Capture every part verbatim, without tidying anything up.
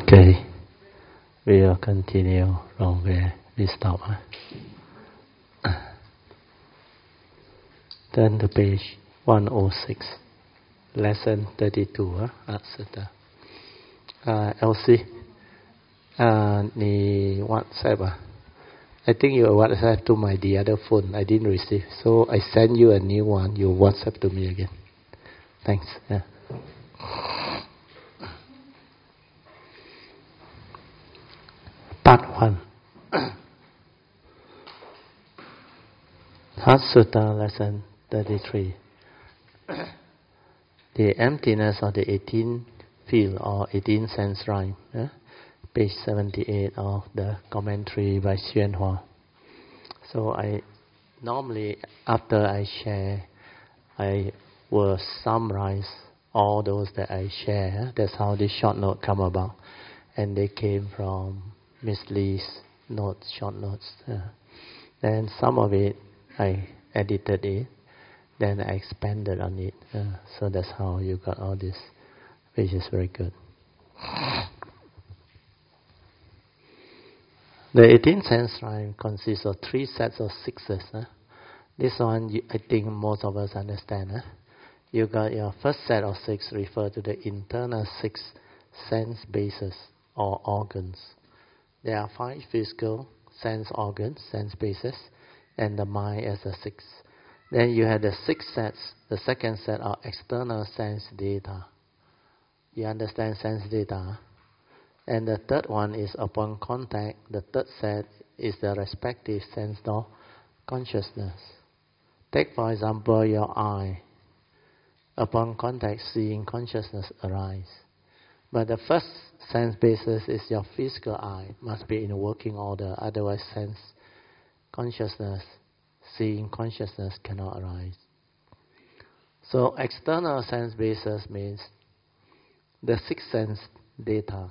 Okay, we will continue from where we stop. Turn to page one oh six, lesson thirty-two. Huh? Asata. Uh, Elsie, uh, ni WhatsApp. Uh? I think you WhatsApp to my the other phone. I didn't receive, so I send you a new one. You WhatsApp to me again. Thanks. Yeah. Part one. Hatsuta lesson thirty-three. The emptiness of the eighteenth field or eighteenth sense rhyme. Eh? Page seventy-eight of the commentary by Xuan Hua. So I normally after I share, I will summarize all those that I share. That's how this short note come about, and they came from Miss Lee's notes, short notes. Uh, and some of it I edited it, then I expanded on it. Uh, so that's how you got all this, which is very good. The eighteenth sense rhyme consists of three sets of sixes. Huh? This one, you, I think most of us understand. Huh? You got your first set of six refer to the internal six sense bases or organs. There are five physical sense organs, sense bases, and the mind as a six. Then you have the six sets. The second set are external sense data. You understand sense data? And the third one is upon contact. The third set is the respective sense of consciousness. Take for example your eye. Upon contact, seeing consciousness arise. But the first sense basis is your physical eye. Must be in working order, otherwise sense consciousness, seeing consciousness cannot arise. So external sense basis means the sixth sense data.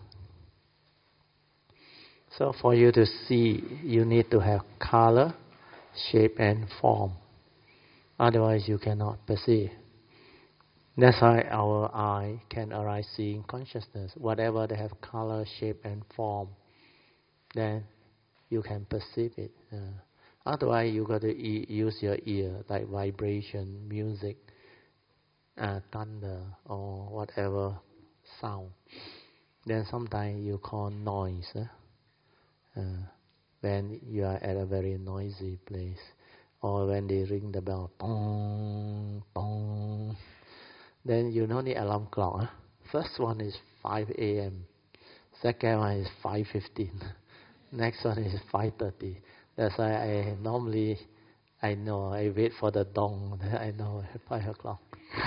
So for you to see, you need to have color, shape and form. Otherwise you cannot perceive. That's why our eye can arise seeing consciousness. Whatever they have color, shape and form, then you can perceive it. Uh, otherwise you got to e- use your ear, like vibration, music, uh, thunder or whatever sound. Then sometimes you call noise. Uh, uh, when you are at a very noisy place. Or when they ring the bell, bong, bong. Then you don't need alarm clock. Huh? First one is five a.m. Second one is five fifteen. Next one is five thirty. That's why I normally, I know, I wait for the dong. Then I know five o'clock.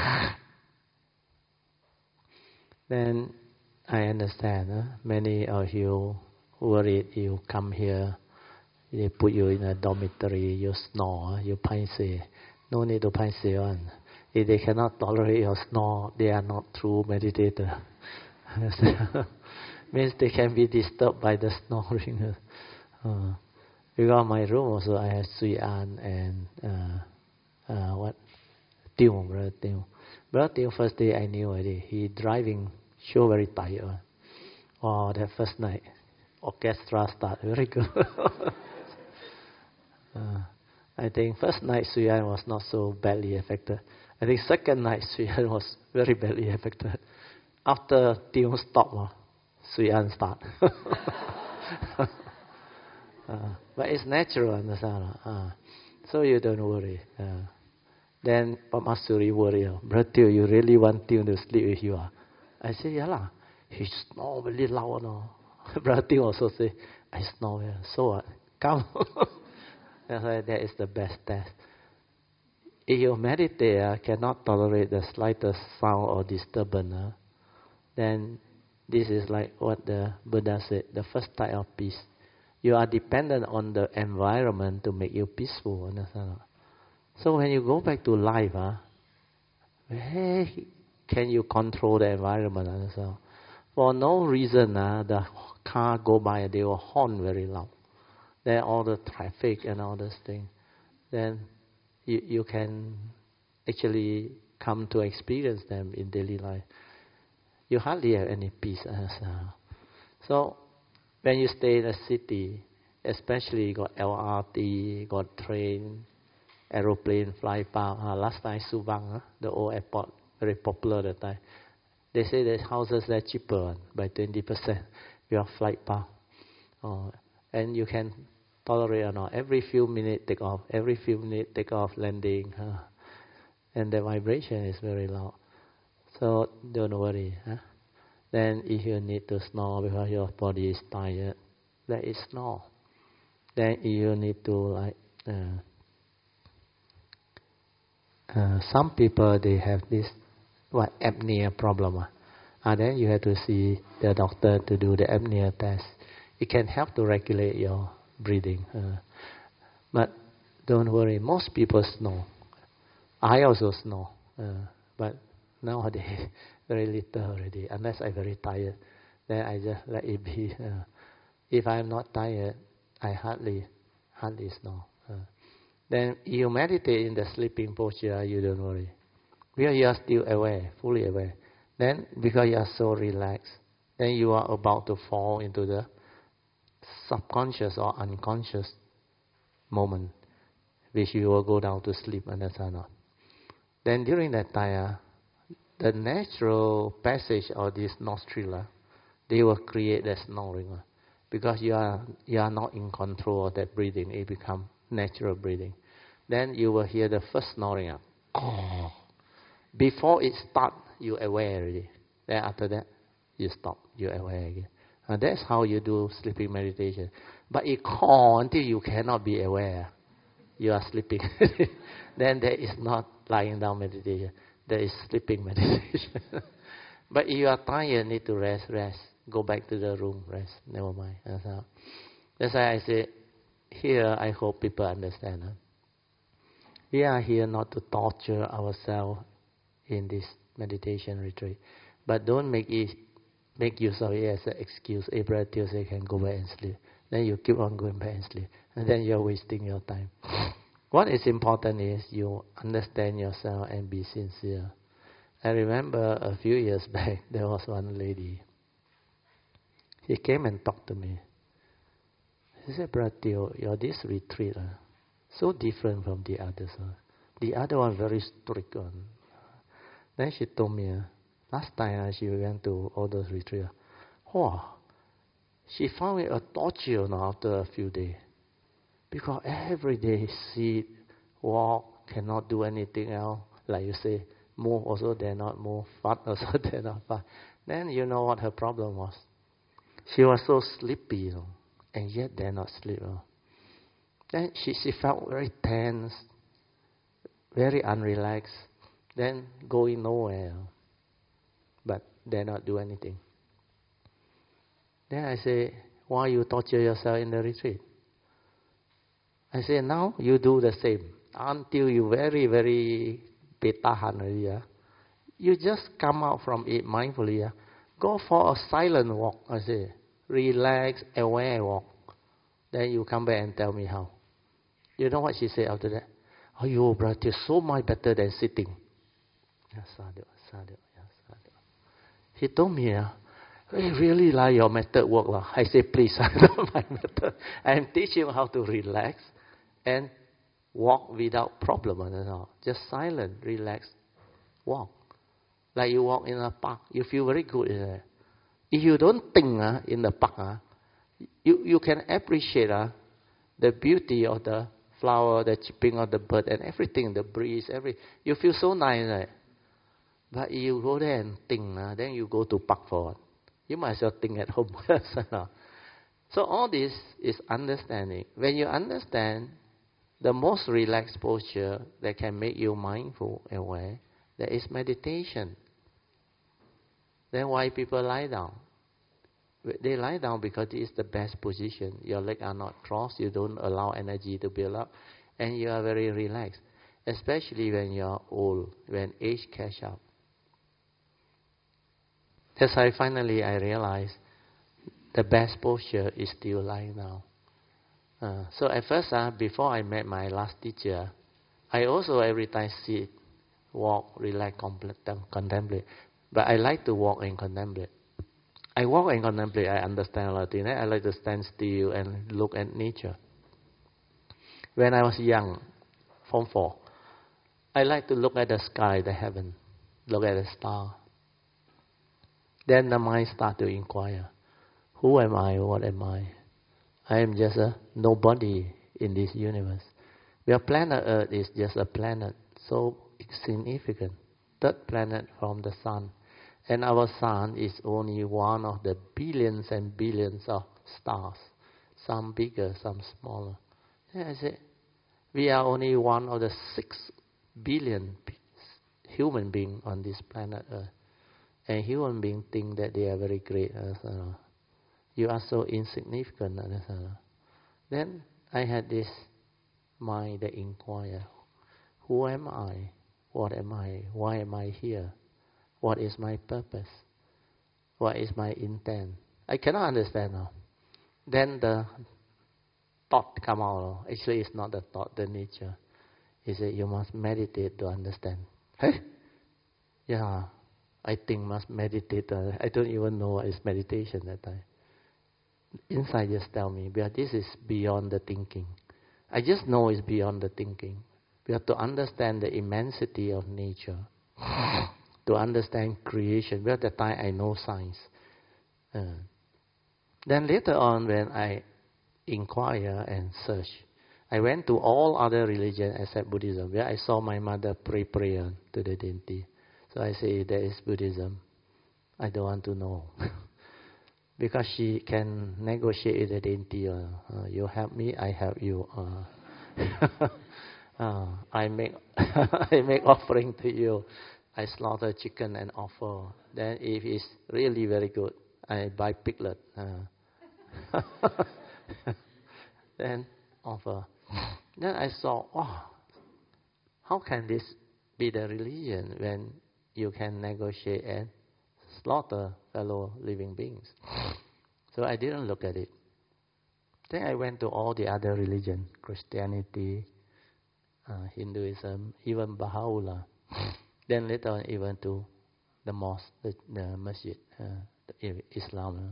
Then I understand. Huh? Many of you worried you come here, they put you in a dormitory, you snore, you paiseh. No need to paiseh one. If they cannot tolerate your snore, they are not true meditator. Means they can be disturbed by the snoring. Uh, because my room also, I have Sui An and uh, uh, what? Teo, brother Teo. Brother Teo, first day I knew already. He driving, sure very tired. Oh, that first night, orchestra start, very good. uh, I think first night Sui An was not so badly affected. I think second night Sui An was very badly affected. After Teo stopped, uh, Sui An start. uh, but it's natural, understand? Uh, so you don't worry. Uh, then Pamasuri worry. Brother Teo, you really want Teo to sleep with you? Uh? I say, yeah lah. He snore really loud. No? Brother Teo also say, I snore. Yeah. So what? Come. That's why that is the best test. If your meditator cannot tolerate the slightest sound or disturbance, uh, then this is like what the Buddha said, the first type of peace. You are dependent on the environment to make you peaceful. Understand? So when you go back to life, uh, hey, can you control the environment? Understand? For no reason, uh, the car go by, they will horn very loud. Then all the traffic and all those things. Then you, you can actually come to experience them in daily life. You hardly have any peace. Uh, So when you stay in a city, especially got L R T, got train, aeroplane fly past. Uh, last time Subang, uh, the old airport, very popular that time. They say the houses there cheaper by twenty percent. Your flight path. Oh, and you can tolerate or not. Every few minutes take off. Every few minutes take off landing. Uh, and the vibration is very loud. So don't worry. Huh? Then if you need to snore because your body is tired, let it snore. Then if you need to like uh, uh, some people they have this what apnea problem. Uh. And then you have to see the doctor to do the apnea test. It can help to regulate your breathing. Uh, but don't worry, most people snore. I also snore. Uh, but nowadays, very little already. Unless I'm very tired, then I just let it be. Uh, if I'm not tired, I hardly, hardly snore. Uh, then you meditate in the sleeping posture, you don't worry. Because you are still aware, fully aware. Then, because you are so relaxed, then you are about to fall into the subconscious or unconscious moment, which you will go down to sleep, understand or not? Then during that time, uh, the natural passage of this nostril, uh, they will create that snoring. Uh, because you are, you are not in control of that breathing, it becomes natural breathing. Then you will hear the first snoring. Uh, oh. Before it starts, you're aware already. Then after that, you stop, you're aware again. And that's how you do sleeping meditation. But it calls until you cannot be aware. You are sleeping. Then there is not lying down meditation. There is sleeping meditation. But if you are tired, need to rest, rest. Go back to the room, rest. Never mind. That's, how. That's why I say, here I hope people understand. Huh? We are here not to torture ourselves in this meditation retreat. But don't make it make use of it as an excuse. April Tuesday can go back and sleep. Then you keep on going back and sleep. And then you're wasting your time. What is important is you understand yourself and be sincere. I remember a few years back, there was one lady. She came and talked to me. She said, Brother Teo, your this retreat, uh, so different from the others. Uh. The other one very strict one. Then she told me, uh, last time uh, she went to all those retreats, oh, she found it a torture you know, after a few days. Because every day sit, walk, cannot do anything else. Like you say, move also dare not move, fart also dare not fart. Then you know what her problem was. She was so sleepy, you know, and yet dare not sleep. You know. Then she, she felt very tense, very unrelaxed. Then going nowhere, but dare not do anything. Then I say, why you torture yourself in the retreat? I say, now you do the same until you very, very betahan already. Uh. You just come out from it mindfully. Uh. Go for a silent walk, I say. Relax, aware walk. Then you come back and tell me how. You know what she said after that? Oh, you brother, so much better than sitting. Yeah, sadhu, sadhu, yeah, sadhu. He told me, uh, hey, really like your method work. Uh. I say, please, I don't my method. I'm teaching you how to relax and walk without problem at all. Just silent, relax, walk. Like you walk in a park, you feel very good in there. If you don't think uh, in the park, uh, you, you can appreciate uh, the beauty of the flower, the chirping of the bird, and everything, the breeze, every. You feel so nice, right? But if you go there and think, uh, then you go to park for what? You might as well think at home. So all this is understanding. When you understand the most relaxed posture that can make you mindful, aware, that is meditation. Then why people lie down? They lie down because it is the best position. Your legs are not crossed. You don't allow energy to build up. And you are very relaxed. Especially when you are old, when age catch up. That's why finally I realized the best posture is still lying down. Uh, so at first, uh, before I met my last teacher, I also every time sit, walk, relax, contemplate. But I like to walk and contemplate. I walk and contemplate, I understand a lot of things. I like to stand still and look at nature. When I was young, form four, I like to look at the sky, the heaven, look at the star. Then the mind starts to inquire, who am I, what am I? I am just a nobody in this universe. Where planet Earth is just a planet, so insignificant, third planet from the sun. And our sun is only one of the billions and billions of stars, some bigger, some smaller. Yeah, I say, we are only one of the six billion human beings on this planet Earth. And human beings think that they are very great. Uh, you are so insignificant. Uh, then I had this mind that inquire, who am I? What am I? Why am I here? What is my purpose? What is my intent? I cannot understand now. Then the thought come out. Actually, it's not the thought, the nature. He said, you must meditate to understand. Hey? Yeah, I think must meditate. I don't even know what is meditation that time. Inside just tell me, because this is beyond the thinking. I just know it's beyond the thinking. We have to understand the immensity of nature. To understand creation. Well, at the time I know science. Uh, then later on when I inquire and search, I went to all other religions except Buddhism, where I saw my mother pray prayer to the deity. So I say, there is Buddhism. I don't want to know. Because she can negotiate with the deity. Uh, uh, you help me, I help you. Uh, uh, I make I make offering to you. I slaughter chicken and offer. Then if it's really very good, I buy piglet. Uh. Then offer. Then I saw, oh, how can this be the religion when you can negotiate and slaughter fellow living beings? So I didn't look at it. Then I went to all the other religions, Christianity, uh, Hinduism, even Baha'u'llah. Then later on, even to the mosque, the, the masjid, uh, the Islam. Uh,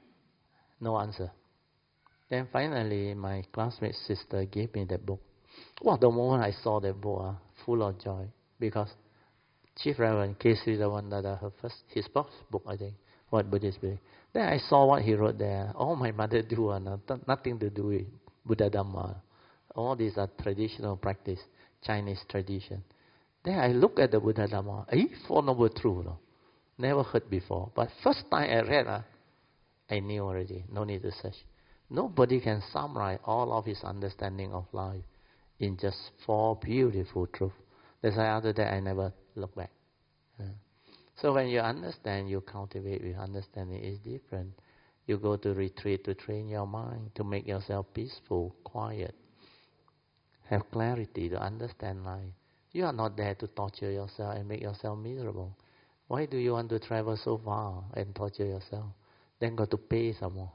no answer. Then finally, my classmate sister gave me that book. Well, the moment I saw that book, uh, full of joy, because Chief Reverend K. Sridharananda, her first, his first book, I think, What Buddhists Believe. Then I saw what he wrote there. All my mother do, uh, nothing to do with Buddha Dhamma. All these are traditional practice, Chinese tradition. Then I look at the Buddha Dhamma. Eh, Four Noble Truths. No? Never heard before. But first time I read, uh, I knew already. No need to search. Nobody can summarize all of his understanding of life in just four beautiful truths. That's why after that I never look back. Uh, so when you understand, you cultivate with understanding. It's different. You go to retreat to train your mind, to make yourself peaceful, quiet, have clarity to understand life. You are not there to torture yourself and make yourself miserable. Why do you want to travel so far and torture yourself? Then got to pay some more.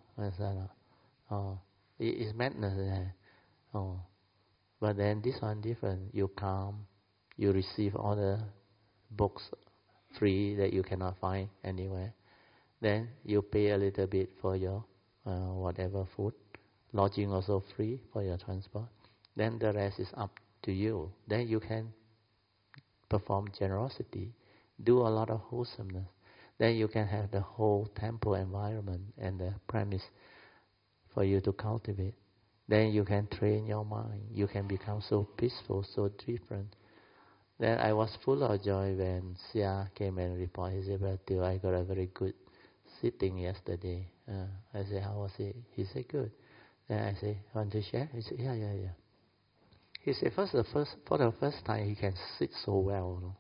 Oh, it's madness there. Oh. But then this one different. You come, you receive all the books free that you cannot find anywhere. Then you pay a little bit for your uh, whatever food. Lodging also free for your transport. Then the rest is up to you. Then you can perform generosity, do a lot of wholesomeness. Then you can have the whole temple environment and the premise for you to cultivate. Then you can train your mind. You can become so peaceful, so different. Then I was full of joy when Sia came and reported. He said, Brother, I got a very good sitting yesterday. Uh, I said, how was it? He said, good. Then I said, want to share? He said, yeah, yeah, yeah. He said, first, the first, for the first time, he can sit so well. You know.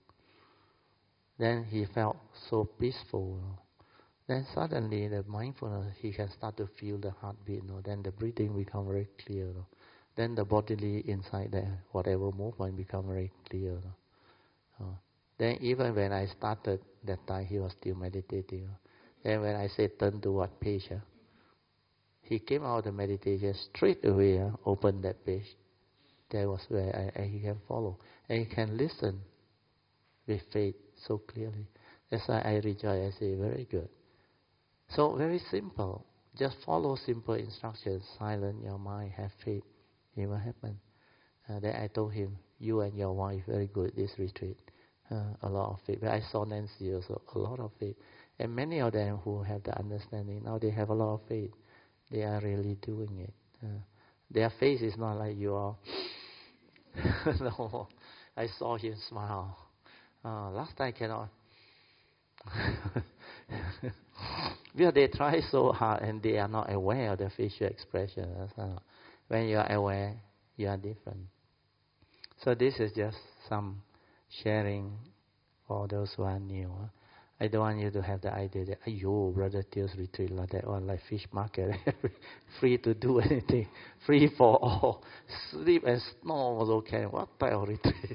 Then he felt so peaceful. You know. Then suddenly, the mindfulness, he can start to feel the heartbeat. You know. Then the breathing become very clear. You know. Then the bodily inside there, whatever movement become very clear. You know. uh, then even when I started that time, he was still meditating. You know. Then when I said turn to what page, uh, he came out of the meditation straight away, uh, opened that page. That was where I, I, he can follow. And he can listen with faith so clearly. That's why I rejoice. I say, very good. So very simple. Just follow simple instructions. Silence your mind. Have faith. It will happen. Uh, then I told him, you and your wife, very good, this retreat. Uh, a lot of faith. But I saw Nancy also, a lot of faith. And many of them who have the understanding, now they have a lot of faith. They are really doing it. Uh, their face is not like you are. No, I saw him smile. Uh, last time I cannot. Because they try so hard and they are not aware of the facial expression. When you are aware, you are different. So this is just some sharing for those who are new. I don't want you to have the idea that, ayo, Brother Teo's retreat like that one, like fish market, free to do anything, free for all, sleep and snore also can. What type of retreat?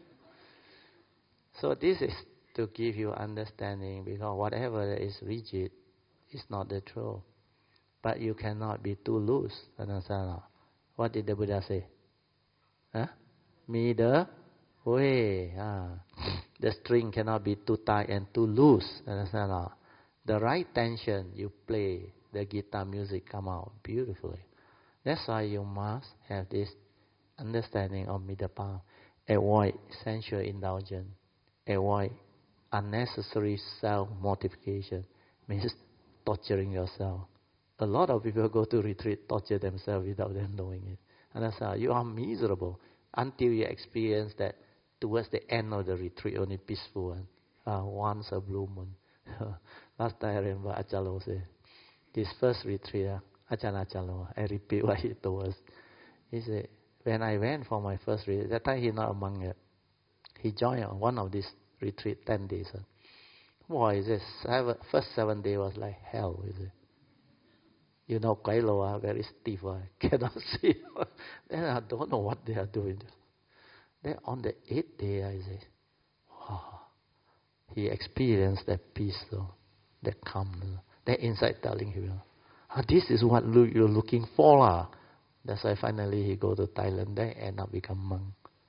So this is to give you understanding, because whatever is rigid is not the truth. But you cannot be too loose. Understand? What did the Buddha say? Huh? Me the way. Ah. The string cannot be too tight and too loose. Understand? The right tension, you play, the guitar music come out beautifully. That's why you must have this understanding of middle path. Avoid sensual indulgence. Avoid unnecessary self-mortification. Means torturing yourself. A lot of people go to retreat, torture themselves without them knowing it. And that's how you are miserable until you experience that towards the end of the retreat, only peaceful and uh, once a blue moon. Last time I remember Achalo said, his first retreat, uh, Ajahn Achalo, I repeat what he told us. He said, when I went for my first retreat, that time he not among it. He joined on one of these retreat, ten days. Uh. Boy, is it seven, first seven days was like hell, is it? You know, Kailo are very stiff, uh, cannot see. Then I don't know what they are doing. Then on the eighth day, I say, wow, he experienced that peace, though, that calm. That inside telling him, ah, this is what lo- you're looking for. Uh. That's why finally he go to Thailand, then end up become monk.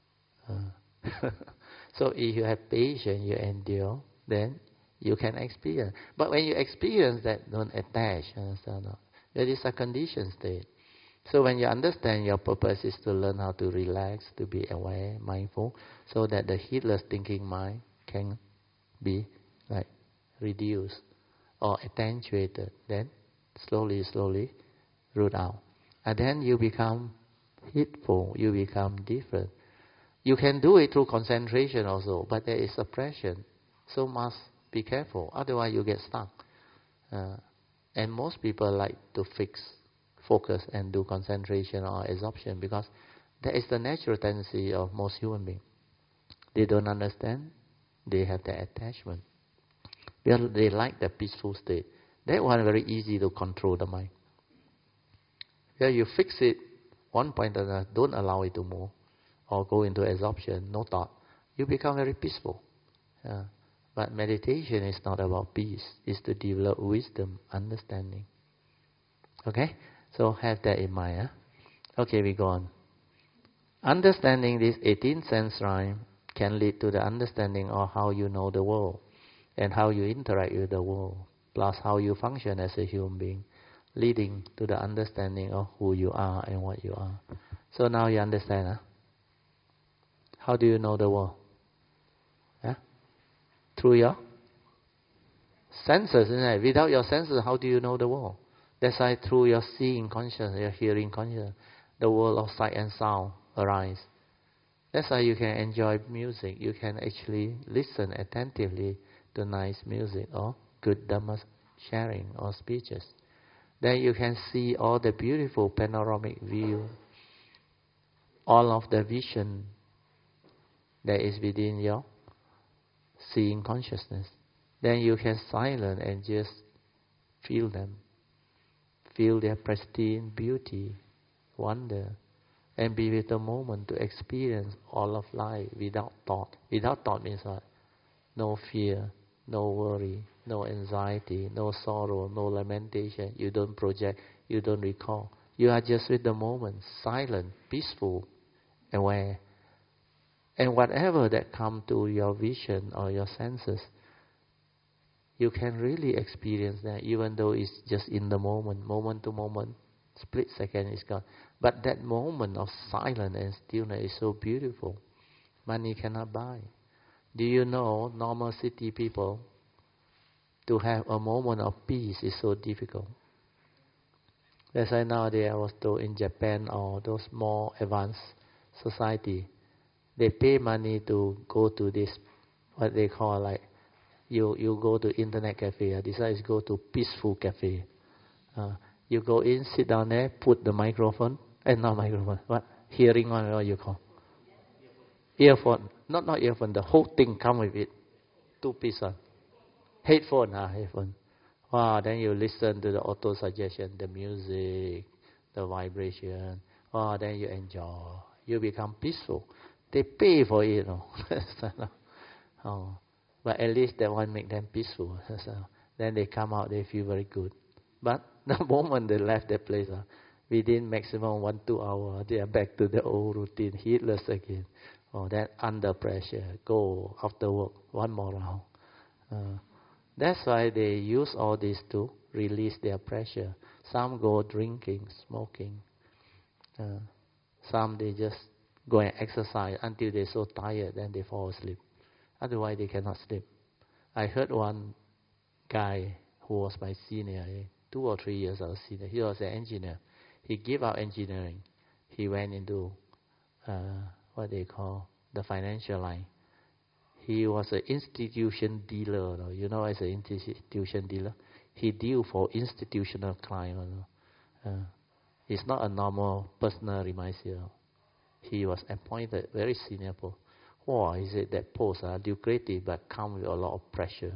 Uh. So if you have patience, you endure, then you can experience. But when you experience that, don't attach. Understand? That is a conditioned state. So when you understand your purpose is to learn how to relax, to be aware, mindful, so that the heedless thinking mind can be like reduced or attenuated, then slowly, slowly root out. And then you become heedful, you become different. You can do it through concentration also, but there is suppression. So must be careful, otherwise you get stuck. Uh, and most people like to fix, focus and do concentration or absorption because that is the natural tendency of most human beings. They don't understand, they have the attachment. Because they like the peaceful state. That one very easy to control the mind. Yeah, you fix it, one point or another, don't allow it to move or go into absorption, no thought. You become very peaceful. Yeah. But meditation is not about peace. It's to develop wisdom, understanding. Okay? So have that in mind. Huh? Okay, we go on. Understanding this eighteen sense rhyme can lead to the understanding of how you know the world and how you interact with the world, plus how you function as a human being, leading to the understanding of who you are and what you are. So now you understand, huh? How do you know the world? Huh? Through your senses, isn't it? Without your senses, how do you know the world? That's why through your seeing consciousness, your hearing consciousness, the world of sight and sound arise. That's why you can enjoy music. You can actually listen attentively to nice music or good Dhamma sharing or speeches. Then you can see all the beautiful panoramic view, all of the vision that is within your seeing consciousness. Then you can silence and just feel them. Feel their pristine beauty, wonder, and be with the moment to experience all of life without thought. Without thought means what? No fear, no worry, no anxiety, no sorrow, no lamentation. You don't project, you don't recall. You are just with the moment, silent, peaceful, aware. And whatever that comes to your vision or your senses, you can really experience that, even though it's just in the moment, moment to moment, split second is gone. But that moment of silence and stillness is so beautiful. Money cannot buy. Do you know, normal city people, to have a moment of peace is so difficult. That's why nowadays I was told in Japan or those more advanced society, they pay money to go to this, what they call like, you, you go to internet cafe, this one is go to peaceful cafe. Uh, you go in, sit down there, put the microphone, and not microphone, what? Hearing on, what you call? Earphone. Not, not earphone, the whole thing come with it. Two pieces. Headphone, ah, headphone. Wow, then you listen to the auto-suggestion, the music, the vibration. Wow, then you enjoy. You become peaceful. They pay for it, no? Oh, but at least that one make them peaceful. So then they come out, they feel very good. But the moment they left that place, uh, within maximum one, two hours, they are back to the old routine, heedless again. Oh, then under pressure, go after work, one more round. Uh, that's why they use all this to release their pressure. Some go drinking, smoking. Uh, some they just go and exercise until they're so tired, then they fall asleep. Otherwise, they cannot sleep. I heard one guy who was my senior, two or three years I was senior. He was an engineer. He gave up engineering. He went into uh, what they call the financial line. He was an institution dealer. You know, as an institution dealer, he deal for institutional clients. Uh, it's not a normal personal remisier. He was appointed very senior post. Oh, he said that post are uh, lucrative but come with a lot of pressure.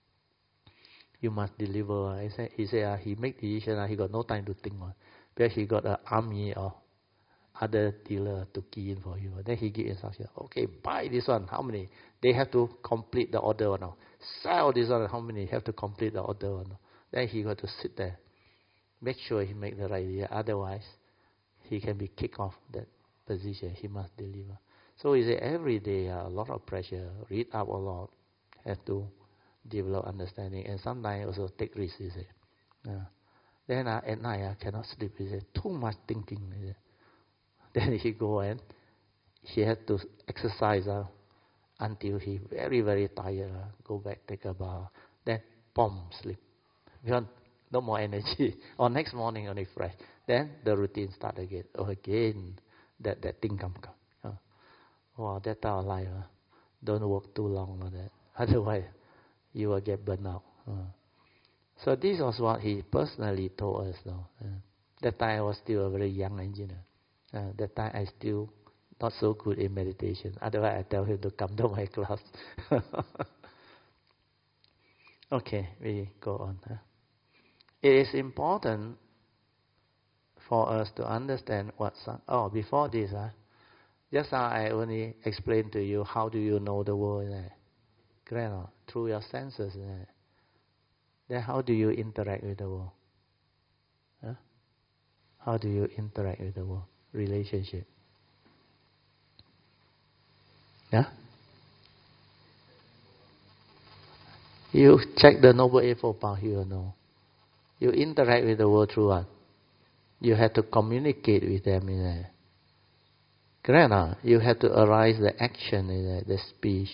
You must deliver. I said, he said uh, he make decision. Uh, he got no time to think. Uh, because he got an army or other dealer to key in for you. Then he give instruction. Okay, buy this one. How many? They have to complete the order or no. Sell this one. How many? Have to complete the order or no. Then he got to sit there. Make sure he make the right idea. Otherwise, he can be kicked off that position. He must deliver. So he said every day uh, a lot of pressure. Read up a lot. Have to develop understanding. And sometimes also take risks. He said. Uh, then uh, at night I uh, cannot sleep. He said too much thinking. He said. Then he go and he had to exercise uh, until he very, very tired. Uh, go back, take a bath. Then, boom, sleep. Because no more energy. Or next morning, only fresh. Then the routine start again. Or again, that, that thing come. come. Uh, wow, that's our life. Uh. Don't work too long on that. Otherwise, you will get burned out. Uh. So this was what he personally told us. Though. Uh, that time I was still a very young engineer. Uh, that time I still not so good in meditation. Otherwise, I tell him to come to my class. Okay, we go on. Huh? It is important for us to understand what. Oh, before this, huh? Just now I only explained to you how do you know the world. Correct? Through your senses. Then how do you interact with the world? Huh? How do you interact with the world? Relationship. Yeah? You check the Noble Eightfold Path, you will know. You interact with the world through what? You have to communicate with them in there. Correct? No? You have to arise the action in there, the speech.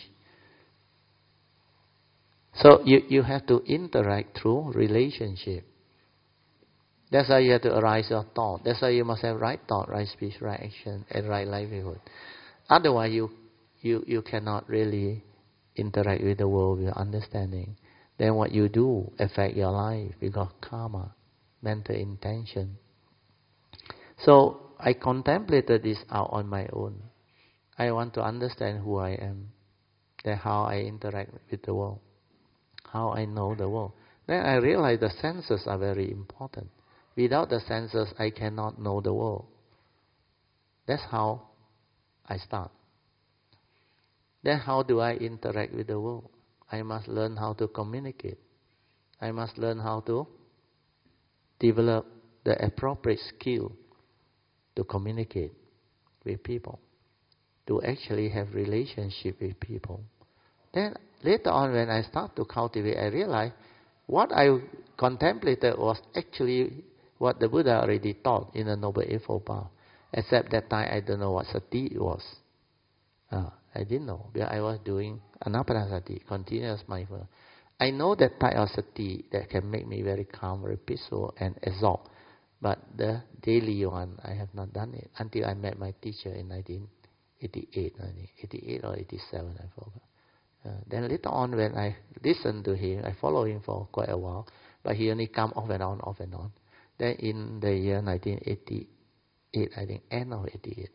So you, you have to interact through relationship. That's why you have to arise your thought. That's why you must have right thought, right speech, right action, and right livelihood. Otherwise, you you you cannot really interact with the world with understanding. Then what you do affect your life. You got karma, mental intention. So I contemplated this out on my own. I want to understand who I am, then how I interact with the world, how I know the world. Then I realized the senses are very important. Without the senses, I cannot know the world. That's how I start. Then how do I interact with the world? I must learn how to communicate. I must learn how to develop the appropriate skill to communicate with people, to actually have relationship with people. Then later on when I start to cultivate, I realized what I contemplated was actually what the Buddha already taught in the Noble Eightfold Path. Except that time I don't know what sati was. Uh, I didn't know because I was doing anapanasati, continuous mindfulness. I know that type of sati that can make me very calm, very peaceful and absorbed. But the daily one, I have not done it until I met my teacher in nineteen eighty-eight, nineteen eighty-eight or eighty-seven, I forgot. Uh, then later on when I listened to him, I followed him for quite a while, but he only come off and on, off and on. Then in the year nineteen eighty-eight, I think, end of eighty-eight,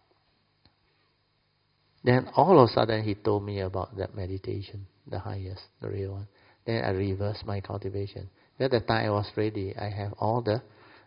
then all of a sudden he told me about that meditation, the highest, the real one. Then I reversed my cultivation. At the time I was ready, I have all the,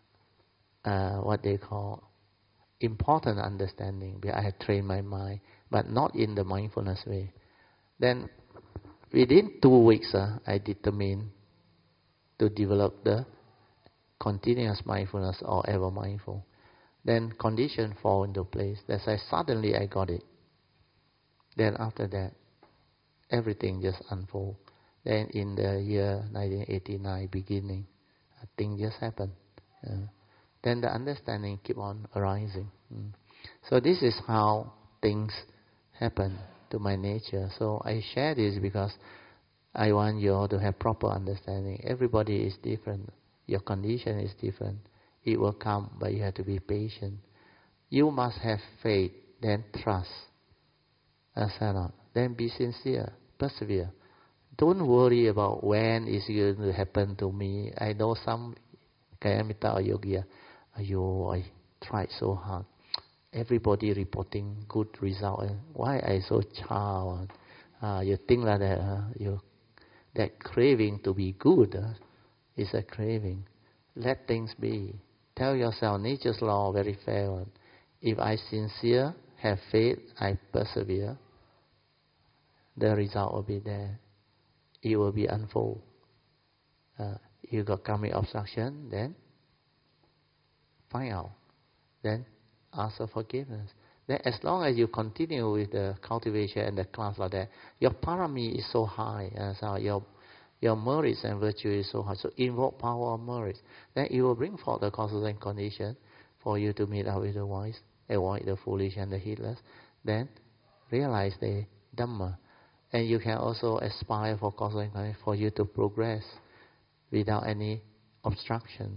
uh, what they call, important understanding, because I had trained my mind, but not in the mindfulness way. Then within two weeks, uh, I determined to develop the continuous mindfulness or ever mindful. Then conditions fall into place. That's why suddenly I got it. Then after that, everything just unfold. Then in the year nineteen eighty-nine beginning, a thing just happened. Uh, then the understanding keep on arising. Mm. So this is how things happen to my nature. So I share this because I want you all to have proper understanding. Everybody is different. Your condition is different. It will come, but you have to be patient. You must have faith, then trust. Asana. Then be sincere, persevere. Don't worry about when it's going to happen to me. I know some Kayamita or Yogi, Ayo, I tried so hard. Everybody reporting good result. Why I so child? Uh, you think like that? Uh, you that craving to be good uh, is a craving. Let things be. Tell yourself, nature's law very fair one. If I sincere, have faith, I persevere, the result will be there. It will be unfold. Uh, you got karmic obstruction, then find out. Then ask for forgiveness. Then as long as you continue with the cultivation and the class like that, your parami is so high. Uh, so your your merits and virtue is so high. So invoke power of merits. Then it will bring forth the causes and conditions for you to meet up with the wise, avoid the foolish and the heedless. Then realize the Dhamma. And you can also aspire for causes and conditions for you to progress without any obstruction.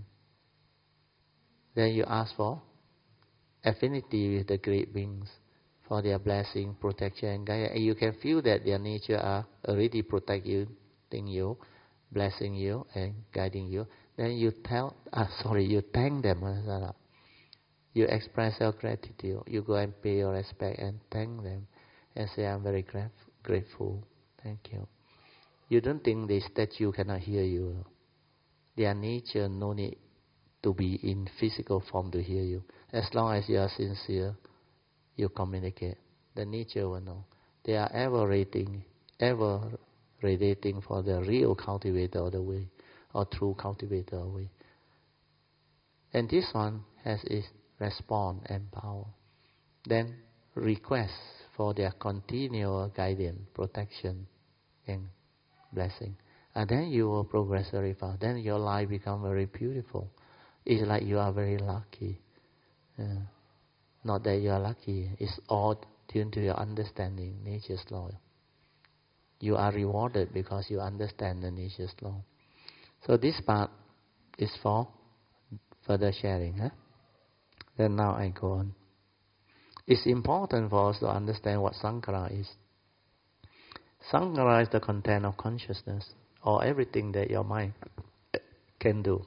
Then you ask for affinity with the great beings for their blessing, protection, and guidance. And you can feel that their nature are already protecting you, you, blessing you, and guiding you. Then you tell, ah, sorry, you thank them. You express your gratitude. You go and pay your respect and thank them, and say, "I'm very grateful. Grateful, thank you." You don't think the statue cannot hear you. Their nature no need to be in physical form to hear you. As long as you are sincere, you communicate. The nature will know. They are ever rating, ever radiating for the real cultivator of the way, or true cultivator of the way. And this one has its response and power. Then request for their continual guidance, protection, and blessing. And then you will progress very fast. Then your life becomes very beautiful. It's like you are very lucky. Uh, not that you are lucky. It's all tuned to your understanding, nature's law. You are rewarded because you understand the nature's law. So this part is for further sharing. Huh? Then now I go on. It's important for us to understand what Sankhara is. Sankhara is the content of consciousness, or everything that your mind can do,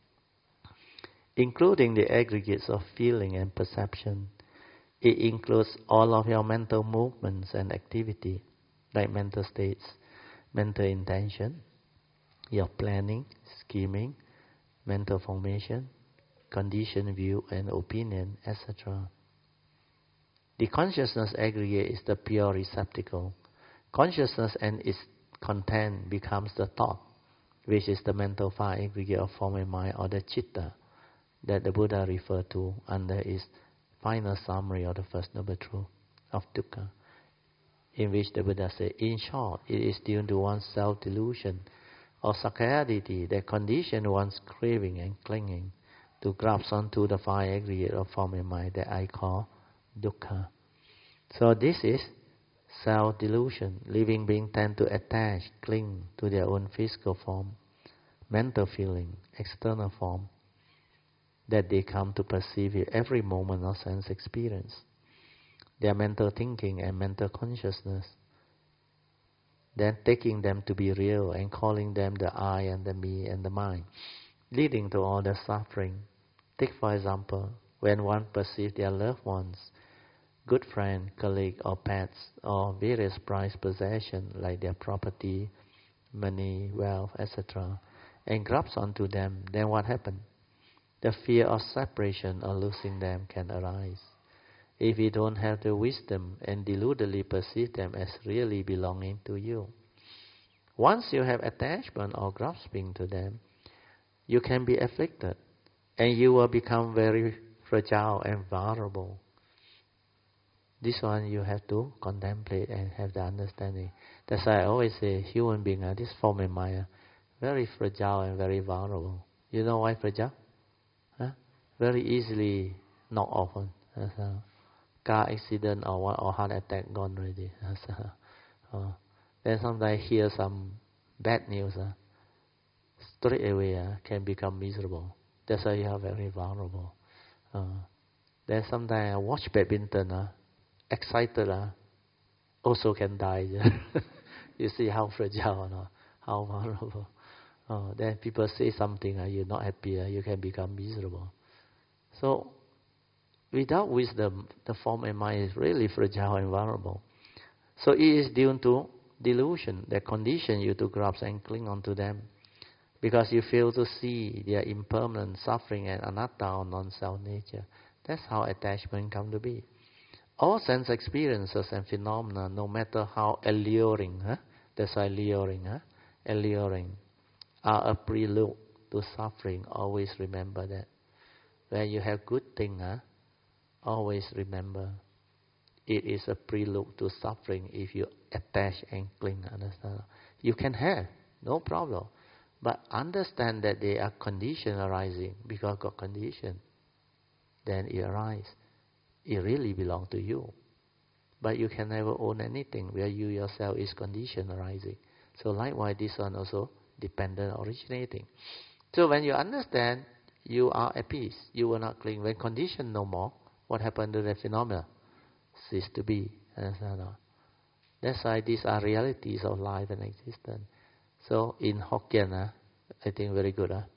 including the aggregates of feeling and perception. It includes all of your mental movements and activity, like mental states, mental intention, your planning, scheming, mental formation, conditioned view and opinion, et cetera. The consciousness aggregate is the pure receptacle. Consciousness and its content becomes the thought, which is the mental file aggregate of form and mind, or the citta, that the Buddha referred to under its final summary of the First Noble Truth of dukkha. in which the Buddha said, in short, it is due to one's self-delusion or sakkayaditthi that condition one's craving and clinging to grasp onto the five aggregate of form and mind that I call dukkha. So this is self-delusion. Living beings tend to attach, cling to their own physical form, mental feeling, external form that they come to perceive in every moment of sense experience. Their mental thinking and mental consciousness, then taking them to be real and calling them the I and the me and the mind, leading to all the suffering. Take for example, when one perceives their loved ones, good friend, colleague or pets or various prized possessions like their property, money, wealth, et cetera, and grabs onto them, then what happens? The fear of separation or losing them can arise. If you don't have the wisdom and deludedly perceive them as really belonging to you. Once you have attachment or grasping to them, you can be afflicted and you will become very fragile and vulnerable. This one you have to contemplate and have the understanding. That's why I always say human beings are this form and mind are very fragile and very vulnerable. You know why fragile? Huh? Very easily knocked off. That's how. Car accident or what, or heart attack gone already. uh, then sometimes hear some bad news, uh, straight away uh, can become miserable. That's why you are very vulnerable. Uh, then sometimes I watch badminton, uh, excited, uh, also can die. You see how fragile, uh, how vulnerable. Uh, then people say something, uh, you're not happy, uh, you can become miserable. So without wisdom, the form and mind is really fragile and vulnerable. So it is due to delusion that condition you to grasp and cling onto them, because you fail to see their impermanent suffering and anatta or non-self nature. That's how attachment come to be. All sense experiences and phenomena, no matter how alluring, huh? That's why alluring, huh? alluring, are a prelude to suffering. Always remember that. When you have good thing, huh? Always remember, it is a prelude to suffering if you attach and cling. Understand? You can have, no problem. But understand that they are condition arising because of condition. Then it arises. It really belongs to you. But you can never own anything where you yourself is condition arising. So likewise, this one also dependent originating. So when you understand, you are at peace. You will not cling. When condition no more, what happened to the phenomena? Cease to be. That's why these are realities of life and existence. So in Hokkien, uh, I think very good. Uh,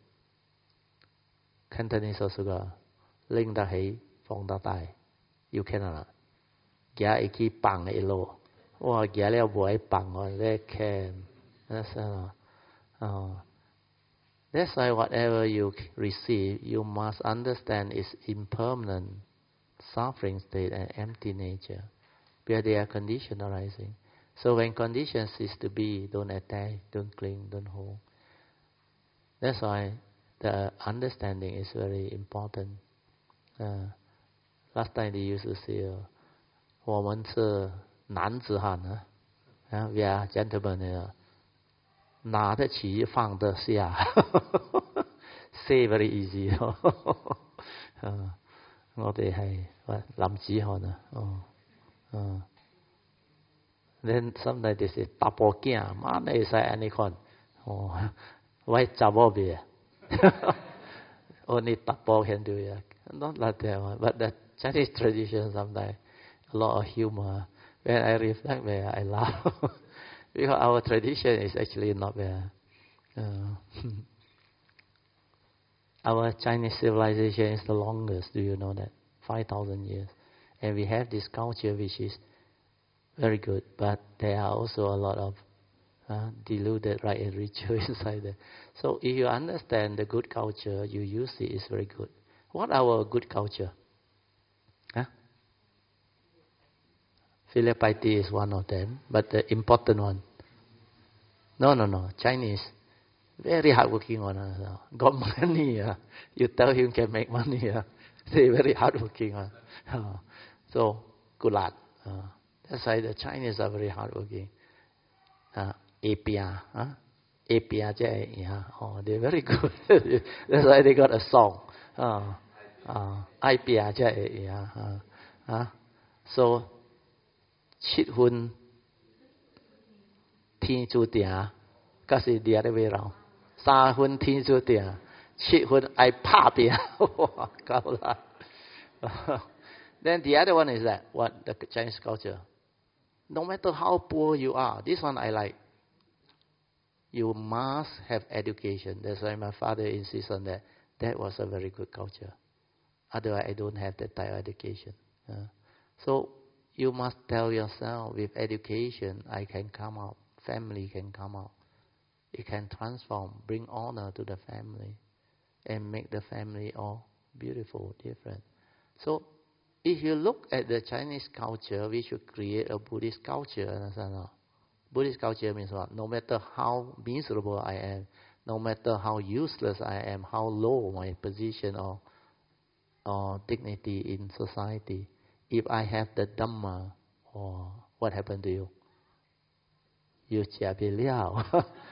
Cantonese also go, Ling da hei, Fong da tai. You cannot. Gia iki pang e lo. Or gia leo boy pang or they can. That's uh, uh, That's why whatever you receive, you must understand its impermanent suffering state and empty nature, where they are condition arising. So when conditions cease to be, don't attach, don't cling, don't hold. That's why the understanding is very important. Uh, last time they used to say, uh, 我们是男子汉啊, uh, we are gentlemen, uh, 拿得起放得下. Say very easy. uh, 我哋係男子漢啊，哦，哦。Then sometimes they say 搭波鏡，媽你使安尼看，哦，喂查某別，only 搭波 can do it. Not like that one, but the Chinese tradition sometimes a lot of humor. When I reflect there, I laugh because our tradition is actually not there. Uh, Our Chinese civilization is the longest, do you know that? five thousand years. And we have this culture which is very good, but there are also a lot of uh, deluded right and ritual inside there. So if you understand the good culture, you use it, is very good. What our good culture? Huh? Filial piety is one of them, but the important one. No, no, no, Chinese. Very hardworking one. Uh, got money. Uh, you tell him can make money. Uh, they very hardworking one. Uh, so, good luck. Uh, That's why the Chinese are very hardworking. Uh, A P R, huh? A P R, yeah. Oh, they're very good. That's why they got a song. Uh, uh, I P R, yeah. Uh, uh. So, chit hun thiên chu tia, because it's the other way around. Sa hun thiên chu tia, chit hun I pa tia. Then the other one is that, what, the Chinese culture. No matter how poor you are, this one I like. You must have education. That's why my father insists on that. That was a very good culture. Otherwise, I don't have that type of education. Uh, so you must tell yourself, with education, I can come out. Family can come out. It can transform, bring honor to the family, and make the family all beautiful, different. So if you look at the Chinese culture, we should create a Buddhist culture. Understand? Buddhist culture means what? No matter how miserable I am, no matter how useless I am, how low my position or, or dignity in society, if I have the Dhamma, oh, what happened to you? You jia bi liao.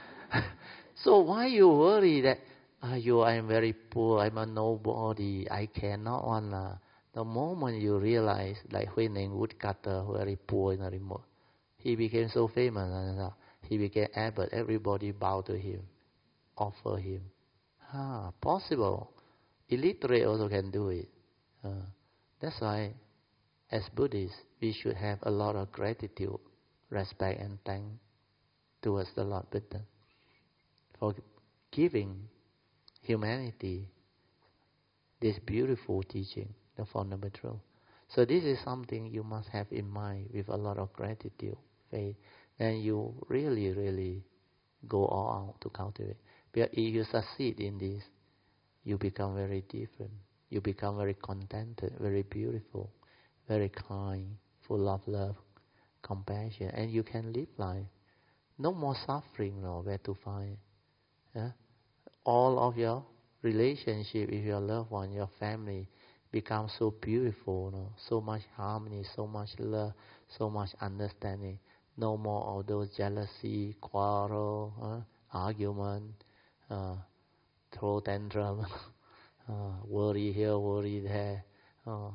So why you worry that uh, you I am very poor, I'm a nobody, I cannot one. The moment you realize, like Huineng woodcutter, very poor in a remote, he became so famous. He became abbot. Everybody bowed to him, offer him. Ah, possible. Illiterate also can do it. Uh, that's why, as Buddhists, we should have a lot of gratitude, respect, and thanks towards the Lord Buddha for giving humanity this beautiful teaching, the Four Noble Truths. So this is something you must have in mind with a lot of gratitude, faith, and you really, really go all out to cultivate. But if you succeed in this, you become very different. You become very contented, very beautiful, very kind, full of love, compassion, and you can live life. No more suffering, no, where to find. Yeah? All of your relationship with your loved one, your family, become so beautiful, no? So much harmony, so much love, so much understanding. No more of those jealousy, quarrel, uh, argument, uh, throw tantrum, uh, worry here, worry there. Uh,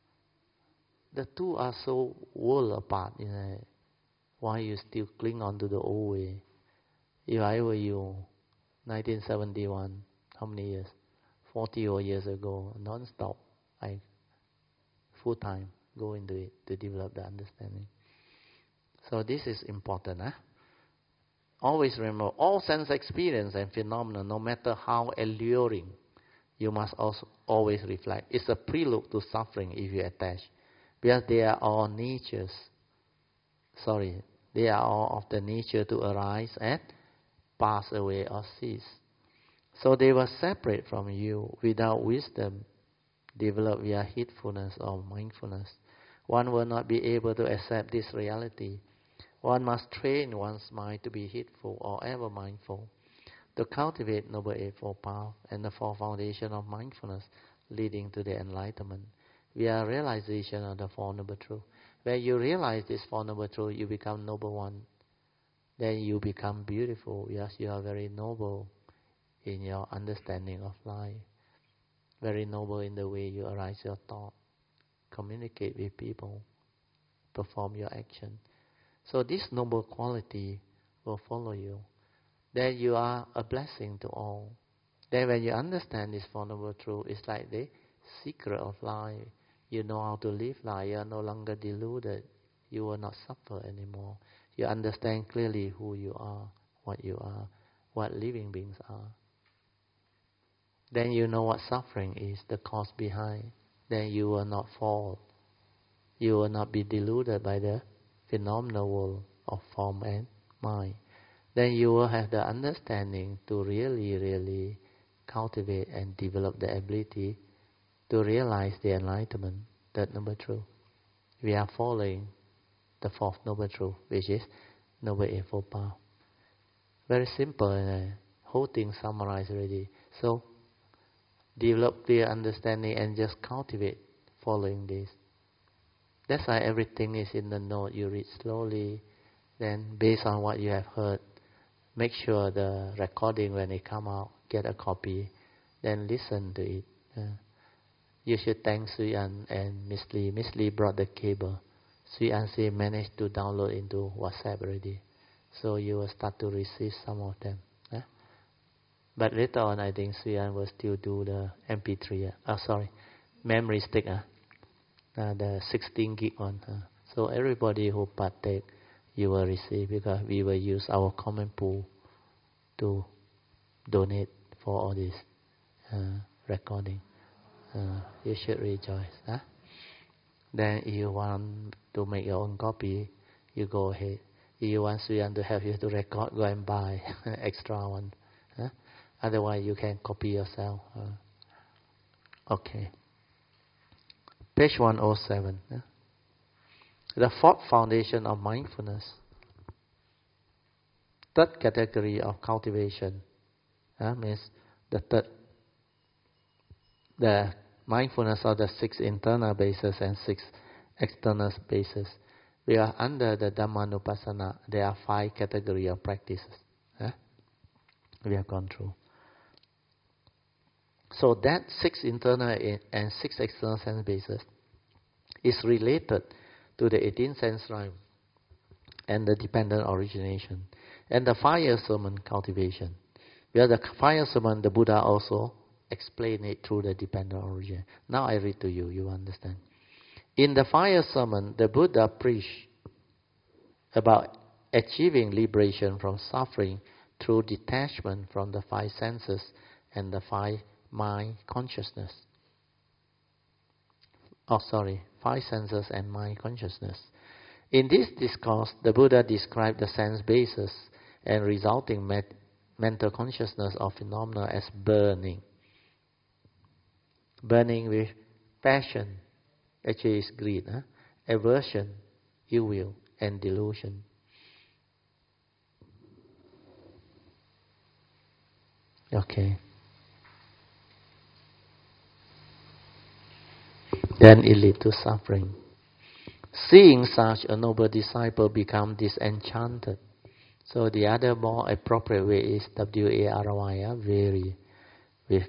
the two are so world apart. You know, why you still cling on to the old way? If I were you, nineteen seventy-one, how many years? forty odd years ago, non-stop, I full time go into it to develop the understanding. So this is important. Huh? Always remember, all sense experience and phenomena, no matter how alluring, you must also always reflect. It's a prelude to suffering if you attach. Because they are all natures. Sorry, they are all of the nature to arise and pass away or cease. So they were separate from you without wisdom, developed via heedfulness or mindfulness. One will not be able to accept this reality. One must train one's mind to be heedful or ever mindful, to cultivate Noble Eightfold Path and the four foundations of mindfulness leading to the enlightenment via realization of the Four Noble Truths. When you realize this Four Noble Truths, you become Noble One. Then you become beautiful. Yes, you are very noble in your understanding of life. Very noble in the way you arise your thought, communicate with people, perform your action. So this noble quality will follow you. Then you are a blessing to all. Then when you understand this Four Noble Truths, it's like the secret of life. You know how to live life. You are no longer deluded. You will not suffer anymore. You understand clearly who you are, what you are, what living beings are. Then you know what suffering is, the cause behind. Then you will not fall. You will not be deluded by the phenomenal world of form and mind. Then you will have the understanding to really, really cultivate and develop the ability to realize the enlightenment, that Noble Truth. We are following the fourth Noble Truth, which is Noble Eightfold Path. Very simple, uh, whole thing summarized already. So, develop clear understanding and just cultivate following this. That's why everything is in the note. You read slowly, then based on what you have heard, make sure the recording when it come out, get a copy, then listen to it. Uh, you should thank Sui An and Miss Lee. Miss Lee brought the cable. Sui An say managed to download into WhatsApp already. So you will start to receive some of them. Uh. But later on, I think Sui An will still do the M P three. Uh, oh, sorry, memory stick. Uh. Uh, the sixteen gig one. Uh. So everybody who partake, you will receive, because we will use our common pool to donate for all this uh, recording. Uh, you should rejoice. Huh? Then if you want to make your own copy, you go ahead. If you want Sui An to help you to record, go and buy extra one. Huh? Otherwise, you can copy yourself. Uh, okay. Page one oh seven. Yeah? The fourth foundation of mindfulness. Third category of cultivation. Uh, means the third, the mindfulness of the six internal bases and six external bases. We are under the Dhammanupassana. There are five categories of practices. Uh, we have gone through. So that six internal and six external sense bases is related to the eighteenth sense drive and the dependent origination and the fire summon cultivation. Where the fire summon, the Buddha also explained it through the dependent origin. Now I read to you, you understand. In the fire summon, the Buddha preached about achieving liberation from suffering through detachment from the five senses and the five mind consciousness. Oh, sorry, five senses and mind consciousness. In this discourse, the Buddha described the sense basis and resulting met- mental consciousness of phenomena as burning. Burning with passion, actually is greed, huh? Aversion, ill will, and delusion. Okay. Then it leads to suffering. Seeing such a noble disciple become disenchanted. So the other more appropriate way is W A R Y, uh, weary, with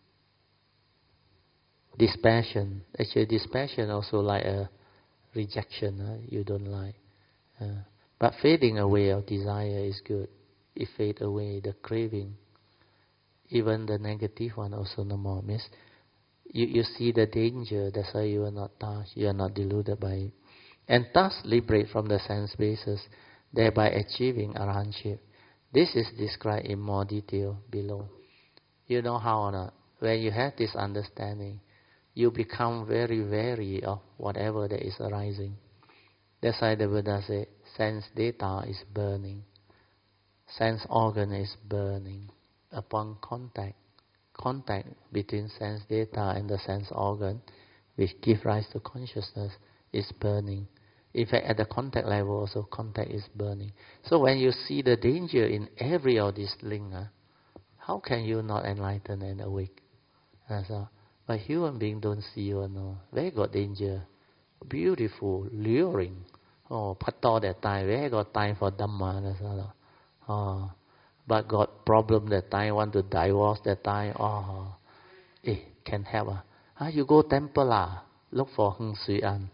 dispassion. Actually, dispassion also like a rejection, uh, you don't like. Uh, but fading away of desire is good. It fades away, the craving. Even the negative one also no more. Means you, you see the danger, that's why you are not touched, you are not deluded by it. And thus liberate from the sense basis, thereby achieving arahantship. This is described in more detail below. You know how or not? When you have this understanding, you become very wary of whatever that is arising. That's why the Buddha said, sense data is burning. Sense organ is burning. Upon contact, contact between sense data and the sense organ, which give rise to consciousness, is burning. In fact, at the contact level also, contact is burning. So when you see the danger in every of these links, uh, how can you not enlighten and awake? Uh, so, but human beings don't see or know. Where got danger? Beautiful, luring. Oh, pato that time. Where got time for Dhamma? That's all. Oh, but got problem that time, want to divorce that time. Oh, eh, can help. Uh. Ah, you go temple lah. Look for Heng Sui An.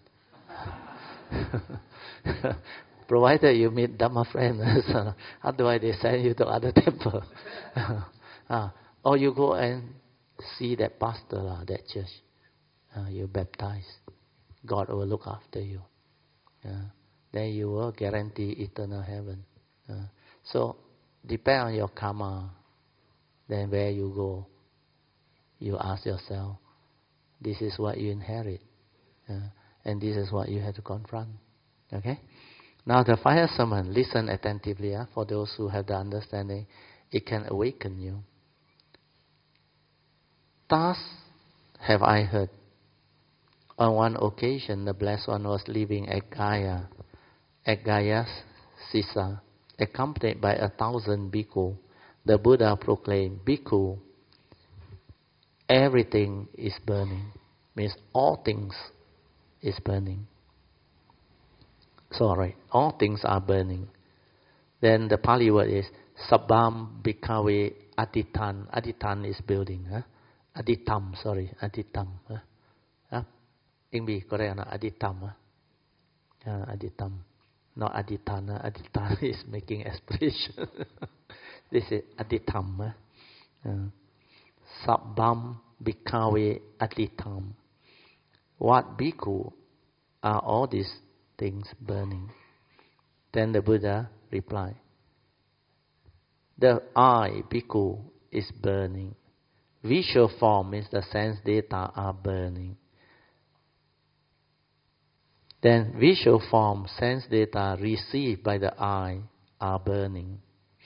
Provided you meet Dhamma friends, so otherwise they send you to other temple. uh, or you go and see that pastor, uh, that church. Uh, you baptize. God will look after you. Uh, then you will guarantee eternal heaven. Uh, so depend on your karma. Then where you go, you ask yourself, this is what you inherit. Uh, And this is what you have to confront. Okay? Now the fire summon, listen attentively. Uh, for those who have the understanding, it can awaken you. Thus have I heard. On one occasion, the Blessed One was living at Gaya, at Gaya's Sisa, accompanied by a thousand bhikkhu. The Buddha proclaimed, Bhikkhu, everything is burning. Means all things is burning. Sorry, all things are burning. Then the Pali word is Sabbam Bhikkhave Aditan. Aditan is building. Huh? Aditam, sorry, Aditam. Huh? Huh? English, correct? Aditam. Huh? Uh, aditam. Not Aditana. Aditana is making expression. This is Aditam. Huh? Uh, Sabbam Bhikkhave Aditam. What bhikkhu are all these things burning? Then the Buddha replied, the I, bhikkhu, is burning. Visual form means the sense data are burning. Then visual form, sense data received by the eye are burning.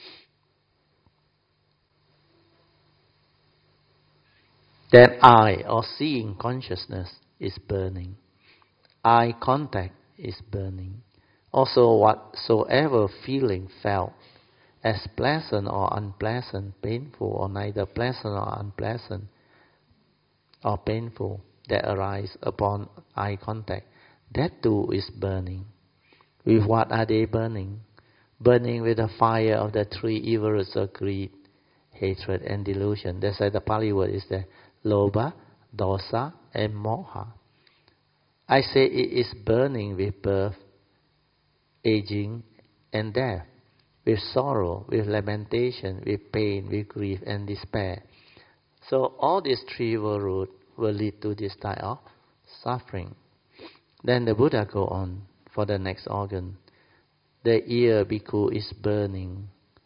Then eye, or seeing consciousness, is burning. Eye contact is burning. Also whatsoever feeling felt, as pleasant or unpleasant, painful or neither pleasant or unpleasant, or painful, that arise upon eye contact, that too is burning. With what are they burning? Burning with the fire of the three evil roots of greed, hatred, and delusion. That's why the Pali word is the Lobha, Dosa, and Moha. I say it is burning with birth, aging, and death, with sorrow, with lamentation, with pain, with grief, and despair. So all these three evil roots will lead to this type of suffering. Then the Buddha go on for the next organ. The ear, bhikkhu, is burning.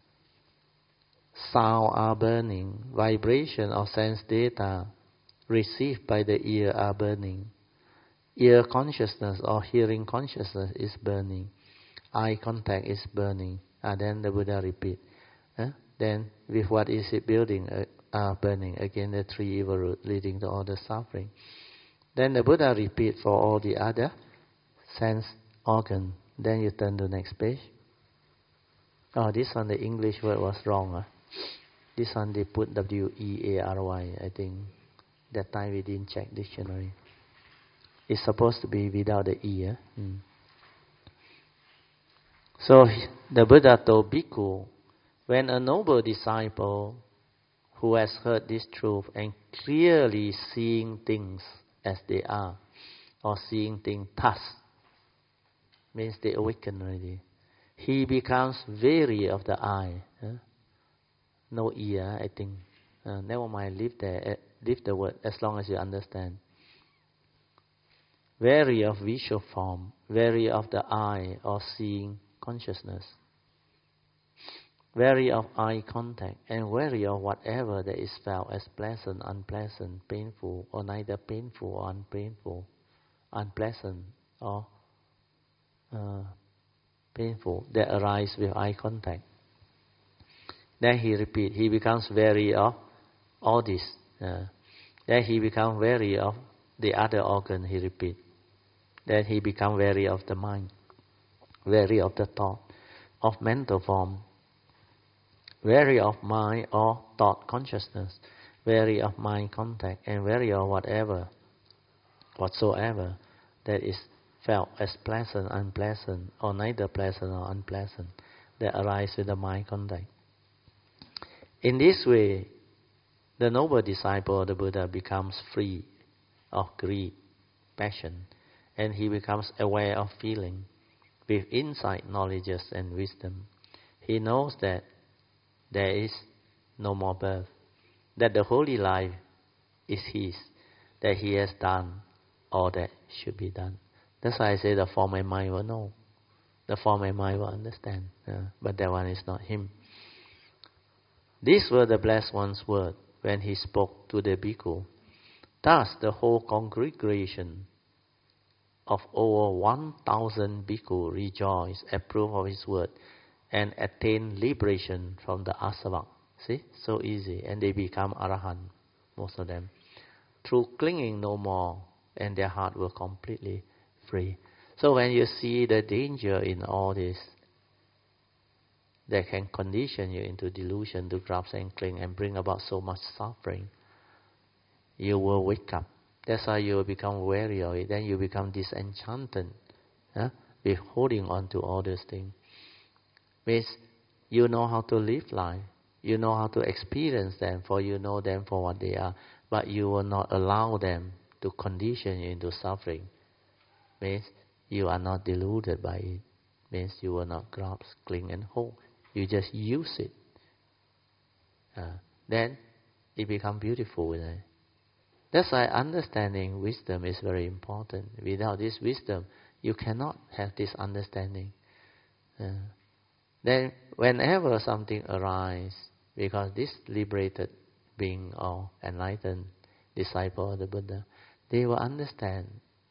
Sound are burning. Vibration or sense data received by the ear are burning. Ear consciousness or hearing consciousness is burning. Eye contact is burning. And then the Buddha repeat. Eh? Then with what is it building? Uh, uh, burning. Again the three evil roots leading to all the suffering. Then the Buddha repeat for all the other sense organ. Then you turn to the next page. Oh, this one the English word was wrong. Huh? This one they put W E A R Y. I think that time we didn't check dictionary. It's supposed to be without the E. Huh? Hmm. So the Buddha told bhikkhu, when a noble disciple who has heard this truth and clearly seeing things as they are, or seeing things thus, means they awaken already. He becomes weary of the eye. Huh? No ear, I think. Uh, never mind, leave the, uh, leave the word as long as you understand. Weary of visual form, weary of the eye or seeing consciousness, wary of eye contact, and wary of whatever that is felt as pleasant, unpleasant, painful, or neither painful or unpainful, unpleasant or uh, painful, that arise with eye contact. Then he repeat, he becomes wary of all this. Uh, then he becomes wary of the other organ, he repeat. Then he becomes wary of the mind, wary of the thought, of mental form, wary of mind or thought consciousness, wary of mind contact, and wary of whatever, whatsoever that is felt as pleasant, unpleasant, or neither pleasant or unpleasant, that arise with the mind contact. In this way, the noble disciple of the Buddha becomes free of greed, passion, and he becomes aware of feeling with insight, knowledge, and wisdom. He knows that there is no more birth, that the holy life is his, that he has done all that should be done. That's why I say the form and mind will know. The form and mind will understand, uh, but that one is not him. These were the Blessed One's words when he spoke to the bhikkhu. Thus the whole congregation of over one thousand bhikkhu rejoiced, approved of his word, and attained liberation from the asava. See, so easy, and they become arahant, most of them, through clinging no more, and their heart were completely free. So when you see the danger in all this, that can condition you into delusion, to grasp and cling, and bring about so much suffering, you will wake up. That's why you will become wary of it. Then you become disenchanted. Huh? we're holding on to all those things. Means you know how to live life. You know how to experience them, for you know them for what they are. But you will not allow them to condition you into suffering. Means you are not deluded by it. Means you will not grasp, cling and hold. You just use it. Uh, then it becomes beautiful. Right? That's why understanding wisdom is very important. Without this wisdom, you cannot have this understanding. Uh, then whenever something arises, because this liberated being or enlightened disciple of the Buddha, they will understand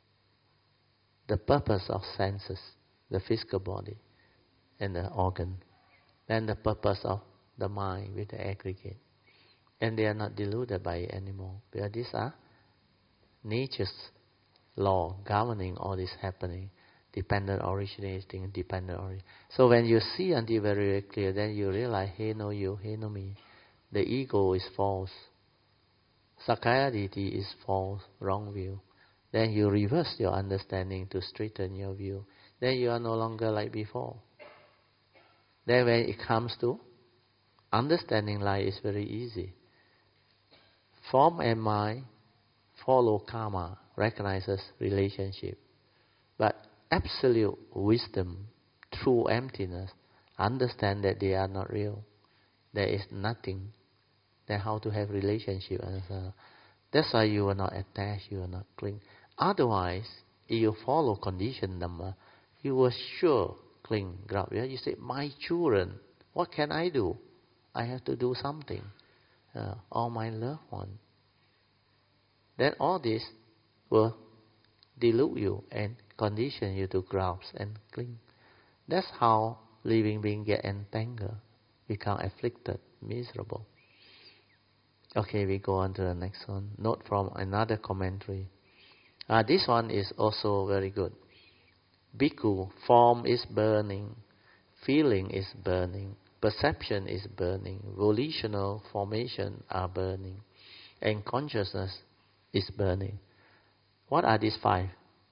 the purpose of senses, the physical body and the organ, and the purpose of the mind with the aggregate. And they are not deluded by it anymore, because these are nature's law governing all this happening, dependent originating, dependent origin. So when you see until very, very clear, then you realize, hey, no you, hey, no me. The ego is false. Sakkaya Ditthi is false, wrong view. Then you reverse your understanding to straighten your view. Then you are no longer like before. Then when it comes to understanding life, is very easy. Form and mind follow karma, recognizes relationship. But absolute wisdom, true emptiness, understand that they are not real. There is nothing. Then how to have relationship? That's why you will not attach, you will not cling. Otherwise, if you follow conditioned Dhamma, you will sure cling, grab. You say, my children, what can I do? I have to do something. Uh, or my loved one. Then all this will delude you and condition you to grasp and cling. That's how living beings get entangled, become afflicted, miserable. Okay, we go on to the next one. Note from another commentary. Uh, this one is also very good. Bhikkhu, form is burning, feeling is burning, perception is burning, volitional formation are burning, and consciousness is burning. What are these five?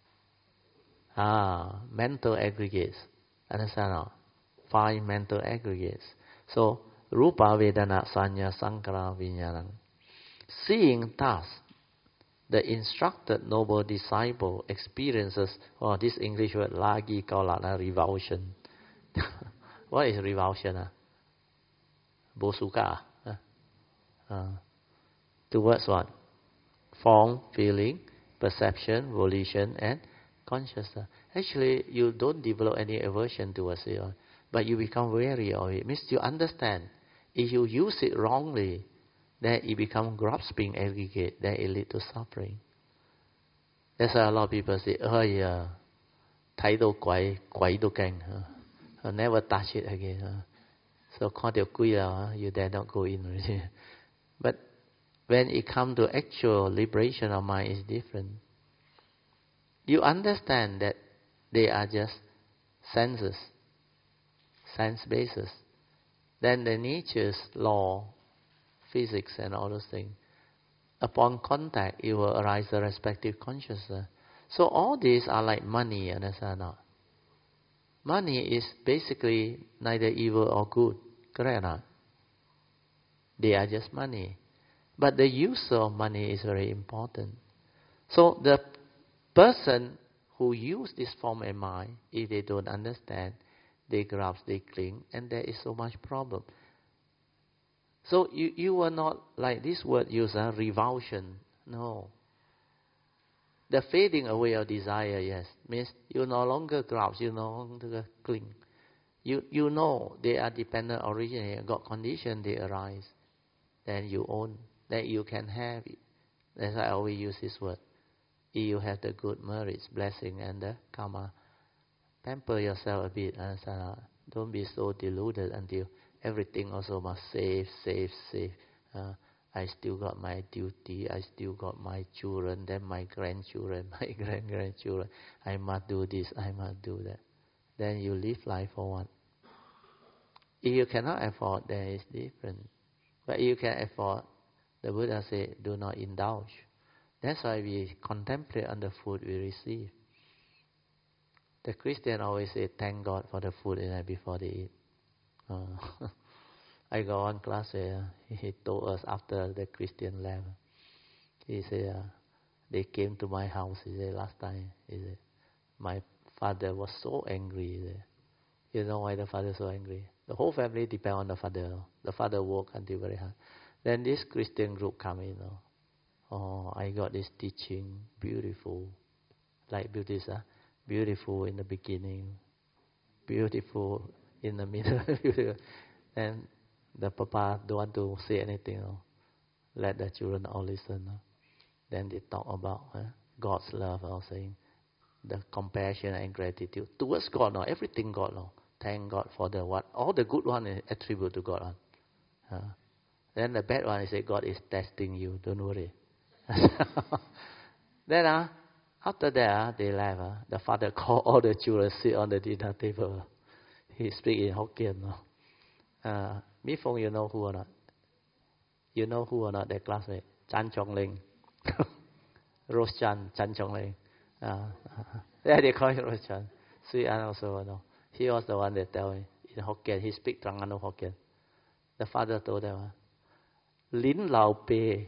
Ah, mental aggregates. Understand now? Five mental aggregates. So, Rupa, Vedana, Sanya, Sankhara, Vijnana. Seeing thus, the instructed noble disciple experiences, oh, this English word, lagi kaulana, revulsion. What is revulsion? Uh? Bosuka. Uh? Uh, towards what? Form, feeling, perception, volition, and consciousness. Actually, you don't develop any aversion towards it, but you become wary of it. It means you understand. If you use it wrongly, then it becomes grasping aggregate, then it leads to suffering. That's why a lot of people say, oh yeah, thấy đồ quậy, quậy đồ keng. I'll never touch it again. Uh. So, call your queer, you dare not go in. But when it comes to actual liberation of mind, it's different. You understand that they are just senses, sense bases. Then the nature's law, physics and all those things. Upon contact, it will arise the respective consciousness. So all these are like money, understand not? Money is basically neither evil or good, correct or not? They are just money. But the use of money is very important. So the person who use this form and mind, if they don't understand, they grasp, they cling, and there is so much problem. So you, you are not like this word used, uh, revulsion. No. The fading away of desire, yes, means you no longer grasp, you no longer cling. You you know they are dependent origin, got condition, they arise. Then you own, then you can have it. That's why I always use this word. If you have the good merits, blessing, and the karma, pamper yourself a bit. Understand? Don't be so deluded until everything also must save, save, save. Uh, I still got my duty. I still got my children, then my grandchildren, my grand-grandchildren. I must do this, I must do that. Then you live life for what? If you cannot afford, then it's different. But if you can afford, the Buddha said, do not indulge. That's why we contemplate on the food we receive. The Christian always say thank God for the food and before they eat. Uh, I got one class where he told us after the Christian left. He said, uh, they came to my house, he said, last time. He said, my father was so angry. He said, you know why the father is so angry? The whole family depend on the father. The father worked until very hard. Then this Christian group come in. Oh, I got this teaching, beautiful. Like Buddhist, uh, beautiful in the beginning, beautiful in the middle. And the papa don't want to say anything. No? Let the children all listen. No? Then they talk about uh, God's love, or saying the compassion and gratitude towards God. No? Everything God. No? Thank God for the what? All the good one is attribute to God. Uh, then the bad one is say God is testing you. Don't worry. Then uh, after that uh, they left. Uh, the father called all the children sit on the dinner table. He speak in Hokkien. No? Uh, Mi Fong, you know who or not? You know who or not? Their classmate, Chan Chong Ling, Rose Chan, Chan Chong Ling. Uh, uh, yeah, they call him Rose Chan. Sui An also know. He was the one that tell me in Hokkien. He speak Terengganu Hokkien. The father told them, "Lin Lao Pe."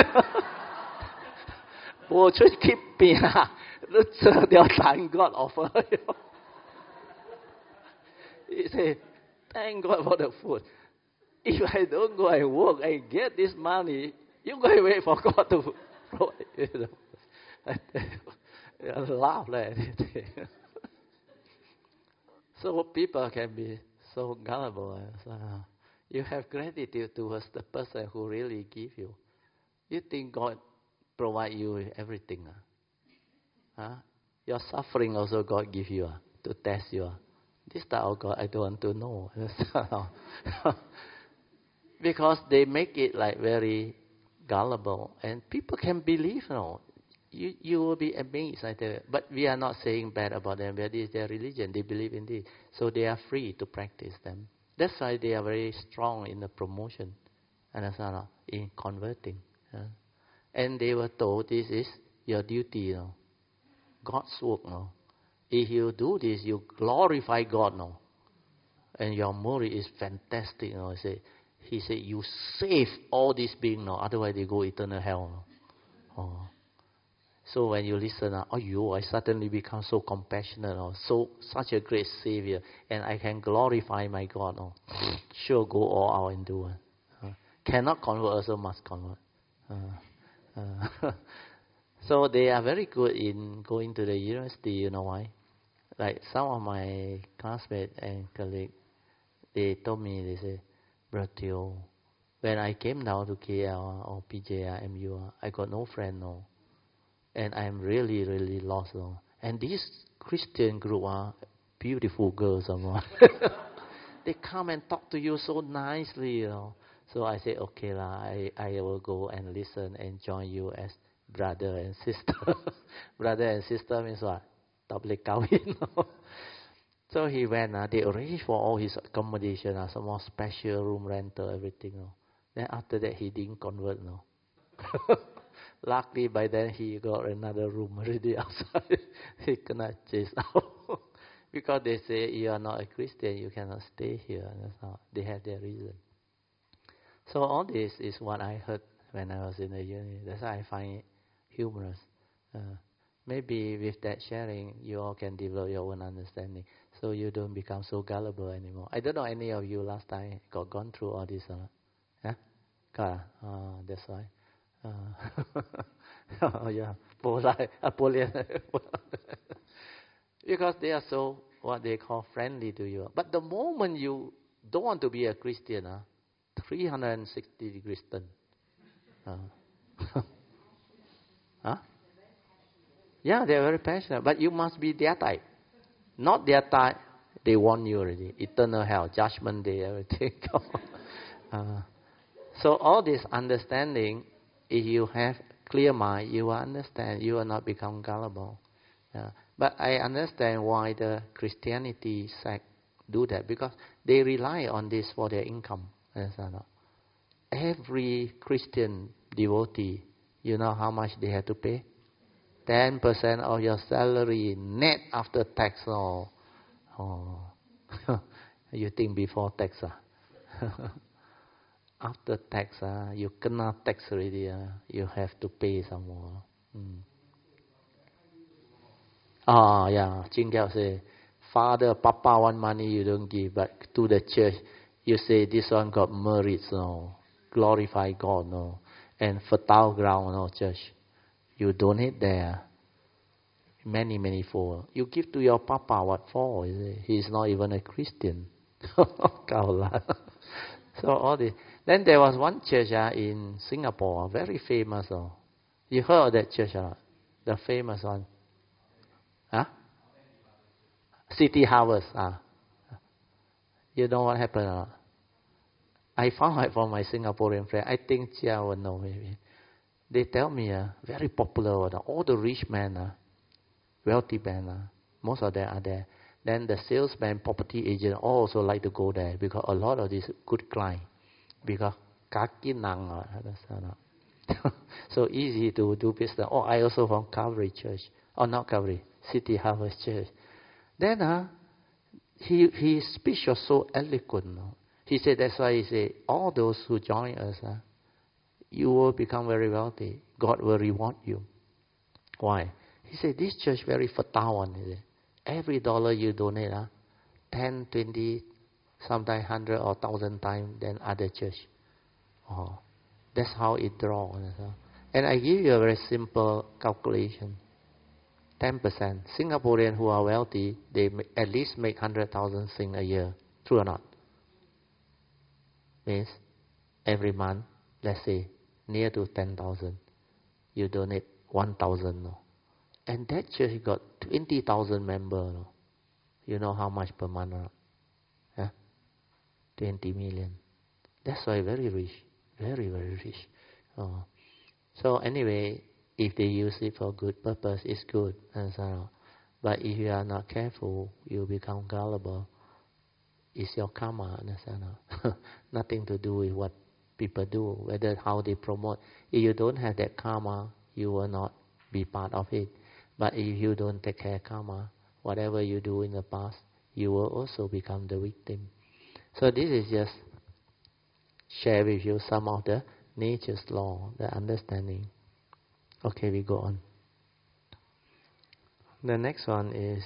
我出去拼啊，都吃掉三个 offer. He said, thank God for the food. If I don't go and work and get this money, you go and wait for God to provide. I laugh like that. So people can be so gullible. So you have gratitude towards the person who really give you. You think God provide you with everything. Uh? Huh? Your suffering also God give you uh, to test you. Uh. This type of God I don't want to know. Because they make it like very gullible and people can believe. No, you you will be amazed. I tell you. But we are not saying bad about them. That is their religion. They believe in this. So they are free to practice them. That's why they are very strong in the promotion. Understand? In converting. Uh. And they were told this is your duty, you know. God's work, no. If you do this, you glorify God, no. And your merit is fantastic, you know. He said, he said you save all these beings, no. Otherwise they go eternal hell, no. Oh. So when you listen, oh, you, I suddenly become so compassionate, no. So such a great Savior, and I can glorify my God, no. Sure, go all out and do it. Uh, cannot convert, also must convert. Uh, Uh, so they are very good in going to the university, you know why? Like some of my classmates and colleagues, they told me, they say, Brother, when I came down to K L or P J R, M U, I got no friend, no. And I'm really, really lost, no. And this Christian group are beautiful girls, no. They come and talk to you so nicely, you know. So I said, okay, lah, I, I will go and listen and join you as brother and sister. Brother and sister means what? Tak boleh kahwin. So he went, uh, they arranged for all his accommodation, uh, some more special room rental, everything. Uh. Then after that, he didn't convert. No. Luckily, by then, he got another room already outside. He cannot chase out. Because they say, you are not a Christian, you cannot stay here. That's how they have their reason. So all this is what I heard when I was in the uni. That's why I find it humorous. Uh, maybe with that sharing, you all can develop your own understanding, so you don't become so gullible anymore. I don't know any of you last time got gone through all this or not. Yeah? Got uh, that's why. Uh, oh yeah, because they are so what they call friendly to you. But the moment you don't want to be a Christian, uh, three hundred sixty degrees turn. Uh. Huh? Yeah, they're very passionate. But you must be their type. Not their type. They warn you already. Eternal hell, judgment day, everything. uh, so all this understanding, if you have clear mind, you will understand. You will not become gullible. Uh, but I understand why the Christianity sect do that. Because they rely on this for their income. Every Christian devotee, you know how much they have to pay? ten percent of your salary net after tax. Oh, oh. You think before tax? Ah? After tax, uh, you cannot tax already. Uh, you have to pay some more. Mm. Ah, yeah. Chingyao say, Father, Papa want money, you don't give, but to the church, you say this one got merits, no. Glorify God, no. And fertile ground, no, church. You donate there. Many, many fold. You give to your Papa, what for? He's not even a Christian. So all this. Then there was one church uh, in Singapore, very famous. Uh. You heard of that church? Uh? The famous one. Huh? City Harvest. Uh. You know what happened? Uh? I found out from my Singaporean friend. I think Chia will know maybe. They tell me, uh, very popular. Uh, all the rich men, uh, wealthy men, uh, most of them are there. Then the salesman, property agent also like to go there because a lot of these good clients. Because kaki nang, so easy to do business. Oh, I also from Calvary Church. Oh, not Calvary, City Harvest Church. Then uh, he, his speech was so eloquent. No? He said, that's why he said, all those who join us, uh, you will become very wealthy. God will reward you. Why? He said, this church very fertile one. He said, every dollar you donate, uh, ten, twenty, sometimes one hundred or one thousand times than other church. Oh, that's how it draws. And I give you a very simple calculation. ten percent. Singaporeans who are wealthy, they at least make one hundred thousand sing a year. True or not? Means every month, let's say, near to ten thousand. You donate one thousand. No? And that church got twenty thousand members. No? You know how much per month? No? Huh? twenty million. That's why very rich. Very, very rich. Oh. So anyway, if they use it for good purpose, it's good. And so, but if you are not careful, you become gullible. It's your karma. Nothing to do with what people do, whether how they promote. If you don't have that karma, you will not be part of it. But if you don't take care of karma, whatever you do in the past, you will also become the victim. So this is just share with you some of the nature's law, the understanding. Okay, we go on. The next one is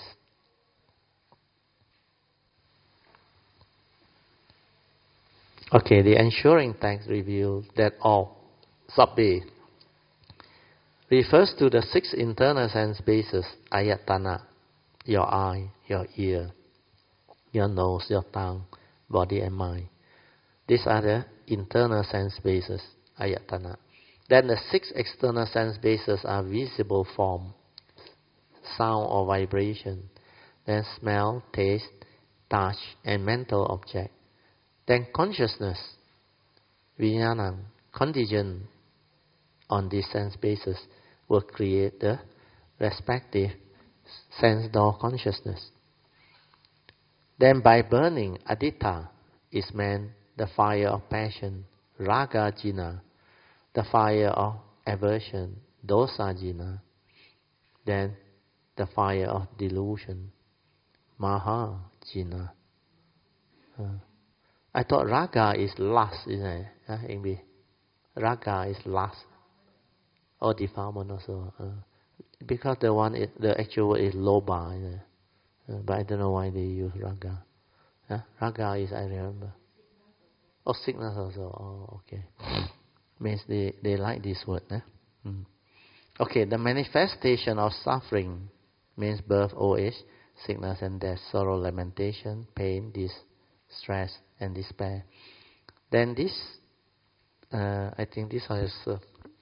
okay, the ensuring text reveals that all sabbe refers to the six internal sense bases, ayatana, your eye, your ear, your nose, your tongue, body and mind. These are the internal sense bases, ayatana. Then the six external sense bases are visible form, sound or vibration, then smell, taste, touch, and mental object. Then consciousness, vijnana, contingent on these sense bases, will create the respective sense door consciousness. Then by burning, adita is meant the fire of passion, raga jina, the fire of aversion, dosa jina, then the fire of delusion, maha jina. Uh, I thought raga is lust, isn't it? Huh, Ingbi? Raga is lust. Or defilement also. Uh, because the one, is, the actual word is loba, isn't it? Uh, but I don't know why they use raga. Huh? Raga is, I remember. Oh, sickness also. Oh, okay. Means they, they like this word. Eh? Mm. Okay, the manifestation of suffering means birth, old age, sickness and death, sorrow, lamentation, pain, distress and despair. Then this, uh, I think this is, uh,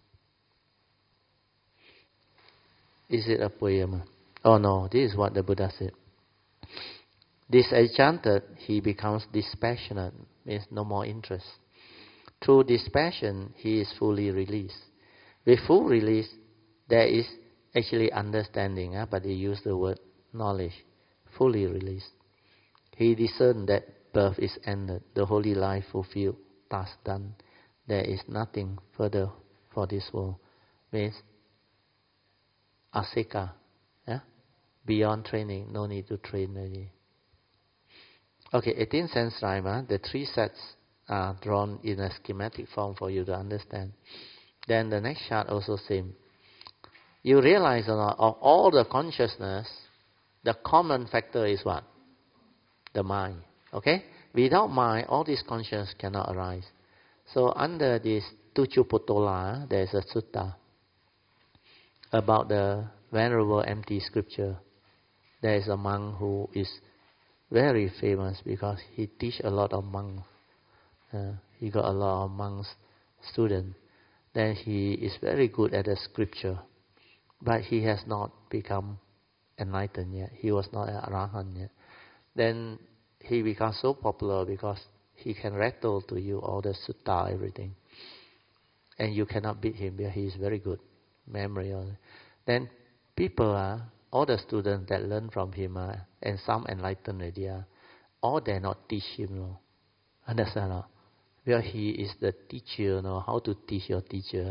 is it a poem? Oh no, this is what the Buddha said. Disenchanted, he becomes dispassionate, means no more interest. Through dispassion, he is fully released. With full release, there is actually understanding, huh? But he used the word knowledge, fully released. He discerned that birth is ended, the holy life fulfilled, task done. There is nothing further for this world. Means Asika. Yeah? Beyond training, no need to train really. Okay, eighteenth sense drive, the three sets are drawn in a schematic form for you to understand. Then the next chart also same. You realize or not, of all the consciousness, the common factor is what? The mind. Okay? Without mind, all these consciousness cannot arise. So under this Tuchupotola, there is a sutta about the Venerable Empty Scripture. There is a monk who is very famous because he teach a lot of monks. Uh, he got a lot of monks students. Then he is very good at the scripture, but he has not become enlightened yet. He was not an arahant yet. Then he becomes so popular because he can rattle to you all the sutta, everything. And you cannot beat him because he is very good. Memory. Then people are, all the students that learn from him are, and some enlightened already are, all dare not teach him. No? Understand? No? Because he is the teacher, you know, how to teach your teacher.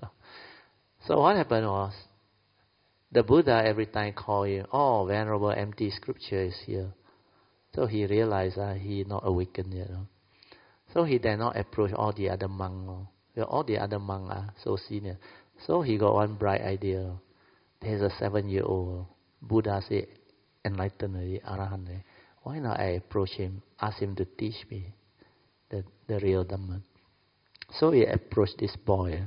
So what happened was, the Buddha every time called him, oh, Venerable Empty Scripture is here. So he realized that uh, he not awakened yet. No? So he dare not approach all the other monks. No? Because all the other monks are so senior. So he got one bright idea. There's a seven-year-old. Buddha said, enlightened already, arahant already. Why not I approach him, ask him to teach me the, the real Dhamma? So he approached this boy.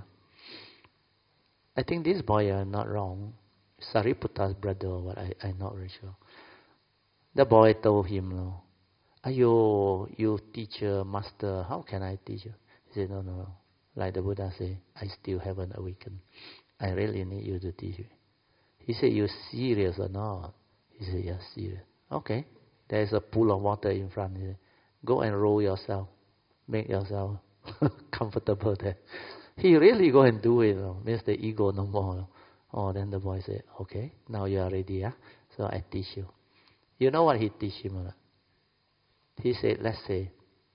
I think this boy is not wrong. Sariputta's brother or what, I, I'm not really sure. The boy told him, no, are you, you teacher, master, how can I teach you? He said, no, no, no. Like the Buddha said, I still haven't awakened. I really need you to teach me. He said, you serious or not? He said, yes, serious. Okay. There's a pool of water in front. He said, go and roll yourself. Make yourself comfortable there. He really go and do it. No? Means the ego no more. No? Oh, then the boy said, okay, now you are ready. Yeah? So I teach you. You know what he teach him? Or he said, let's say,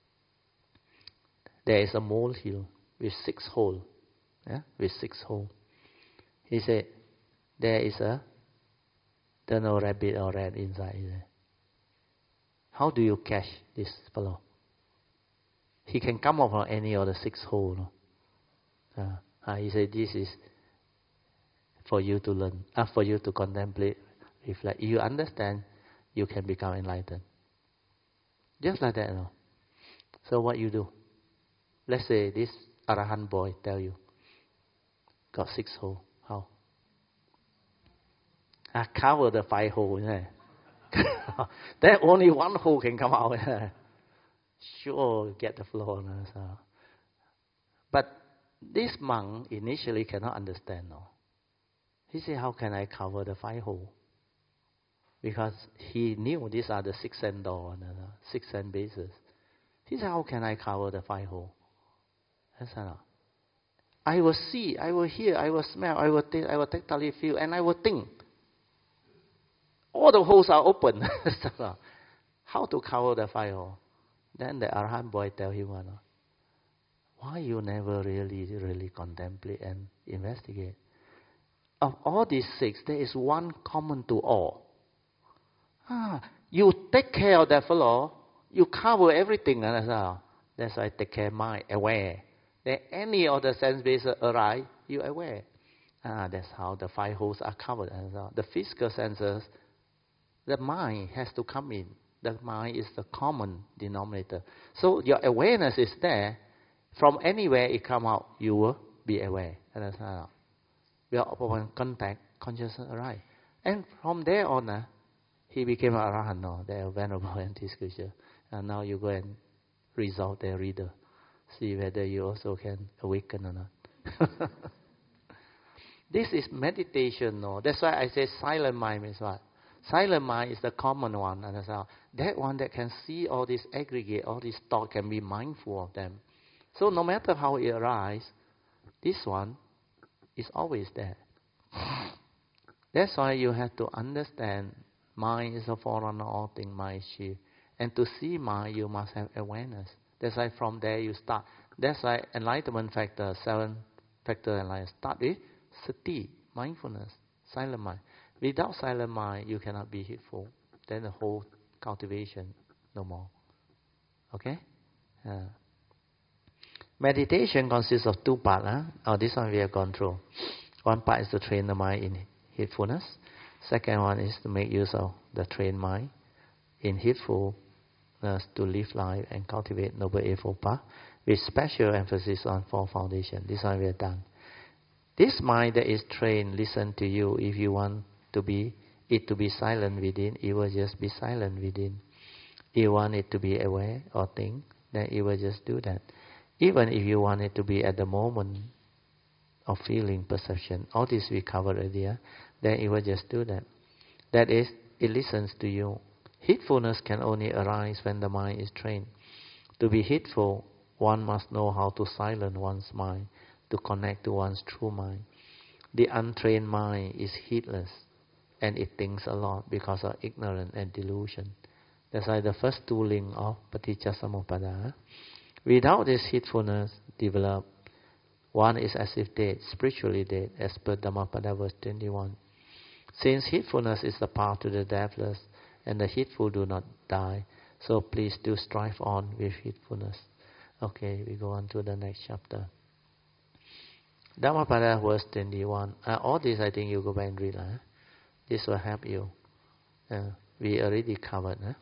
there is a molehill with six holes. Yeah? With six holes. He said, there is a, don't know, rabbit or rat inside there. How do you catch this fellow? He can come up from any of the six holes. No? Uh, uh, he said, this is for you to learn, uh, for you to contemplate, reflect. You understand, you can become enlightened. Just like that, no? So what you do? Let's say this arahant boy tell you, got six holes. How? I cover the five holes. Yeah. Then only one hole can come out. Sure, get the floor. So. But this monk initially cannot understand. No. He said, how can I cover the five holes? Because he knew these are the six sense doors, six sense bases. He said, how can I cover the five holes? I said, no. I will see, I will hear, I will smell, I will taste, I will tactily feel, and I will think. All the holes are open. How to cover the five holes? Then the arahant boy tell him, why you never really, really contemplate and investigate? Of all these six, there is one common to all. Ah, you take care of that fellow, you cover everything. That's why I take care of my aware. That any other sense-based arise, you aware. Ah, that's how the five holes are covered. The physical senses, the mind has to come in. The mind is the common denominator. So your awareness is there. From anywhere it come out, you will be aware. Understand? Upon contact, consciousness arise. And from there on, uh, he became an arahant. No, the Venerable Empty Scripture. And now you go and resolve the reader. See whether you also can awaken or not. This is meditation. No? That's why I say silent mind is what? Silent mind is the common one. Understand? That one that can see all this aggregate, all these thoughts, can be mindful of them. So no matter how it arises, this one is always there. That's why you have to understand mind is a forerunner of all things, mind is chief. And to see mind, you must have awareness. That's why from there you start. That's why enlightenment factor, seven factor enlightenment, start with sati, mindfulness. silent mind. Without silent mind, you cannot be heedful. Then the whole cultivation, no more. Okay? Uh, meditation consists of two parts. Huh? Oh, this one we have gone through. One part is to train the mind in heedfulness. Second one is to make use of the trained mind in heedfulness to live life and cultivate noble eightfold path, with special emphasis on four foundation. This one we have done. This mind that is trained, listen to you. If you want to be it to be silent within, it will just be silent within. If you want it to be aware or think, then it will just do that. Even if you want it to be at the moment of feeling, perception, all this we covered earlier, then it will just do that. That is, it listens to you. Heedfulness can only arise when the mind is trained. To be heedful, one must know how to silence one's mind, to connect to one's true mind. The untrained mind is heedless, and it thinks a lot because of ignorance and delusion. That's why the first two links of Paticcasamuppada. Without this heedfulness developed, one is as if dead, spiritually dead, as per Dhammapada verse twenty-one. Since heedfulness is the path to the deathless, and the heedful do not die, so please do strive on with heedfulness. Okay, we go on to the next chapter. Dhammapada verse twenty-one. Uh, all this I think you go back and read. Huh? This will help you. Uh, we already covered. Huh?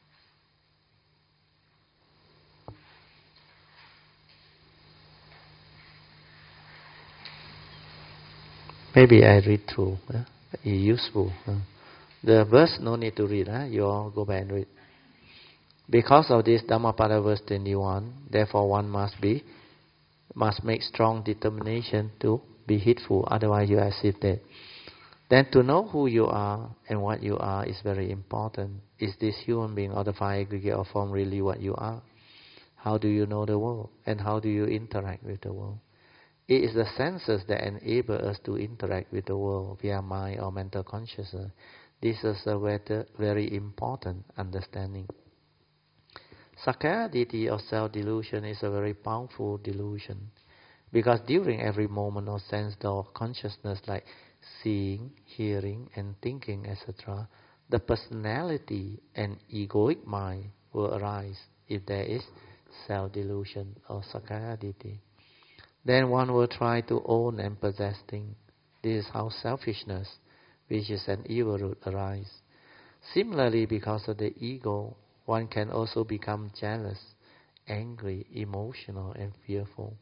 Maybe I read through. Huh? It's useful. Huh? The verse no need to read. Huh? You all go back and read. Because of this, Dhammapada verse twenty-one, therefore one must be, must make strong determination to be heedful, otherwise you are as if dead. Then to know who you are and what you are is very important. Is this human being or the five aggregate of form really what you are? How do you know the world? And how do you interact with the world? It is the senses that enable us to interact with the world via mind or mental consciousness. This is a very, very important understanding. Sakkaya Ditthi or self-delusion is a very powerful delusion, because during every moment of sense or consciousness like seeing, hearing and thinking, et cetera, the personality and egoic mind will arise if there is self-delusion or Sakkaya Ditthi. Then one will try to own and possess things. This is how selfishness, which is an evil root, arises. Similarly, because of the ego, one can also become jealous, angry, emotional and fearful,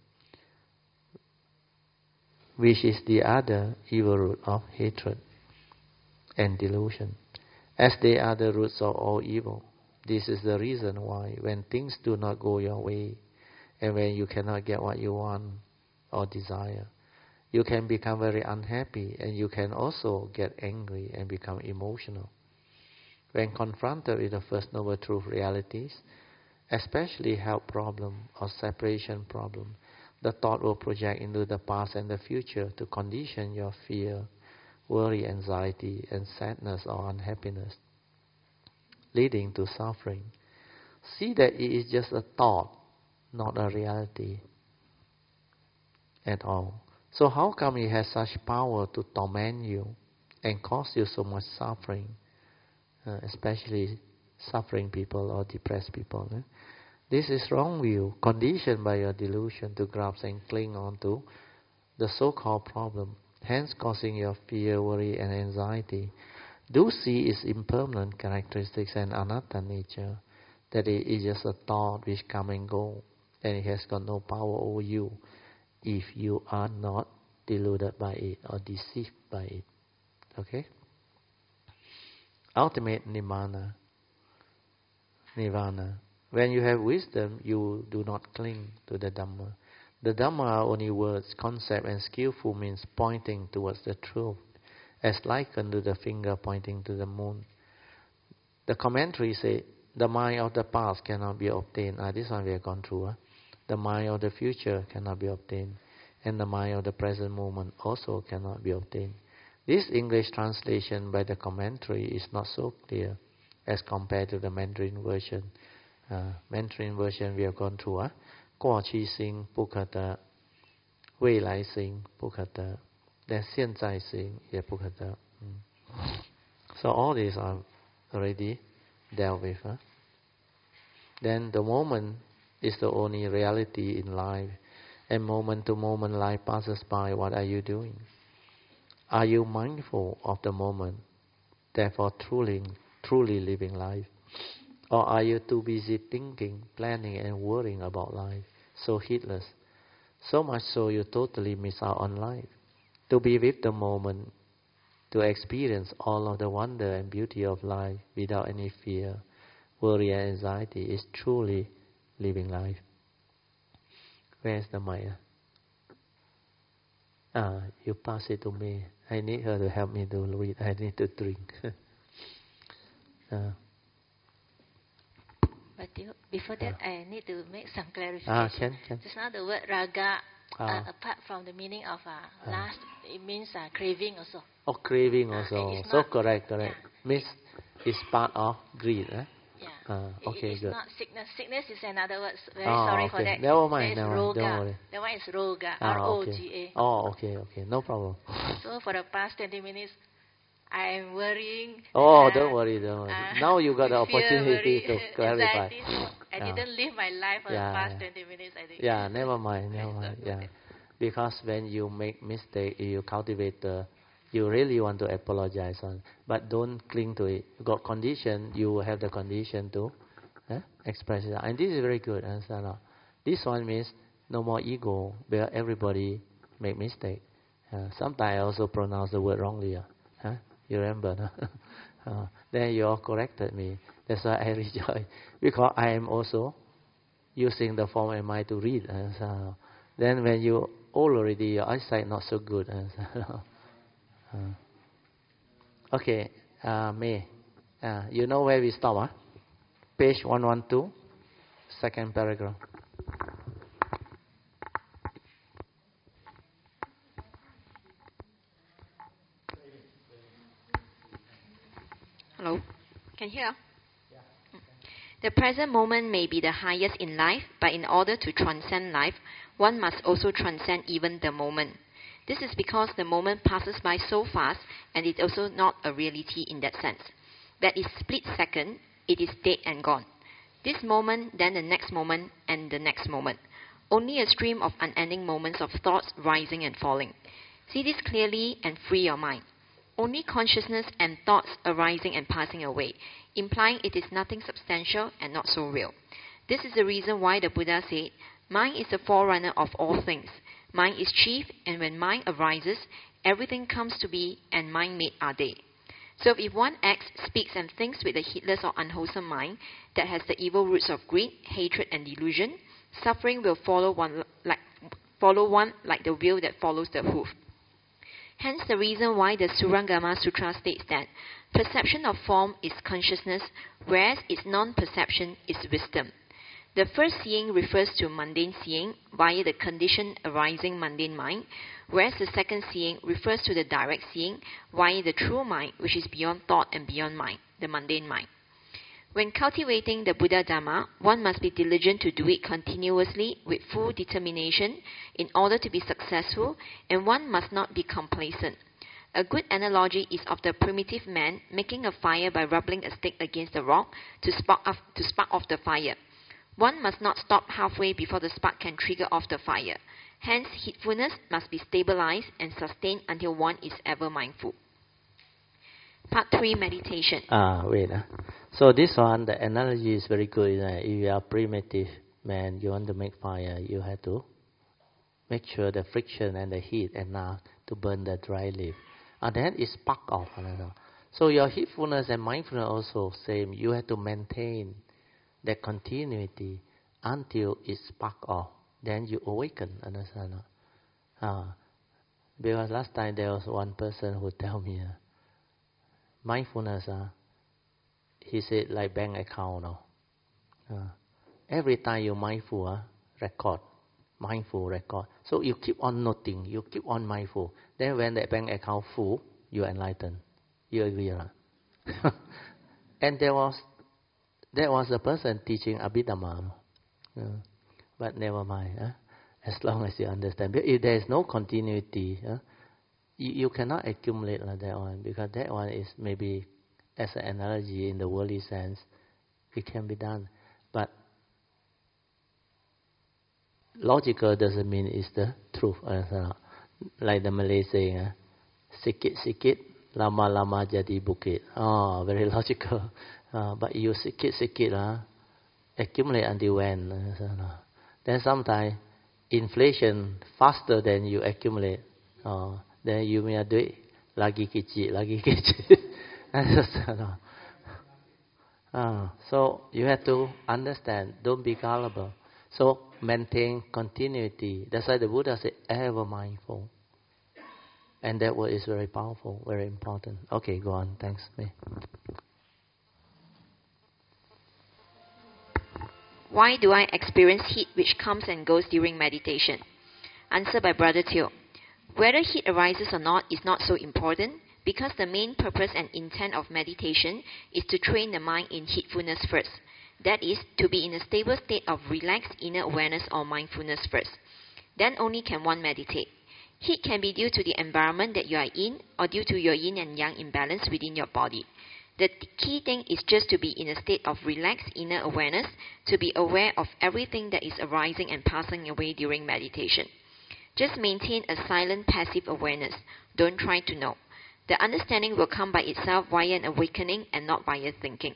which is the other evil root of hatred and delusion, as they are the roots of all evil. This is the reason why when things do not go your way, and when you cannot get what you want or desire, you can become very unhappy, and you can also get angry and become emotional. When confronted with the First Noble Truth realities, especially health problem or separation problem, the thought will project into the past and the future to condition your fear, worry, anxiety, and sadness or unhappiness, leading to suffering. See that it is just a thought, not a reality at all. So how come it has such power to torment you and cause you so much suffering, uh, especially suffering people or depressed people? Eh? This is wrong view, conditioned by your delusion to grasp and cling on to the so-called problem, hence causing your fear, worry and anxiety. Do see its impermanent characteristics and anatta nature, that it is just a thought which come and go, and it has got no power over you if you are not deluded by it or deceived by it. Okay? Ultimate Nibbana. Nirvana. When you have wisdom, you do not cling to the Dhamma. The Dhamma are only words, concept, and skillful means pointing towards the truth, as likened to the finger pointing to the moon. The commentary say, the mind of the past cannot be obtained. Ah, this one we have gone through. Huh? The mind of the future cannot be obtained. And the mind of the present moment also cannot be obtained. This English translation by the commentary is not so clear as compared to the Mandarin version. Uh, Mandarin version we have gone through. Huh? 过去心不可得，未来心不可得. then 现在性也不可得。嗯 So all these are already dealt with. Huh? Then the moment is the only reality in life. And moment to moment life passes by. What are you doing? Are you mindful of the moment, therefore truly, truly living life? Or are you too busy thinking, planning and worrying about life, so heedless? So much so you totally miss out on life. To be with the moment, to experience all of the wonder and beauty of life without any fear, worry and anxiety is truly living life. Where's the mic? Ah, you pass it to me. I need her to help me to read. I need to drink. uh, But you, before that, uh, I need to make some clarification. Ah, can, can. Just now the word raga, ah. uh, apart from the meaning of uh, ah. lust, it means uh, craving also. Oh, craving also. Uh, so not, correct, correct. Yeah, Means it, it's part of greed. Eh? Yeah. Uh, okay, it, it's good. not sickness. Sickness is another word. Very oh, sorry okay. for that. Never mind, That never mind. Don't worry. That one is roga. Ah, R O G A. Okay. Oh, okay, okay. No problem. So for the past twenty minutes, I'm worrying. Oh, uh, don't worry, don't worry. Uh, now you got the opportunity worry, to clarify. Anxiety, so I yeah. didn't live my life for yeah, the past yeah. twenty minutes, I think. Yeah, never mind, never mind. Yeah. Because when you make mistake, you cultivate the, you really want to apologize on, but don't cling to it. You got condition, you have the condition to eh, express it. And this is very good. Understand? This one means no more ego, where everybody make mistake. Uh, sometimes I also pronounce the word wrongly. Uh, huh? You remember? No? uh, then you all corrected me. That's why I rejoice. Because I am also using the form of mind to read. Uh, so then when you already, your eyesight not so good. Uh, so, uh, okay, uh, May. Uh, you know where we stop? Huh? Page one twelve, second paragraph. Hello, can you hear? Yeah. The present moment may be the highest in life, but in order to transcend life, one must also transcend even the moment. This is because the moment passes by so fast, and it's also not a reality in that sense. That is split second, it is dead and gone. This moment, then the next moment, and the next moment. Only a stream of unending moments of thoughts rising and falling. See this clearly and free your mind. Only consciousness and thoughts arising and passing away, implying it is nothing substantial and not so real. This is the reason why the Buddha said, mind is the forerunner of all things. Mind is chief, and when mind arises, everything comes to be, and mind-made are they. So if one acts, speaks, and thinks with a heedless or unwholesome mind that has the evil roots of greed, hatred, and delusion, suffering will follow one like, follow one like the wheel that follows the hoof. Hence the reason why the Surangama Sutra states that perception of form is consciousness, whereas its non-perception is wisdom. The first seeing refers to mundane seeing via the conditioned arising mundane mind, whereas the second seeing refers to the direct seeing via the true mind, which is beyond thought and beyond mind, the mundane mind. When cultivating the Buddha Dhamma, one must be diligent to do it continuously with full determination in order to be successful, and one must not be complacent. A good analogy is of the primitive man making a fire by rubbing a stick against the rock to spark off, to spark off the fire. One must not stop halfway before the spark can trigger off the fire. Hence, heedfulness must be stabilized and sustained until one is ever mindful. Part three, meditation. Ah, wait. Uh. So this one, the analogy is very good. Uh, if you are primitive man, you want to make fire, you have to make sure the friction and the heat enough to burn the dry leaf. And then it spark off. So your heedfulness and mindfulness also same. You have to maintain the continuity until it spark off. Then you awaken. Understand? Uh, because last time there was one person who tell me, uh, mindfulness, uh, he said, like bank account. No? Uh, every time you mindful, uh, record. Mindful record. So you keep on noting, you keep on mindful. Then when the bank account full, you enlighten. You agree, right? And there was there was a person teaching Abhidhamma. Uh, but never mind. Uh, as long as you understand. But if there is no continuity, uh, you, you cannot accumulate like that one, because that one is maybe, as an analogy in the worldly sense, it can be done. But logical doesn't mean it's the truth. Uh, like the Malay saying, uh, sikit-sikit, lama-lama jadi bukit. Oh, very logical. Uh, but you sikit-sikit, uh, accumulate until when? Uh, then sometimes inflation faster than you accumulate. Uh, then you may do it lagi kecil, lagi kecil. uh, so you have to understand, don't be gullible. So maintain continuity. That's why the Buddha said, ever mindful. And that word is very powerful, very important. Okay, go on. Thanks. Me. Why do I experience heat which comes and goes during meditation? Answer by Brother Teo. Whether heat arises or not is not so important, because the main purpose and intent of meditation is to train the mind in heatfulness first. That is, to be in a stable state of relaxed inner awareness or mindfulness first. Then only can one meditate. Heat can be due to the environment that you are in, or due to your yin and yang imbalance within your body. The key thing is just to be in a state of relaxed inner awareness, to be aware of everything that is arising and passing away during meditation. Just maintain a silent, passive awareness. Don't try to know. The understanding will come by itself via an awakening and not via thinking.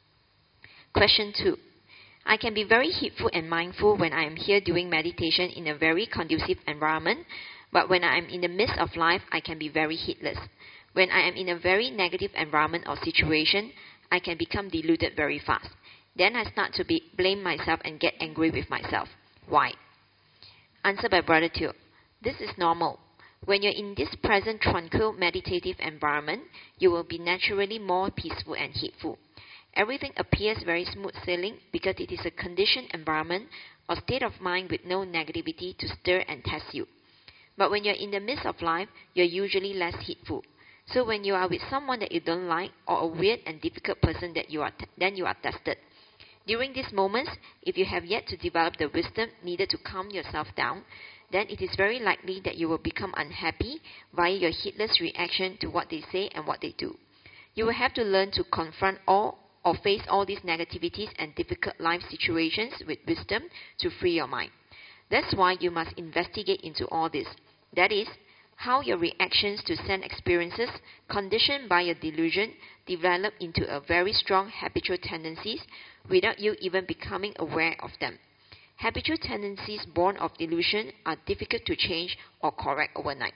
Question two. I can be very heedful and mindful when I am here doing meditation in a very conducive environment, but when I am in the midst of life, I can be very heedless. When I am in a very negative environment or situation, I can become deluded very fast. Then I start to be, blame myself and get angry with myself. Why? Answer by Brother Teo. This is normal. When you're in this present tranquil meditative environment, you will be naturally more peaceful and heedful. Everything appears very smooth sailing because it is a conditioned environment or state of mind with no negativity to stir and test you. But when you're in the midst of life, you're usually less heedful. So when you are with someone that you don't like, or a weird and difficult person, that you are t- then you are tested. During these moments, if you have yet to develop the wisdom needed to calm yourself down, then it is very likely that you will become unhappy via your heedless reaction to what they say and what they do. You will have to learn to confront all or face all these negativities and difficult life situations with wisdom to free your mind. That's why you must investigate into all this. That is, how your reactions to sense experiences, conditioned by your delusion, develop into a very strong habitual tendencies without you even becoming aware of them. Habitual tendencies born of delusion are difficult to change or correct overnight.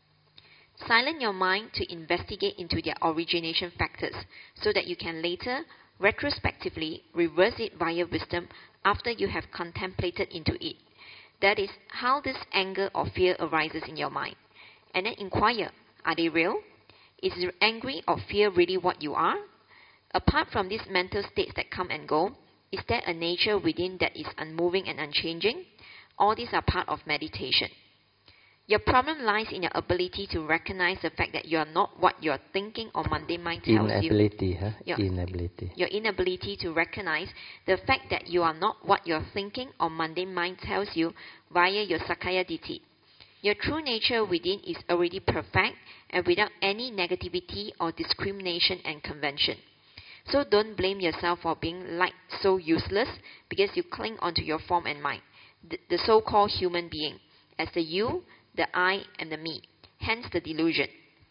Silence your mind to investigate into their origination factors so that you can later, retrospectively, reverse it via wisdom after you have contemplated into it. That is, how this anger or fear arises in your mind. And then inquire, are they real? Is angry or fear really what you are? Apart from these mental states that come and go, is there a nature within that is unmoving and unchanging? All these are part of meditation. Your problem lies in your ability to recognize the fact that you are not what your thinking or mundane mind tells Inability, you. Huh? Your, Inability. Your inability to recognize the fact that you are not what your thinking or mundane mind tells you via your Sakkaya Ditthi. Your true nature within is already perfect and without any negativity or discrimination and convention. So don't blame yourself for being like so useless because you cling onto your form and mind, the, the so-called human being, as the you, the I, and the me, hence the delusion.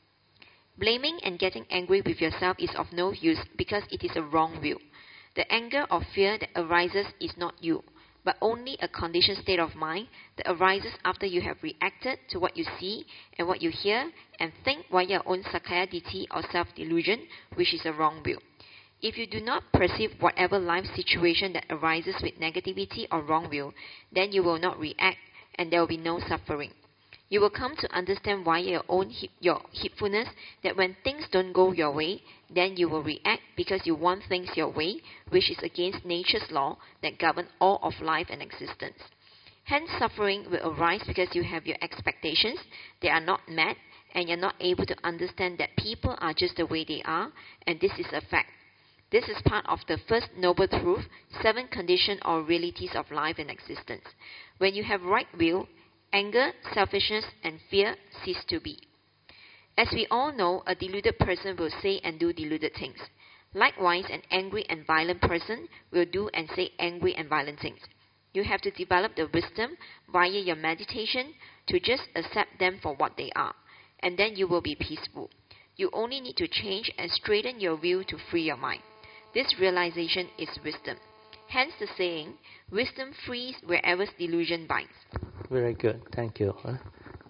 Blaming and getting angry with yourself is of no use because it is a wrong view. The anger or fear that arises is not you, but only a conditioned state of mind that arises after you have reacted to what you see and what you hear and think via your own Sakkaya Ditthi or self-delusion, which is a wrong view. If you do not perceive whatever life situation that arises with negativity or wrong view, then you will not react and there will be no suffering. You will come to understand via your own hip, your heedfulness that when things don't go your way, then you will react because you want things your way, which is against nature's law that govern all of life and existence. Hence, suffering will arise because you have your expectations, they are not met, and you're not able to understand that people are just the way they are, and this is a fact. This is part of the first noble truth, seven conditions or realities of life and existence. When you have right will, anger, selfishness, and fear cease to be. As we all know, a deluded person will say and do deluded things. Likewise, an angry and violent person will do and say angry and violent things. You have to develop the wisdom via your meditation to just accept them for what they are, and then you will be peaceful. You only need to change and straighten your view to free your mind. This realization is wisdom. Hence the saying, wisdom frees wherever delusion binds. Very good. Thank you. Huh?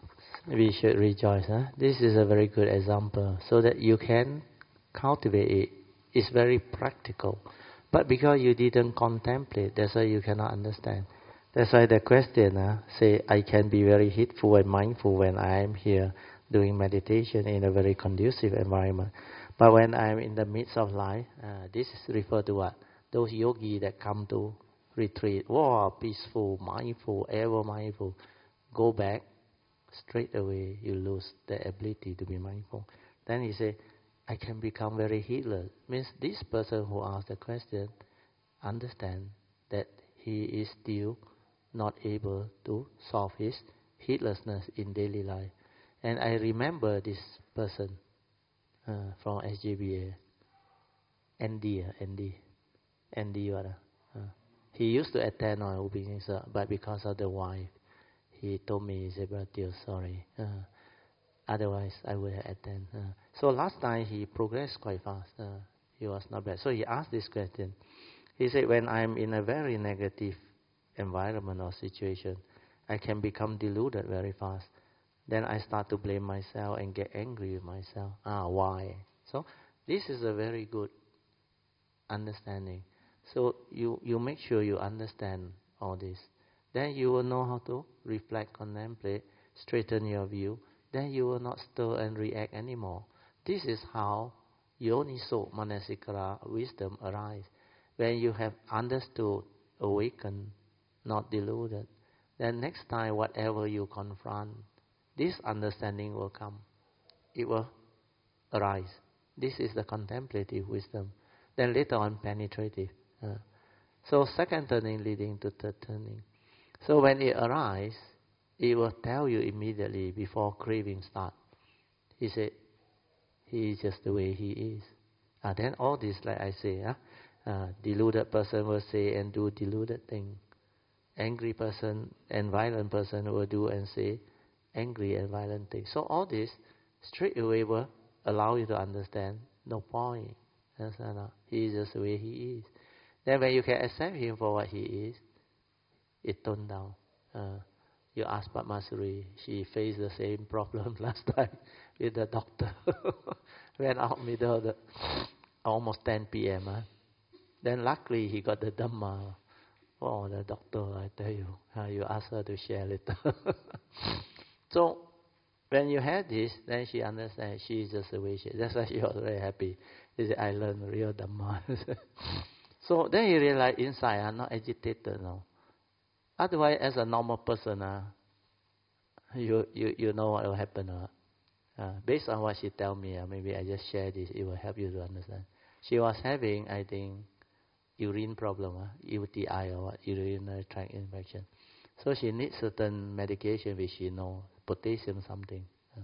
We should rejoice. Huh? This is a very good example so that you can cultivate it. It's very practical. But because you didn't contemplate, that's why you cannot understand. That's why the question uh, say, I can be very heedful and mindful when I am here doing meditation in a very conducive environment. But when I am in the midst of life, uh, this is referred to what? Those yogis that come to retreat, wow, peaceful, mindful, ever mindful, go back, straight away you lose the ability to be mindful. Then he say, I can become very heedless. Means this person who asked the question understand that he is still not able to solve his heedlessness in daily life. And I remember this person uh, from S J B A, Andy, uh, Andy, Andy, what, uh, he used to attend on Ubin, but because of the wife, he told me, he said, Brother, sorry. Uh, otherwise, I would have attended. Uh, so last time, he progressed quite fast. Uh, he was not bad. So he asked this question. He said, when I'm in a very negative environment or situation, I can become deluded very fast. Then I start to blame myself and get angry with myself. Ah, why? So this is a very good understanding. So you, you make sure you understand all this. Then you will know how to reflect, contemplate, straighten your view. Then you will not stir and react anymore. This is how Yoniso Manasikara wisdom arises. When you have understood, awakened, not deluded, then next time whatever you confront, this understanding will come. It will arise. This is the contemplative wisdom. Then later on, penetrative. Uh, so second turning leading to third turning. So when it arises, it will tell you immediately before craving start. He said, he is just the way he is. Uh, then all this, like I say, uh, uh, deluded person will say and do deluded thing. Angry person and violent person will do and say angry and violent things. So all this straight away will allow you to understand, no point. He is just the way he is. Then when you can accept him for what he is, it toned down. Uh, you ask Padmasuri, she faced the same problem last time with the doctor. Went out middle of the, almost ten p.m. Huh? Then luckily he got the Dhamma. Oh, the doctor, I tell you, uh, you ask her to share later. So when you had this, then she understands she is just the way she is. That's why she was very happy. He said, I learned real Dhamma. So then he realized inside, I'm not agitated now. Otherwise, as a normal person, uh, you, you you know what will happen. Uh, uh, based on what she tell me, uh, maybe I just share this, it will help you to understand. She was having, I think, urine problem, uh, U T I or what, urinary tract infection. So she needs certain medication which she know, potassium something. Uh.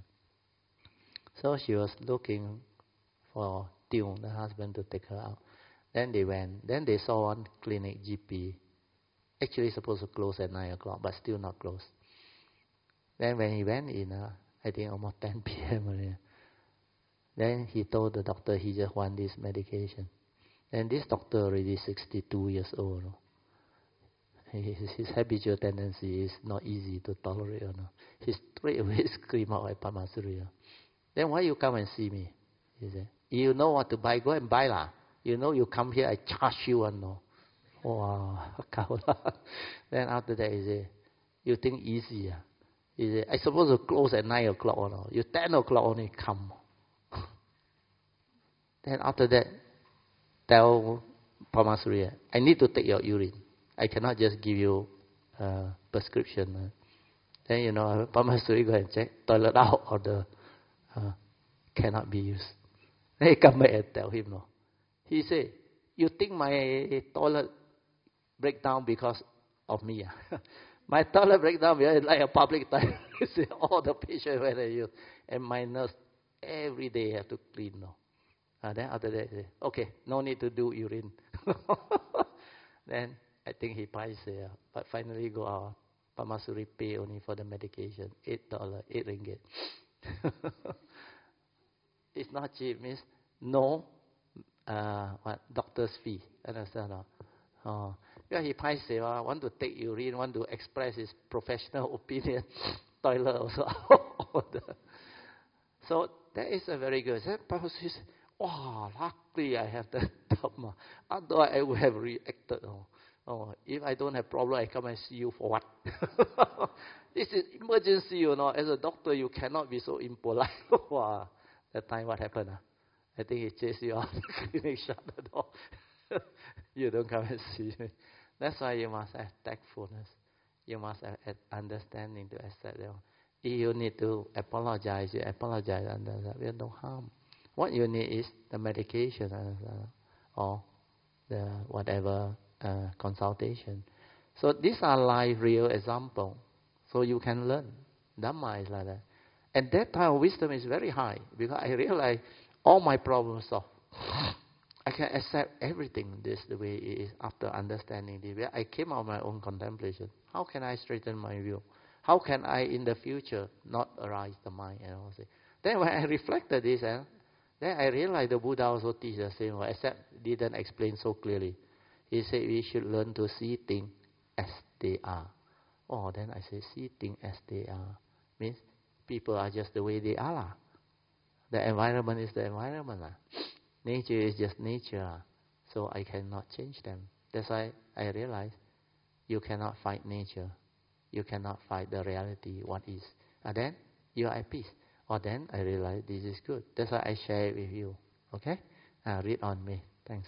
So she was looking for Tiong, the husband, to take her out. Then they went. Then they saw one clinic, G P. Actually supposed to close at nine o'clock, but still not closed. Then when he went in, uh, I think almost ten p.m. already. Then he told the doctor he just want this medication. And this doctor already sixty-two years old. No? His, his habitual tendency is not easy to tolerate. You know? He straight away scream out at Padmasuri. Then why you come and see me? He said, you know what to buy, go and buy lah. You know you come here, I charge you one no. Wow, then after that he said, you think easy? Ah? He said, I supposed to close at nine o'clock or no? You ten o'clock only come. Then after that, tell Padmasuri, I need to take your urine. I cannot just give you a prescription. Uh. Then, you know, Padmasuri go and check, toilet out or the uh, cannot be used. Then he come back and tell him, no. He said, you think my toilet break down because of me? Uh? My toilet break down because it's like a public toilet. All the patients went at you. And my nurse every day have to clean. No. Uh, then after that, he say, okay, no need to do urine. Then I think he buys it, uh, but finally go out. Pamasuri pay only for the medication, eight dollar, eight ringgit. It's not cheap. Means no, uh, what doctor's fee. Understand? No? Oh, because he buys it, uh, want to take urine, want to express his professional opinion. Toilet also. So that is a very good. That Papa says, "Oh, luckily I have that Dhamma. Otherwise I would have reacted." Oh. Oh, if I don't have problem, I come and see you for what? This is emergency, you know. As a doctor, you cannot be so impolite. Wow. That time, what happened? Uh? I think he chased you out of the clinic, shut the door. You don't come and see me. That's why you must have tactfulness. You must have understanding to accept them. If you need to apologize, you apologize under that. There's no harm. What you need is the medication uh, or the whatever. Uh, consultation. So these are live real example. So you can learn. Dhamma is like that. And that type of wisdom is very high because I realize all my problems solved. I can accept everything this the way it is after understanding this. I came out of my own contemplation. How can I straighten my view? How can I in the future not arise the mind? And all that. Then when I reflected this, uh, then I realized the Buddha also teaches the same way, except didn't explain so clearly. He said we should learn to see things as they are. Oh, then I say see things as they are. Means people are just the way they are. The environment is the environment. Nature is just nature. So I cannot change them. That's why I realize you cannot fight nature. You cannot fight the reality, what is. And then you are at peace. Or then I realize this is good. That's why I share it with you. Okay? Uh, read on me. Thanks.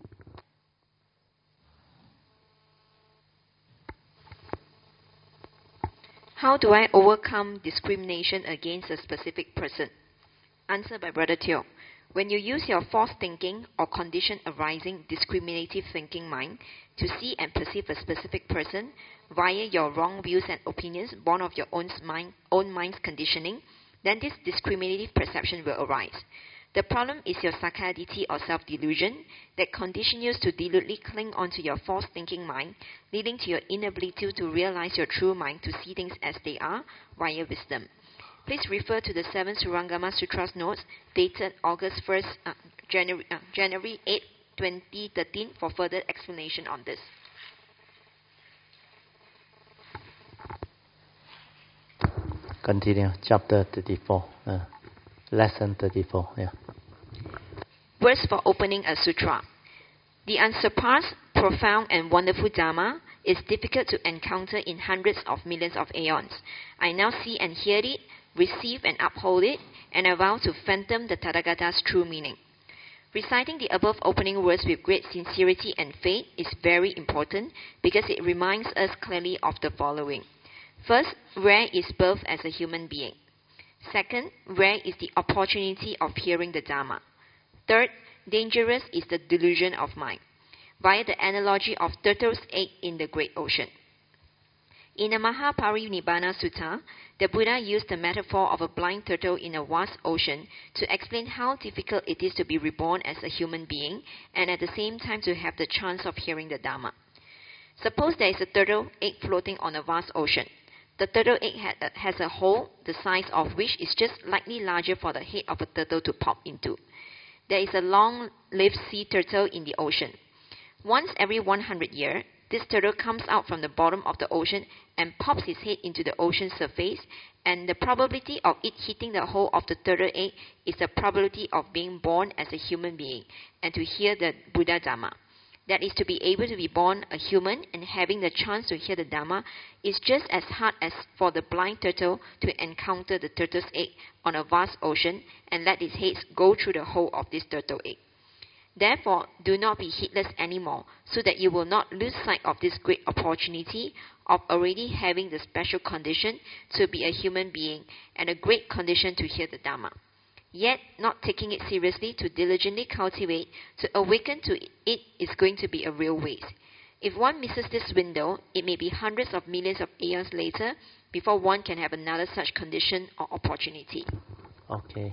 How do I overcome discrimination against a specific person? Answer by Brother Teo. When you use your false thinking or condition arising discriminative thinking mind to see and perceive a specific person via your wrong views and opinions born of your own, mind, own mind's conditioning, then this discriminative perception will arise. The problem is your sakkayaditthi or self-delusion that conditions you to deludely cling onto your false thinking mind, leading to your inability to realize your true mind to see things as they are via wisdom. Please refer to the seventh Surangama Sutra's notes dated August first, uh, January, uh, January eighth, twenty thirteen for further explanation on this. Continue, chapter thirty-four, uh, lesson thirty-four. Yeah. Words for opening a sutra. The unsurpassed, profound, and wonderful Dharma is difficult to encounter in hundreds of millions of aeons. I now see and hear it, receive and uphold it, and I vow to fathom the Tathagata's true meaning. Reciting the above opening words with great sincerity and faith is very important because it reminds us clearly of the following. First, rare is birth as a human being. Second, rare is the opportunity of hearing the Dharma. Third, dangerous is the delusion of mind, via the analogy of turtle's egg in the great ocean. In the Mahaparinibbana Sutta, the Buddha used the metaphor of a blind turtle in a vast ocean to explain how difficult it is to be reborn as a human being and at the same time to have the chance of hearing the Dharma. Suppose there is a turtle egg floating on a vast ocean. The turtle egg has a hole the size of which is just slightly larger for the head of a turtle to pop into. There is a long-lived sea turtle in the ocean. Once every one hundred years, this turtle comes out from the bottom of the ocean and pops its head into the ocean surface, and the probability of it hitting the hole of the turtle egg is the probability of being born as a human being and to hear the Buddha Dhamma. That is, to be able to be born a human and having the chance to hear the Dhamma is just as hard as for the blind turtle to encounter the turtle's egg on a vast ocean and let its head go through the hole of this turtle egg. Therefore, do not be heedless anymore, so that you will not lose sight of this great opportunity of already having the special condition to be a human being and a great condition to hear the Dhamma. Yet, not taking it seriously to diligently cultivate, to awaken to it is going to be a real waste. If one misses this window, it may be hundreds of millions of years later before one can have another such condition or opportunity. Okay.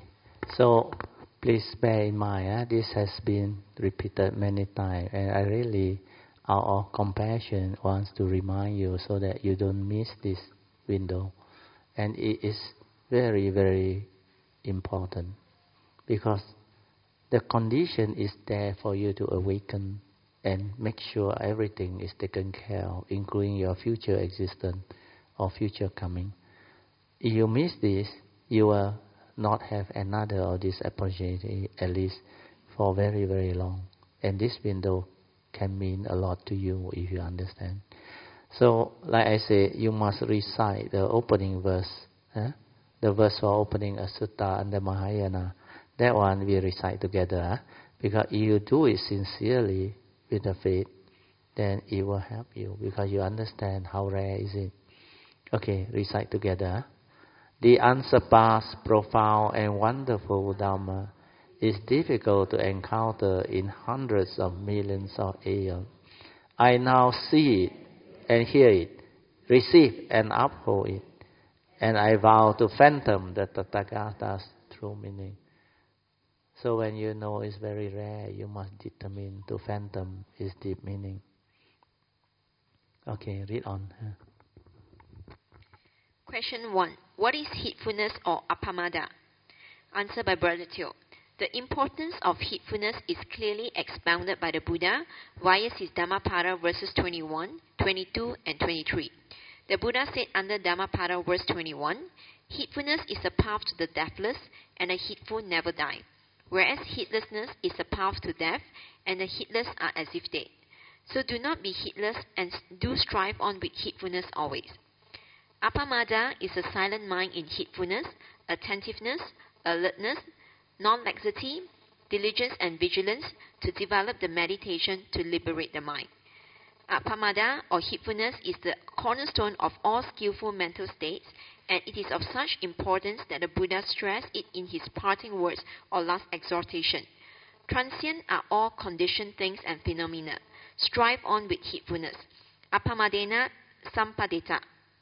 So please bear in mind, eh, this has been repeated many times, and I really, out of compassion, wants to remind you so that you don't miss this window. And it is very, very important, because the condition is there for you to awaken and make sure everything is taken care of, including your future existence or future coming. If you miss this, you will not have another of this opportunity, at least for very, very long. And this window can mean a lot to you if you understand. So, like I say, you must recite the opening verse, eh? the verse for opening a sutta under Mahayana. That one we recite together, eh? Because if you do it sincerely with the faith, then it will help you, because you understand how rare is it. Okay, recite together. Eh? The unsurpassed, profound and wonderful Dhamma is difficult to encounter in hundreds of millions of aeons. I now see it and hear it, receive and uphold it, and I vow to fathom the Tathagata's true meaning. So when you know it's very rare, you must determine to fathom its deep meaning. Okay, read on. Question one. What is heedfulness or appamada? Answer by Brother Teo. The importance of heedfulness is clearly expounded by the Buddha via his Dhammapada verses twenty-one, twenty-two and twenty-three. The Buddha said under Dhammapada verse twenty-one, heedfulness is a path to the deathless, and the heedful never die, whereas heedlessness is a path to death, and the heedless are as if dead. So do not be heedless, and do strive on with heedfulness always. Appamada is a silent mind in heedfulness, attentiveness, alertness, non-laxity, diligence and vigilance to develop the meditation to liberate the mind. Appamada or heedfulness is the cornerstone of all skillful mental states, and it is of such importance that the Buddha stressed it in his parting words or last exhortation. Transient are all conditioned things and phenomena. Strive on with heedfulness. Appamadena sampadeta.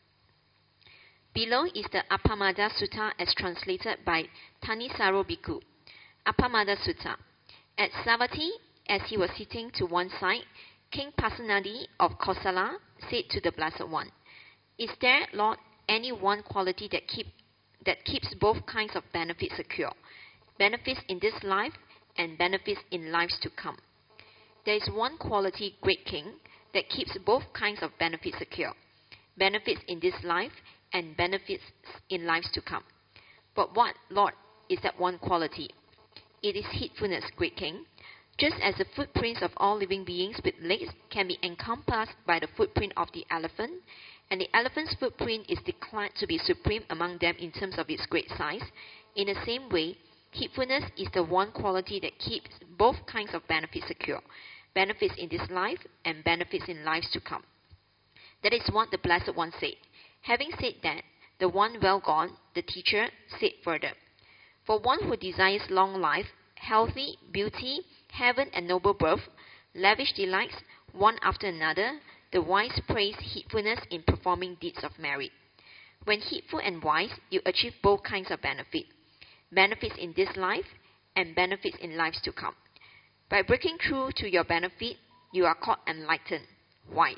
Below is the Appamada Sutta as translated by Thanissaro Bhikkhu. Appamada Sutta. At Savatthi, as he was sitting to one side, King Pasenadi of Kosala said to the Blessed One, "Is there, Lord, any one quality that, keep, that keeps both kinds of benefits secure, benefits in this life and benefits in lives to come?" There is one quality, great King, that keeps both kinds of benefits secure, benefits in this life and benefits in lives to come. But what, Lord, is that one quality? It is heedfulness, great King. Just as the footprints of all living beings with legs can be encompassed by the footprint of the elephant, and the elephant's footprint is declared to be supreme among them in terms of its great size, in the same way, heedfulness is the one quality that keeps both kinds of benefits secure, benefits in this life and benefits in lives to come. That is what the Blessed One said. Having said that, the one well gone, the teacher, said further, "For one who desires long life, healthy, beauty, heaven and noble birth, lavish delights, one after another, the wise praise heedfulness in performing deeds of merit. When heedful and wise, you achieve both kinds of benefit, benefits in this life and benefits in lives to come. By breaking through to your benefit, you are called enlightened, wise."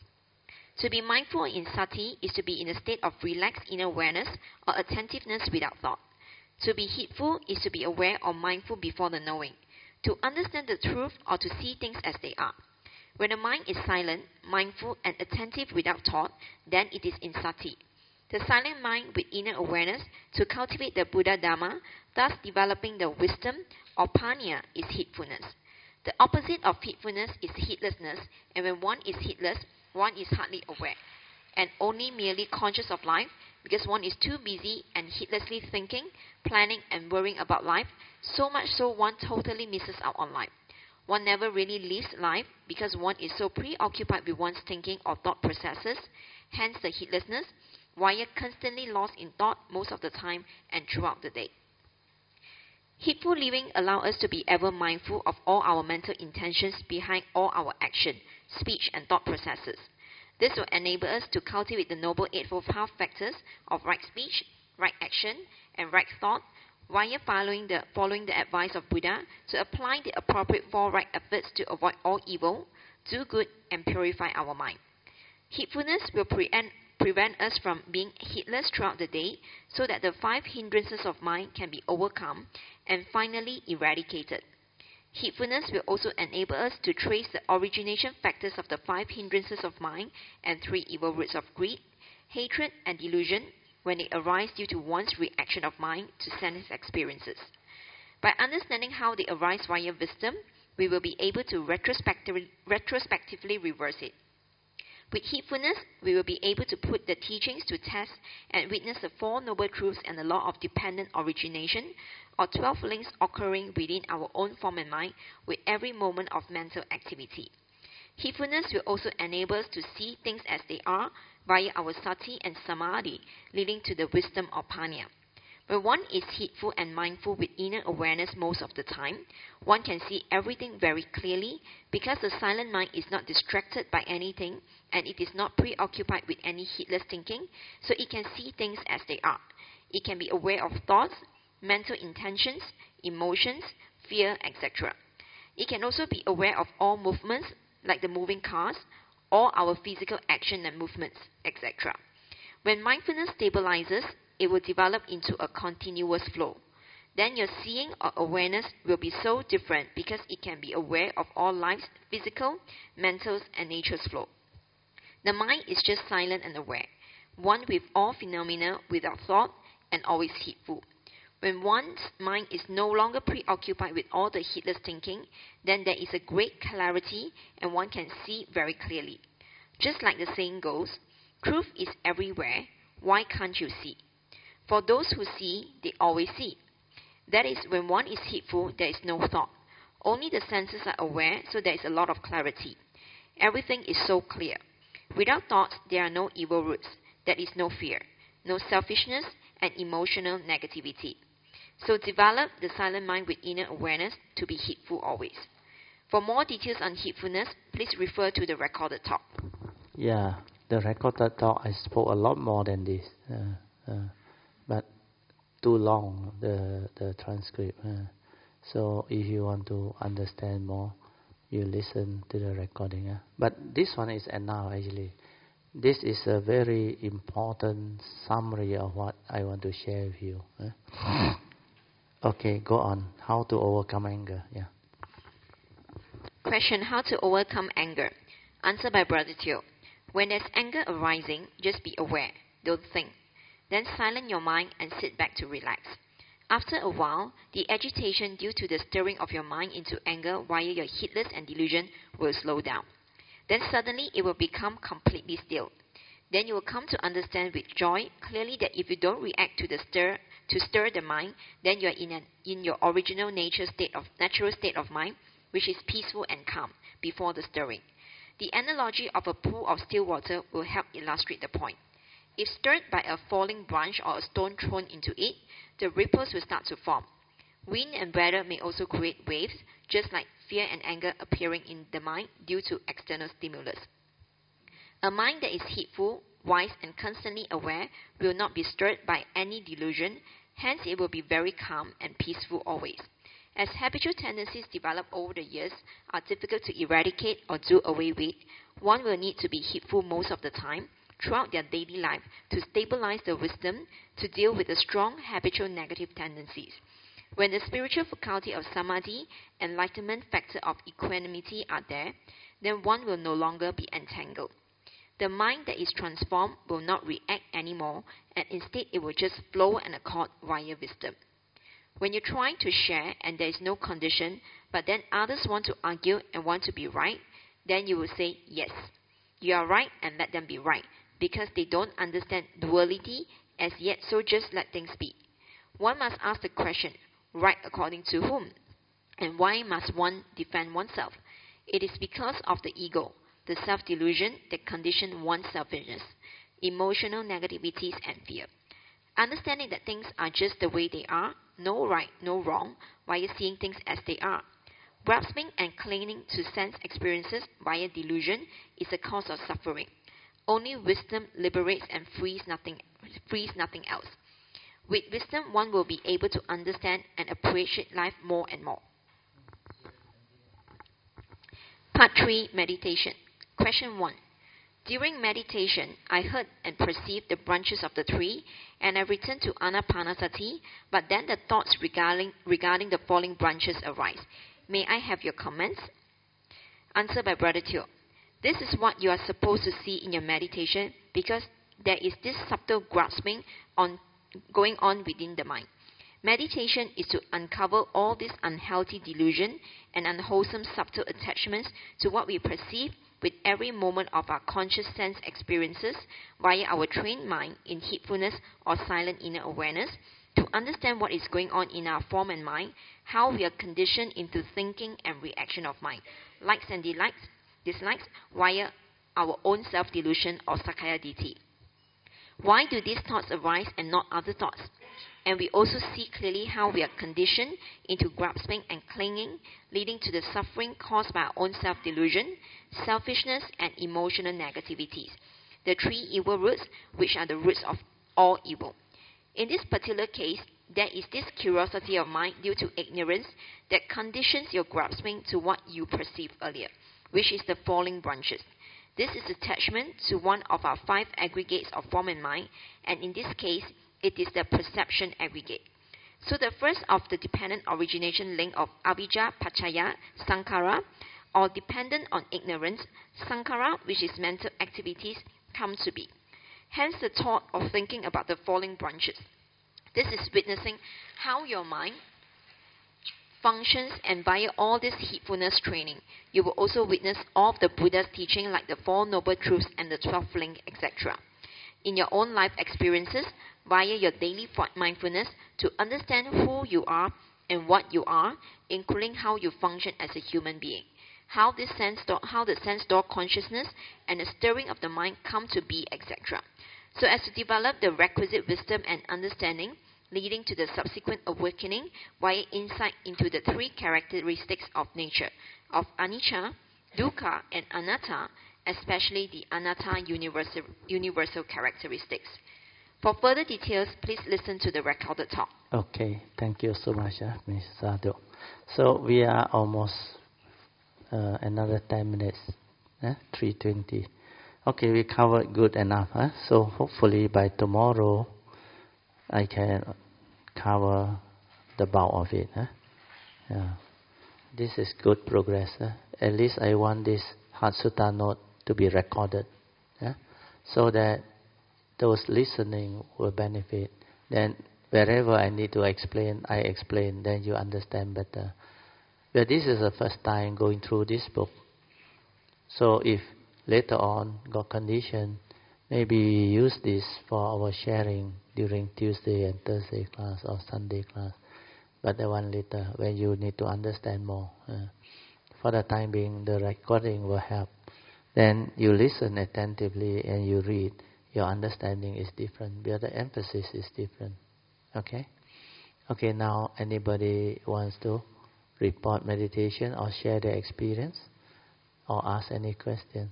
To be mindful in sati is to be in a state of relaxed inner awareness or attentiveness without thought. To be heedful is to be aware or mindful before the knowing, to understand the truth or to see things as they are. When the mind is silent, mindful and attentive without thought, then it is in sati. The silent mind with inner awareness to cultivate the Buddha Dhamma, thus developing the wisdom or panya, is heedfulness. The opposite of heedfulness is heedlessness, and when one is heedless, one is hardly aware, and only merely conscious of life, because one is too busy and heedlessly thinking, planning and worrying about life, so much so one totally misses out on life. One never really lives life because one is so preoccupied with one's thinking or thought processes, hence the heedlessness, while constantly lost in thought most of the time and throughout the day. Heedful living allows us to be ever mindful of all our mental intentions behind all our action, speech and thought processes. This will enable us to cultivate the Noble Eightfold Path factors of right speech, right action, and right thought, via following the, following the advice of Buddha, to apply the appropriate four right efforts to avoid all evil, do good, and purify our mind. Heedfulness will prevent, prevent us from being heedless throughout the day, so that the five hindrances of mind can be overcome and finally eradicated. Heedfulness will also enable us to trace the origination factors of the five hindrances of mind and three evil roots of greed, hatred, and delusion when they arise due to one's reaction of mind to sense experiences. By understanding how they arise via wisdom, we will be able to retrospectively, retrospectively reverse it. With heedfulness, we will be able to put the teachings to test and witness the Four Noble Truths and the law of dependent origination, or twelve links occurring within our own form and mind with every moment of mental activity. Heedfulness will also enable us to see things as they are via our sati and samadhi, leading to the wisdom or panya. When one is heedful and mindful with inner awareness most of the time, one can see everything very clearly because the silent mind is not distracted by anything and it is not preoccupied with any heedless thinking, so it can see things as they are. It can be aware of thoughts, mental intentions, emotions, fear, et cetera. It can also be aware of all movements, like the moving cars, all our physical action and movements, et cetera. When mindfulness stabilizes, it will develop into a continuous flow. Then your seeing or awareness will be so different because it can be aware of all life's physical, mental, and nature's flow. The mind is just silent and aware, one with all phenomena without thought and always heedful. When one's mind is no longer preoccupied with all the heedless thinking, then there is a great clarity and one can see very clearly. Just like the saying goes, truth is everywhere, why can't you see? For those who see, they always see. That is, when one is heedful, there is no thought. Only the senses are aware, so there is a lot of clarity. Everything is so clear. Without thoughts, there are no evil roots. There is no fear, no selfishness, and emotional negativity. So develop the silent mind with inner awareness to be heedful always. For more details on heedfulness, please refer to the recorded talk. Yeah, the recorded talk, I spoke a lot more than this. Uh, uh, but too long, the, the transcript. Uh, so if you want to understand more, you listen to the recording. Uh. But this one is enough actually. This is a very important summary of what I want to share with you. Uh. Okay, go on. How to overcome anger? Yeah. Question: How to overcome anger? Answer by Brother Teo. When there's anger arising, just be aware. Don't think. Then silence your mind and sit back to relax. After a while, the agitation due to the stirring of your mind into anger via your heedless and delusion will slow down. Then suddenly it will become completely still. Then you will come to understand with joy clearly that if you don't react to the stir to stir the mind, then you are in an, in your original nature state of natural state of mind, which is peaceful and calm before the stirring. The analogy of a pool of still water will help illustrate the point. If stirred by a falling branch or a stone thrown into it, the ripples will start to form. Wind and weather may also create waves, just like fear and anger appearing in the mind due to external stimulus. A mind that is heedful, wise, and constantly aware will not be stirred by any delusion, hence it will be very calm and peaceful always. As habitual tendencies develop over the years are difficult to eradicate or do away with, one will need to be heedful most of the time throughout their daily life to stabilize the wisdom to deal with the strong habitual negative tendencies. When the spiritual faculty of samadhi, enlightenment factor of equanimity are there, then one will no longer be entangled. The mind that is transformed will not react anymore, and instead it will just flow and accord via wisdom. When you're trying to share and there is no condition, but then others want to argue and want to be right, then you will say, yes, you are right, and let them be right, because they don't understand duality as yet, so just let things be. One must ask the question, right according to whom? And why must one defend oneself? It is because of the ego, the self-delusion that condition one's selfishness, emotional negativities, and fear. Understanding that things are just the way they are, no right, no wrong, via seeing things as they are. Grasping and clinging to sense experiences via delusion is a cause of suffering. Only wisdom liberates and frees nothing, frees nothing else. With wisdom, one will be able to understand and appreciate life more and more. Part three, Meditation. Question one. During meditation, I heard and perceived the branches of the tree, and I returned to Anapanasati, but then the thoughts regarding, regarding the falling branches arise. May I have your comments? Answer by Brother Teo. This is what you are supposed to see in your meditation, because there is this subtle grasping on going on within the mind. Meditation is to uncover all this unhealthy delusion and unwholesome subtle attachments to what we perceive with every moment of our conscious sense experiences via our trained mind in heedfulness or silent inner awareness, to understand what is going on in our form and mind, how we are conditioned into thinking and reaction of mind, likes and dislikes, dislikes via our own self-delusion or Sakaya Ditti. Why do these thoughts arise and not other thoughts? And we also see clearly how we are conditioned into grasping and clinging, leading to the suffering caused by our own self-delusion, selfishness, and emotional negativities, the three evil roots which are the roots of all evil. In this particular case, there is this curiosity of mind due to ignorance that conditions your grasping to what you perceived earlier, which is the falling branches. This is attachment to one of our five aggregates of form and mind, and in this case, it is the perception aggregate. So the first of the dependent origination link of avijja, pachaya, sankhara, or dependent on ignorance, sankhara, which is mental activities, come to be. Hence the thought of thinking about the falling branches. This is witnessing how your mind functions, and via all this heedfulness training, you will also witness all of the Buddha's teaching like the Four Noble Truths and the Twelve Link, et cetera. In your own life experiences, via your daily mindfulness, to understand who you are and what you are, including how you function as a human being, how this sense door, how the sense door consciousness and the stirring of the mind come to be, et cetera. So as to develop the requisite wisdom and understanding, leading to the subsequent awakening via insight into the three characteristics of nature, of anicca, dukkha, and anatta, especially the anatta universal, universal characteristics. For further details, please listen to the recorded talk. Okay, thank you so much, uh, Miz Sadhu. So we are almost uh, another ten minutes, eh? three twenty. Okay, we covered good enough. Huh? So hopefully by tomorrow, I can cover the bulk of it. Huh? Yeah. This is good progress. Huh? At least I want this Hatsuta note to be recorded, yeah? So that those listening will benefit. Then wherever I need to explain, I explain, then you understand better. But this is the first time going through this book. So if later on got condition, maybe use this for our sharing during Tuesday and Thursday class or Sunday class. But the one later, when you need to understand more. Uh, for the time being, the recording will help. Then you listen attentively and you read. Your understanding is different, but the emphasis is different. Okay? Okay, now anybody wants to report meditation or share their experience or ask any question?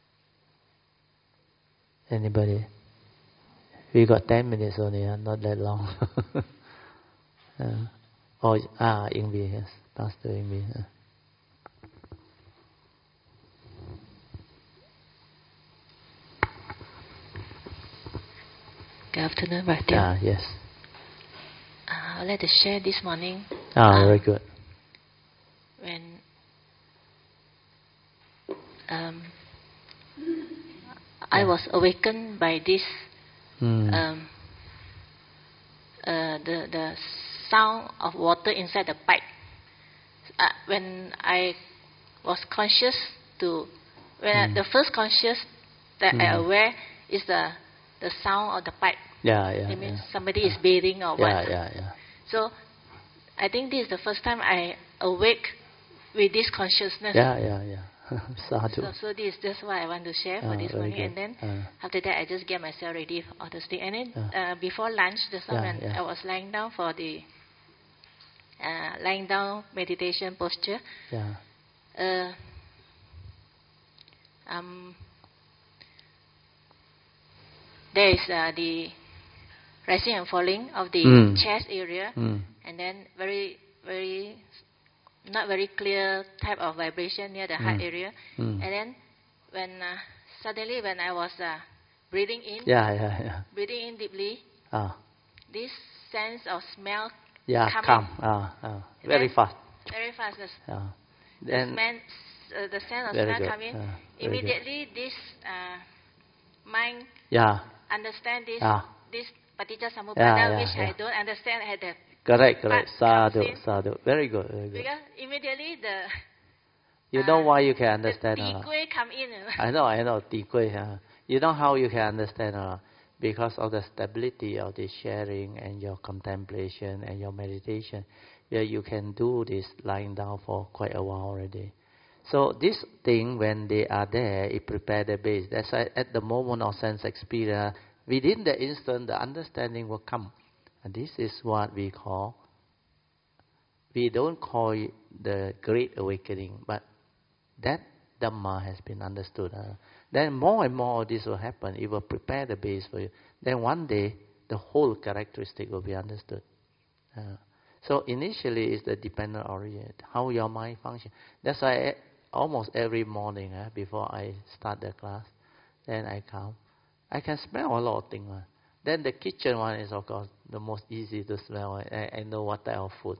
Anybody? We got ten minutes only, huh? Not that long. uh, oh, ah, Ingvi, yes. Pastor Ingvi. Uh. Good afternoon, Brother. Ah, yes. Uh, I'd like to share this morning. Ah, um, very good. When um, I Yeah. was awakened by this, Mm. um, uh, the the sound of water inside the pipe. Uh, when I was conscious to, when Mm. I, the first conscious that Mm. I aware is the the sound of the pipe. Yeah, yeah. It means yeah. somebody is bathing or what. Yeah, yeah, yeah. So I think this is the first time I awake with this consciousness. Yeah, yeah, yeah. Sadhu. So, so this is just what I want to share for Ah, this very morning. And good. then Ah. after that, I just get myself ready for the sleep. And then Ah. uh, before lunch, just now Yeah, when yeah. I was lying down for the uh, lying down meditation posture, Yeah. uh, um, there is uh, the rising and falling of the Mm. chest area, Mm. and then very, very, not very clear type of vibration near the heart Mm. area. Mm. And then when uh, suddenly when I was uh, breathing in, Yeah, yeah, yeah. breathing in deeply, Ah, this sense of smell yeah, come come. in Ah, ah. Very Then- fast. very fast. The, Yeah. the, Then smell, uh, the sense of very smell good. come in. Ah, very good. Immediately, this uh, mind Yeah, understand this yeah, this paticca samuppada, Yeah, yeah, which I yeah. don't understand at the correct, correct. But comes Sadhu, in. sadhu. Very good, very good. because immediately the You uh, know why you can the understand or ti not? gui come in. you know. I know, I know, Ti Gui, huh? You know how you can understand or not? Because of the stability of the sharing and your contemplation and your meditation, where you can do this lying down for quite a while already. So this thing, when they are there, it prepare the base. That's why at the moment of sense experience, within the instant, the understanding will come. And this is what we call, we don't call it the great awakening, but that Dhamma has been understood. Uh, then more and more this will happen. It will prepare the base for you. Then one day, the whole characteristic will be understood. Uh, so initially, it's the dependent origin, how your mind functions. That's why I, almost every morning, uh, before I start the class, then I come, I can smell a lot of things. Uh. Then the kitchen one is, of course, the most easy to smell. I, I know what type of food.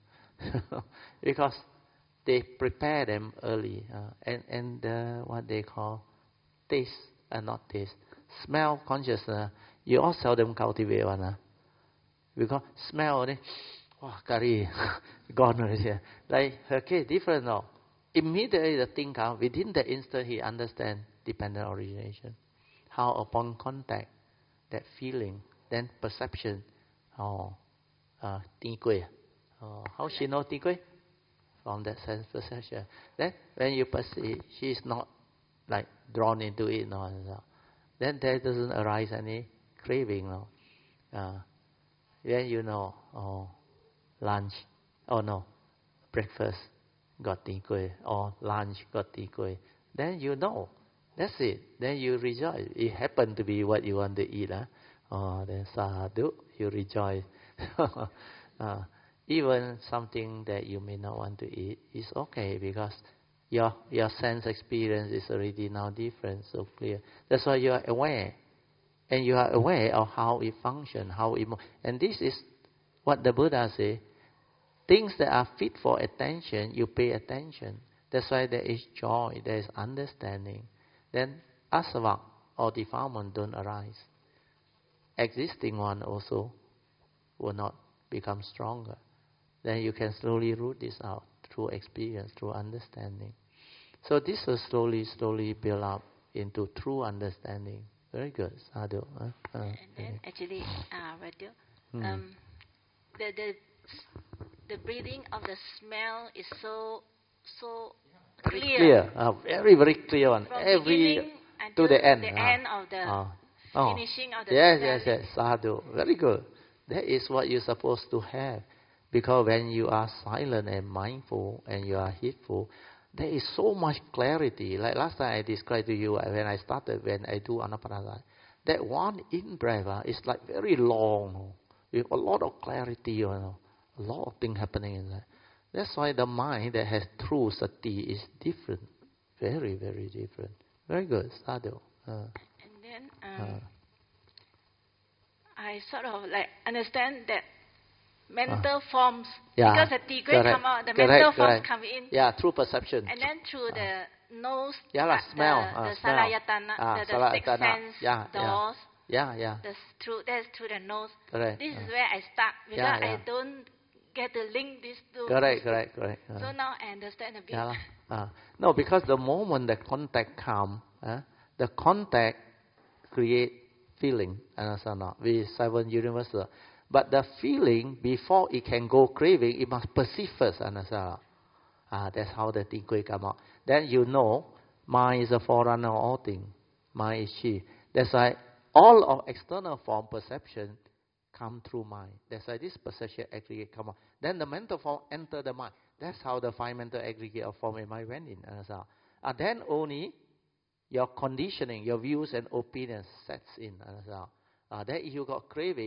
Uh. because they prepare them early, uh, and and uh, what they call taste, and uh, not taste, smell consciousness. You all seldom cultivate one, uh, because smell, eh, wow, curry gone already. Like her case different now. Immediately the thing comes within the instant he understand dependent origination. How upon contact, that feeling, then perception. Oh, uh, Ti Gui. Oh, how she know Ti Gui? From that sense perception. Then when you perceive, she is not like drawn into it, no, no. Then there doesn't arise any craving, no. Uh, then you know, oh, lunch, oh no, breakfast got Ti Gui, or lunch got Ti Gui. Then you know, that's it. Then you rejoice. It happened to be what you want to eat, huh? Oh, then sadhu, you rejoice. uh, Even something that you may not want to eat is okay, because your your sense experience is already now different, so clear. That's why you are aware, and you are aware of how it functions, how it. And this is what the Buddha say. Things that are fit for attention, you pay attention. That's why there is joy, there is understanding. Then asava or defilement don't arise. Existing one also will not become stronger. Then you can slowly root this out through experience, through understanding. So this will slowly, slowly build up into true understanding. Very good, sadhu. Huh? Uh, And then okay. actually, uh, radio, Hmm. um, the the the breathing of the smell is so so Very clear, clear, uh, very, very clear one. from Every beginning until to the end. the ah. end of the Ah. Oh. finishing of the Yes, yes, smelling. yes, sadhu. Very good. That is what you're supposed to have. Because when you are silent and mindful and you are heedful, there is so much clarity. Like last time I described to you when I started, when I do anapanasati, that one in-breath uh, is like very long, with a lot of clarity, you know, a lot of things happening in that. That's why the mind that has true sati is different. Very, very different. Very good, sadhu. Uh, And then um, uh, I sort of like understand that mental forms, yeah, because the Ti Gui correct, come out, the correct, mental forms correct. come in, Yeah, through perception. and then through the nose, Yeah, lah, uh, smell, the, ah, the smell. salayatana, Ah, the, the sixth salayatana. sense Yeah, yeah. doors, Yeah, yeah. the, through, that's through the nose. Correct. This ah. is where I start, because Yeah, yeah. I don't get to link these two. Correct, correct, correct. ah. So now I understand a bit. Yeah, lah. ah. No, because the moment the contact come, uh, the contact create feeling, understand not? With seven universal. But the feeling, before it can go craving, it must persist first, understand? Ah, that's how the Ti Gui come out. Then you know, mind is a forerunner of all things. Mind is chi. That's why all of external form perception come through mind. That's why this perception aggregate come out. Then the mental form enter the mind. That's how the five mental aggregate of form in mind went in. Understand? And then only your conditioning, your views and opinions sets in. Understand? Uh, then if you got craving,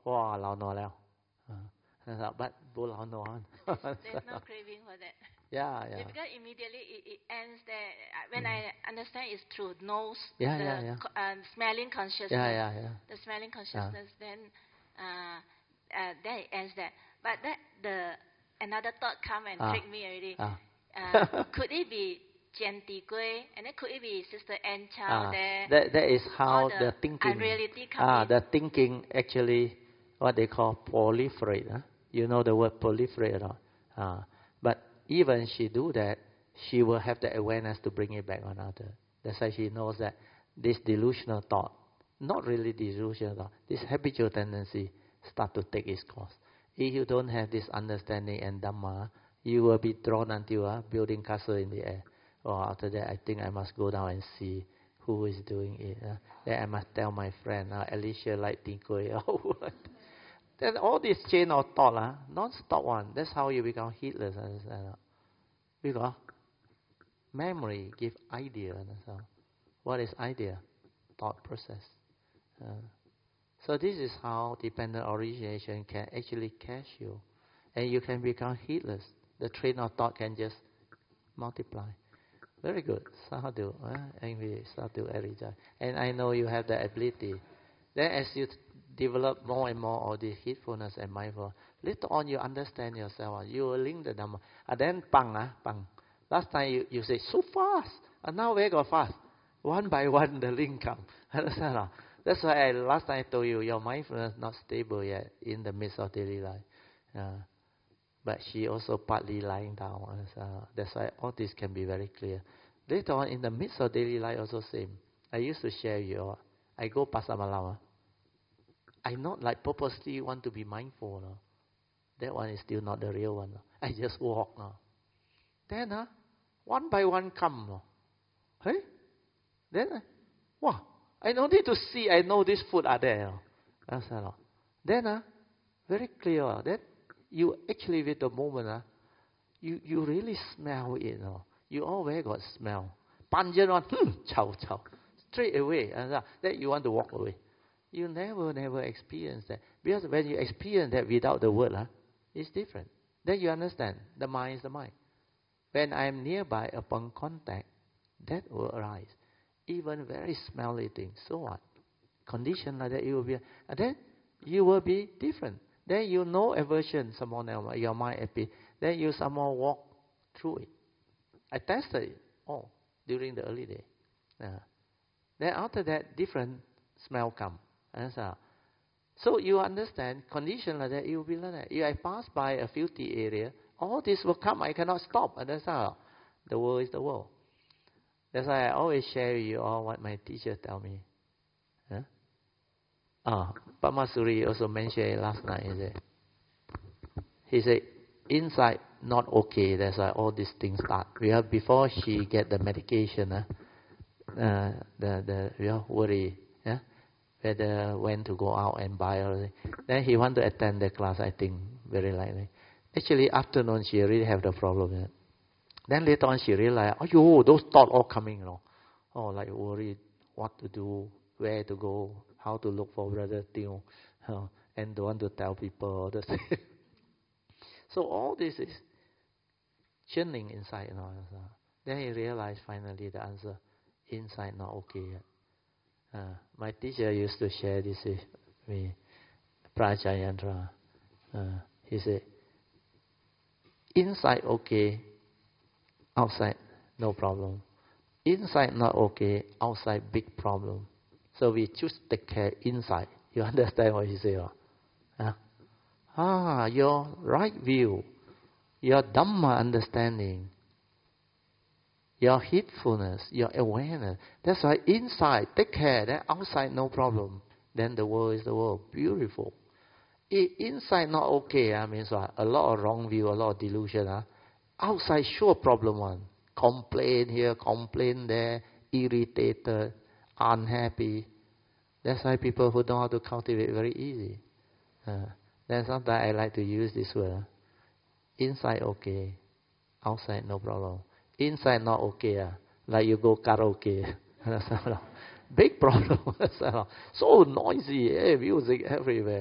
wow, lao no liao. Uh, but bo lao no. There's no craving for that. Yeah, yeah. Because immediately it, it ends there. When mm. I understand it's through nose, yeah, the yeah, yeah. Co- uh, smelling consciousness, yeah, yeah, yeah. the smelling consciousness, yeah. then uh, uh, then it ends there. But that the another thought come and ah. trick me already. Ah. Uh, could it be Jian Di Gui, and then could it be Sister Ann Chow ah. there? That that is how the, the thinking. Unreality come ah, in. The thinking actually what they call proliferate. Huh? You know the word proliferate, or uh, but even she do that, she will have the awareness to bring it back on other. That's why she knows that this delusional thought, not really delusional thought, this habitual tendency start to take its course. If you don't have this understanding and Dhamma, you will be drawn until uh, building castle in the air. Or after that, I think I must go down and see who is doing it. Uh. Then I must tell my friend, uh, Alicia like Tinkoi. Then all this chain of thought, uh, non-stop one. That's how you become heedless. Uh, because memory give idea. Uh, what is idea? Thought process. Uh, so this is how dependent origination can actually catch you. And you can become heedless. The train of thought can just multiply. Very good. Sadhu. Angry, sadhu, Arijai. And I know you have the ability. Then as you develop more and more of this heedfulness and mindfulness, later on you understand yourself. You will link the Dhamma. And then pang, ah, pang. Last time you, you say, so fast. And now where got fast? One by one the link come. Understand? That's why I, last time I told you, your mindfulness not stable yet in the midst of daily life. Uh, but she also partly lying down. Uh, that's why all this can be very clear. Later on, in the midst of daily life, also same. I used to share with you. I go Pasar Malam. I not like purposely want to be mindful. No? That one is still not the real one. No? I just walk. No? Then, uh, one by one come. No? Hey? Then, uh, wow. I don't need to see. I know this food are there. No? That's all. Then, uh, very clear. That you actually with the moment, uh, you, you really smell it. No? You always got smell. Pungent one, hmm, chow chow. Straight away. And uh, then you want to walk away. You never, never experience that. Because when you experience that without the word, uh, it's different. Then you understand. The mind is the mind. When I am nearby upon contact, that will arise. Even very smelly things. So what? Condition like that, you will be, and then you will be different. Then you know aversion, someone else, your mind happy. Then you somehow walk through it. I tested it all during the early day. Uh, then after that, different smell come. Uh, so you understand, condition like that, you will be like that. If I pass by a filthy area, all this will come. I cannot stop. And that's how the world is the world. That's why I always share with you all what my teacher tell me. Huh? Ah, Pamasuri also mentioned it last night. He said, he said, inside not okay. That's why all these things start. Because before she get the medication, uh, uh, the the real worry, yeah, whether when to go out and buy or then he want to attend the class. I think very likely. Actually, afternoon she really have the problem. Yeah. Then later on she realized, oh, yo, those thoughts all coming, you know. Oh, like worried, what to do, where to go, how to look for brother Teo, uh, and don't want to tell people. So all this is churning inside, you know. Then he realized finally the answer, inside not okay yet. Uh, my teacher used to share this with me, Prajayendra. Uh, he said, inside okay, outside no problem. Inside not okay, outside big problem. So we choose to take care inside. You understand what he said? Huh? Ah, your right view, your Dhamma understanding, your heedfulness, your awareness. That's why inside, take care. Then outside, no problem. Then the world is the world. Beautiful. If inside not okay, I mean, so a lot of wrong view, a lot of delusion. Huh? Outside, sure problem one. Complain here, complain there, irritated, unhappy. That's why people who know how to cultivate very easy. Uh, then sometimes I like to use this word. Inside okay, outside no problem. Inside not okay, uh, like you go karaoke. Big problem. So noisy, eh, music everywhere.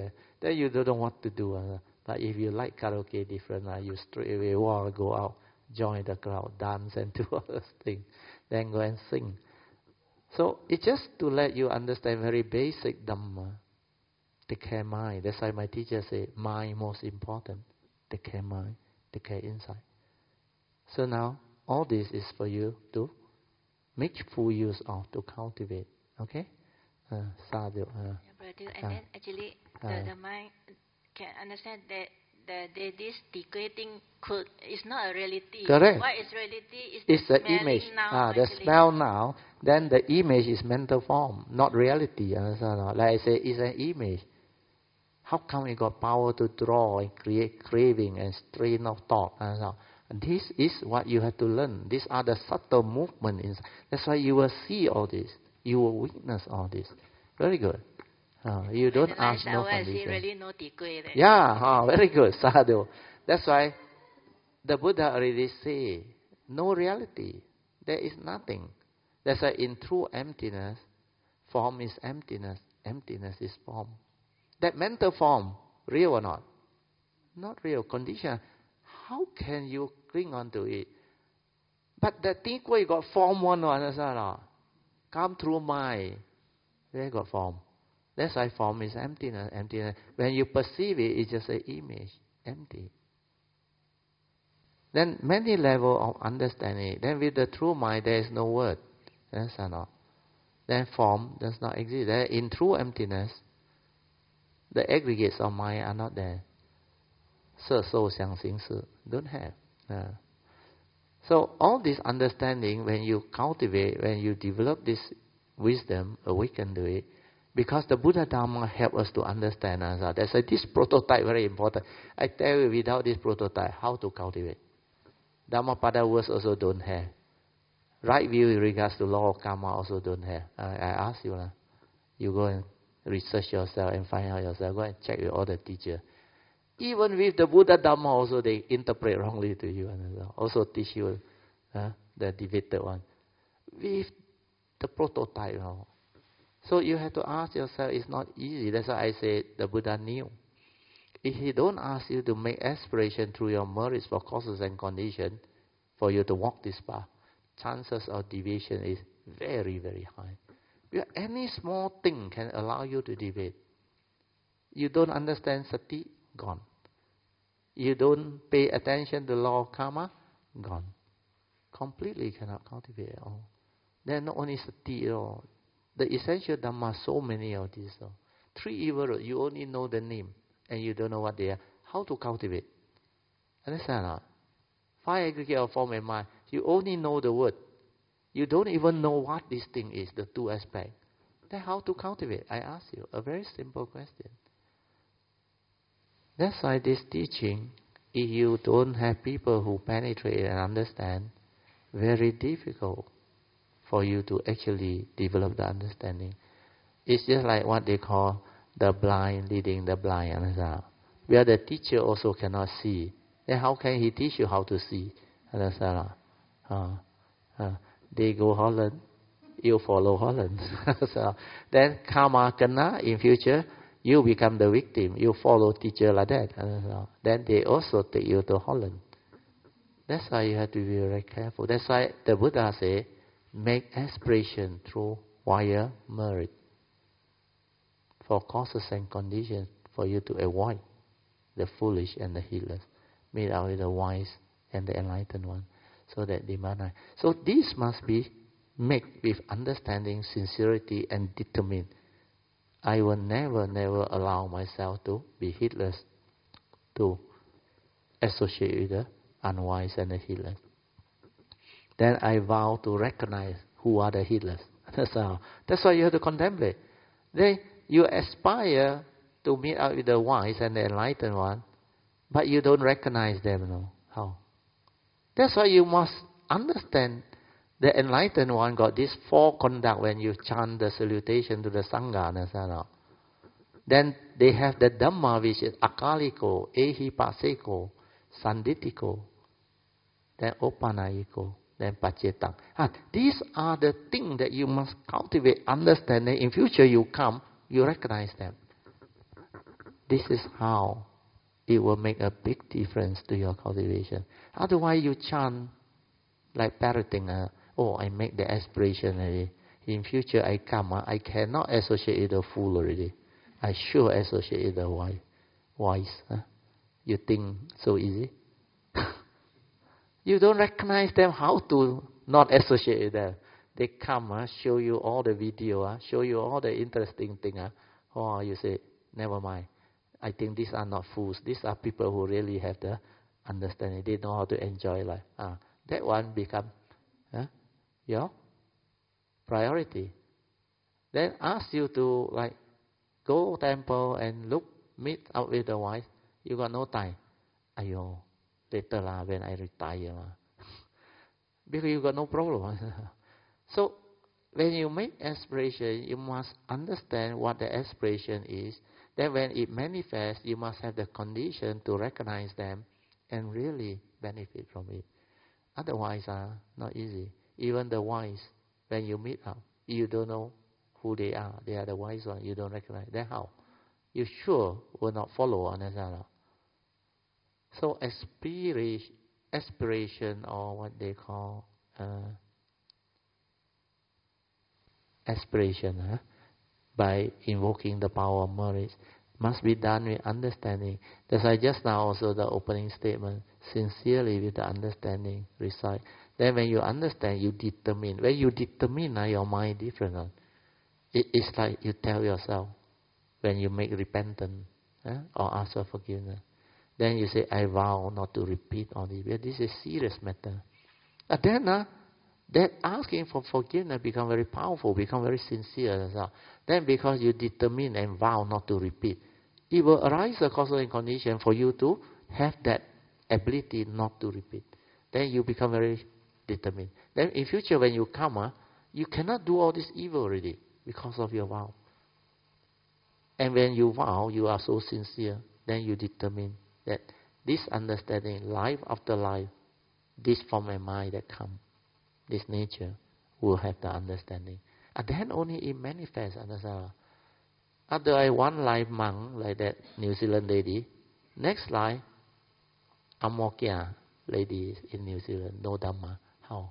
then you don't know what to do. Uh, but if you like karaoke different, uh, you straight away want to go out, join the crowd, dance and do all those things. Then go and sing. So it's just to let you understand very basic Dhamma. Take care mind. That's why my teacher say, mind most important. Take care mind. Take care inside. So now, all this is for you to make full use of, to cultivate. Okay? Uh, sadhu. Uh, yeah, and uh, then actually, the, uh, the mind can understand that the, the, this degrading could is not a reality. Correct. What is reality is it's the, the image. now. Ah, the smell now. Then the image is mental form, not reality. Understand? Like I say, it's an image. How come it got power to draw and create craving and strain of thought? Understand? This is what you have to learn. These are the subtle movements. That's why you will see all this. You will witness all this. Very good. Uh, you don't ask no condition. Really no degree, yeah, uh, very good. Sadhu. That's why the Buddha already say, no reality. There is nothing. That's why in true emptiness, form is emptiness. Emptiness is form. That mental form, real or not? Not real. Condition. How can you cling on to it? But that thing where you got form one, understand? Come through mind. There got form. That's why form is emptiness. Emptiness. When you perceive it, it's just an image. Empty. Then many levels of understanding. Then with the true mind, there is no word. Understand? Then form does not exist. Then in true emptiness, the aggregates of mind are not there. Se, so, xiang, xing, si. Don't have. Uh. So all this understanding, when you cultivate, when you develop this wisdom, awaken to it, because the Buddha Dhamma help us to understand us. That's why this prototype very important. I tell you, without this prototype, how to cultivate. Dhammapada words also don't have. Right view in regards to law of karma also don't have. I, I ask you, uh, you go and research yourself and find out yourself. Go and check with all the teachers. Even with the Buddha Dhamma also they interpret wrongly to you. And also teach you uh, the debated one. With the prototype. You know. So you have to ask yourself, it's not easy. That's why I say the Buddha knew. If he don't ask you to make aspiration through your merits for causes and conditions for you to walk this path, chances of deviation is very, very high. Because any small thing can allow you to deviate. You don't understand sati, gone. You don't pay attention to the law of karma, gone. Completely cannot cultivate at all. Then not only sati at all. The essential dhamma, so many of these. So. Three evil, you only know the name and you don't know what they are. How to cultivate? Understand or not? Five aggregate of form and mind. You only know the word. You don't even know what this thing is, the two aspects. Then how to cultivate? I ask you, a very simple question. That's why this teaching, if you don't have people who penetrate and understand, very difficult for you to actually develop the understanding. It's just like what they call the blind leading the blind. Understand? Where the teacher also cannot see. Then how can he teach you how to see? Understand? Uh, uh, they go Holland, you follow Holland. So then karma kena in future, you become the victim. You follow teacher like that. Understand? Then they also take you to Holland. That's why you have to be very careful. That's why the Buddha say, make aspiration through via merit for causes and conditions for you to avoid the foolish and the heedless. Meet out with the wise and the enlightened one, so that they might not. So this must be made with understanding, sincerity, and determined. I will never, never allow myself to be heedless, to associate with the unwise and the heedless. Then I vow to recognize who are the heedless. That's how. That's why you have to contemplate. Then you aspire to meet out with the wise and the enlightened one, but you don't recognize them. No. How? That's why you must understand the enlightened one got this four conduct when you chant the salutation to the Sangha. Understand? Then they have the Dhamma which is akaliko, ehipaseko, sanditiko, then opanayiko, then pacetang. Ah, these are the things that you must cultivate, understand. In future you come, you recognize them. This is how it will make a big difference to your cultivation. Otherwise, you chant like parroting. Uh, oh, I make the aspiration already. In future, I come. Uh, I cannot associate with the fool already. I sure associate with the wise. wise huh? You think so easy? You don't recognize them, how to not associate with them. They come, uh, show you all the video, uh, show you all the interesting thing. Uh, oh, you say, never mind. I think these are not fools. These are people who really have the understanding. They know how to enjoy life. Uh, that one become uh, your priority. Then ask you to like go temple and look, meet up with the wife. You got no time. Ayo, later lah when I retire lah. Because you got no problem. So when you make aspiration, you must understand what the aspiration is. Then when it manifests, you must have the condition to recognize them and really benefit from it. Otherwise, uh, not easy. Even the wise, when you meet up, you don't know who they are. They are the wise ones. You don't recognize. Then how? You sure will not follow on that. So aspiration, aspiration, or what they call uh, aspiration, huh? by invoking the power of merit, must be done with understanding. That's why just now also the opening statement, sincerely with the understanding, recite. Then when you understand, you determine. When you determine, uh, your mind different. Uh. It, it's like you tell yourself, when you make repentance uh, or ask for forgiveness, then you say, I vow not to repeat all this. Because this is a serious matter. And then uh, that asking for forgiveness become very powerful, become very sincere as well. Then because you determine and vow not to repeat, it will arise a causal and condition for you to have that ability not to repeat. Then you become very determined. Then in future when you come, uh, you cannot do all this evil already because of your vow. And when you vow, you are so sincere, then you determine that this understanding, life after life, this form of mind that come, this nature, will have the understanding. And then only it manifests. Understand? Otherwise, one life monk, like that New Zealand lady, next life, Amokia lady in New Zealand, no Dhamma. How?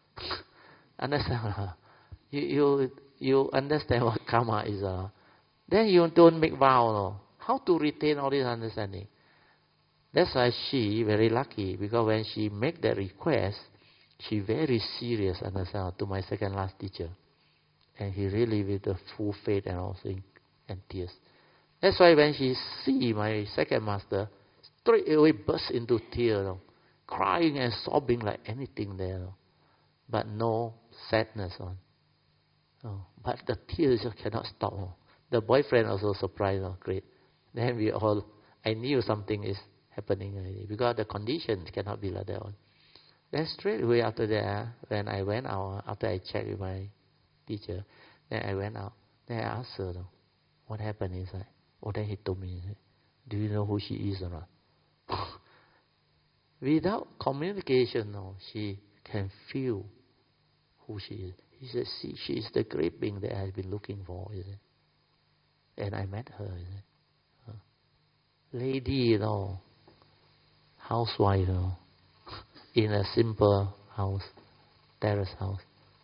Understand? You, you, you understand what karma is. Uh? Then you don't make vow. No? How to retain all this understanding? That's why she very lucky, because when she make that request, she very serious, understand, to my second last teacher. And he really with the full faith and also in, and tears. That's why when she see my second master, straight away burst into tears, you know, crying and sobbing like anything there. You know, but no sadness on. Oh, but the tears just cannot stop. Oh. The boyfriend also surprised. Oh, great. Then we all, I knew something is happening already, because the conditions cannot be like that one. Then straight away after that, when I went out, after I checked with my teacher, then I went out. Then I asked her, what happened inside? Oh, then he told me, do you know who she is or not? Without communication, no, she can feel who she is. He said, see, she is the great being that I have been looking for, is it? And I met her, is it? Huh. Lady, you know, housewife, you know, in a simple house, terrace house.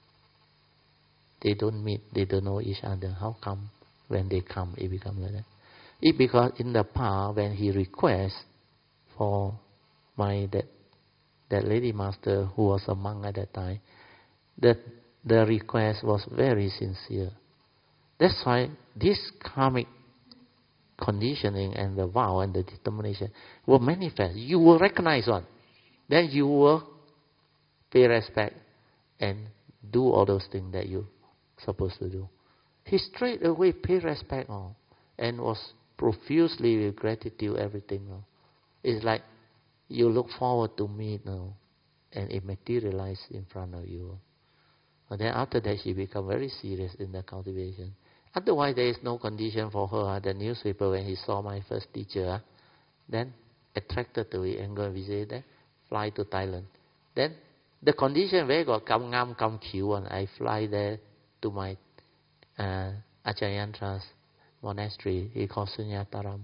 They don't meet, they don't know each other. How come when they come, it becomes like that? It because in the past, when he requests for my that that lady master who was a monk at that time, that the request was very sincere. That's why this karmic conditioning and the vow and the determination will manifest. You will recognize one. Then you will pay respect and do all those things that you're supposed to do. He straight away paid respect oh, and was profusely with gratitude, everything. Oh. It's like you look forward to meet oh, and it materializes in front of you. And then after that, she became very serious in the cultivation. Otherwise, there is no condition for her. Uh, the newspaper, when he saw my first teacher, uh, then attracted to it and go and visit them, fly to Thailand. Then the condition where got come ngam come kiu, and I fly there to my uh, Achayantra's monastery. He called Sunyataram.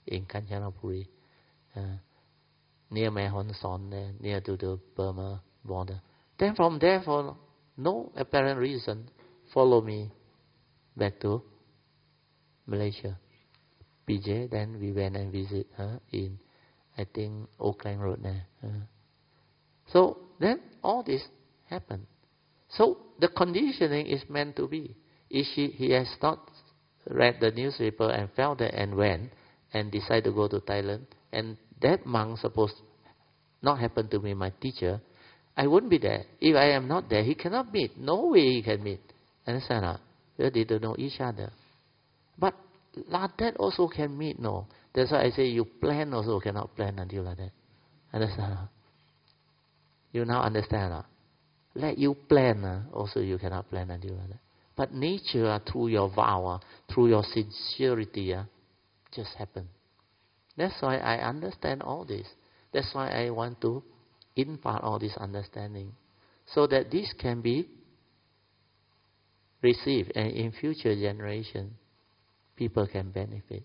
in Kanchanaburi, uh, near Mahon Son, uh, near to the Burma border. Then from there, for no apparent reason, follow me back to Malaysia. P J, then we went and visit her in, I think, Oakland Road there. Uh, so then all this happened. So the conditioning is meant to be. If she, he has not read the newspaper and felt that and went and decided to go to Thailand, and that monk supposed not happen to be my teacher, I wouldn't be there. If I am not there, he cannot meet. No way he can meet. Understand? Huh? They don't know each other. But like that also can meet, no. That's why I say you plan also cannot plan until like that. Understand? Huh? You now understand? Huh? Let you plan, uh, also you cannot plan until like that. But nature, uh, through your vow, uh, through your sincerity, uh, just happen. That's why I understand all this. That's why I want to impart all this understanding, so that this can be received, and in future generation, people can benefit.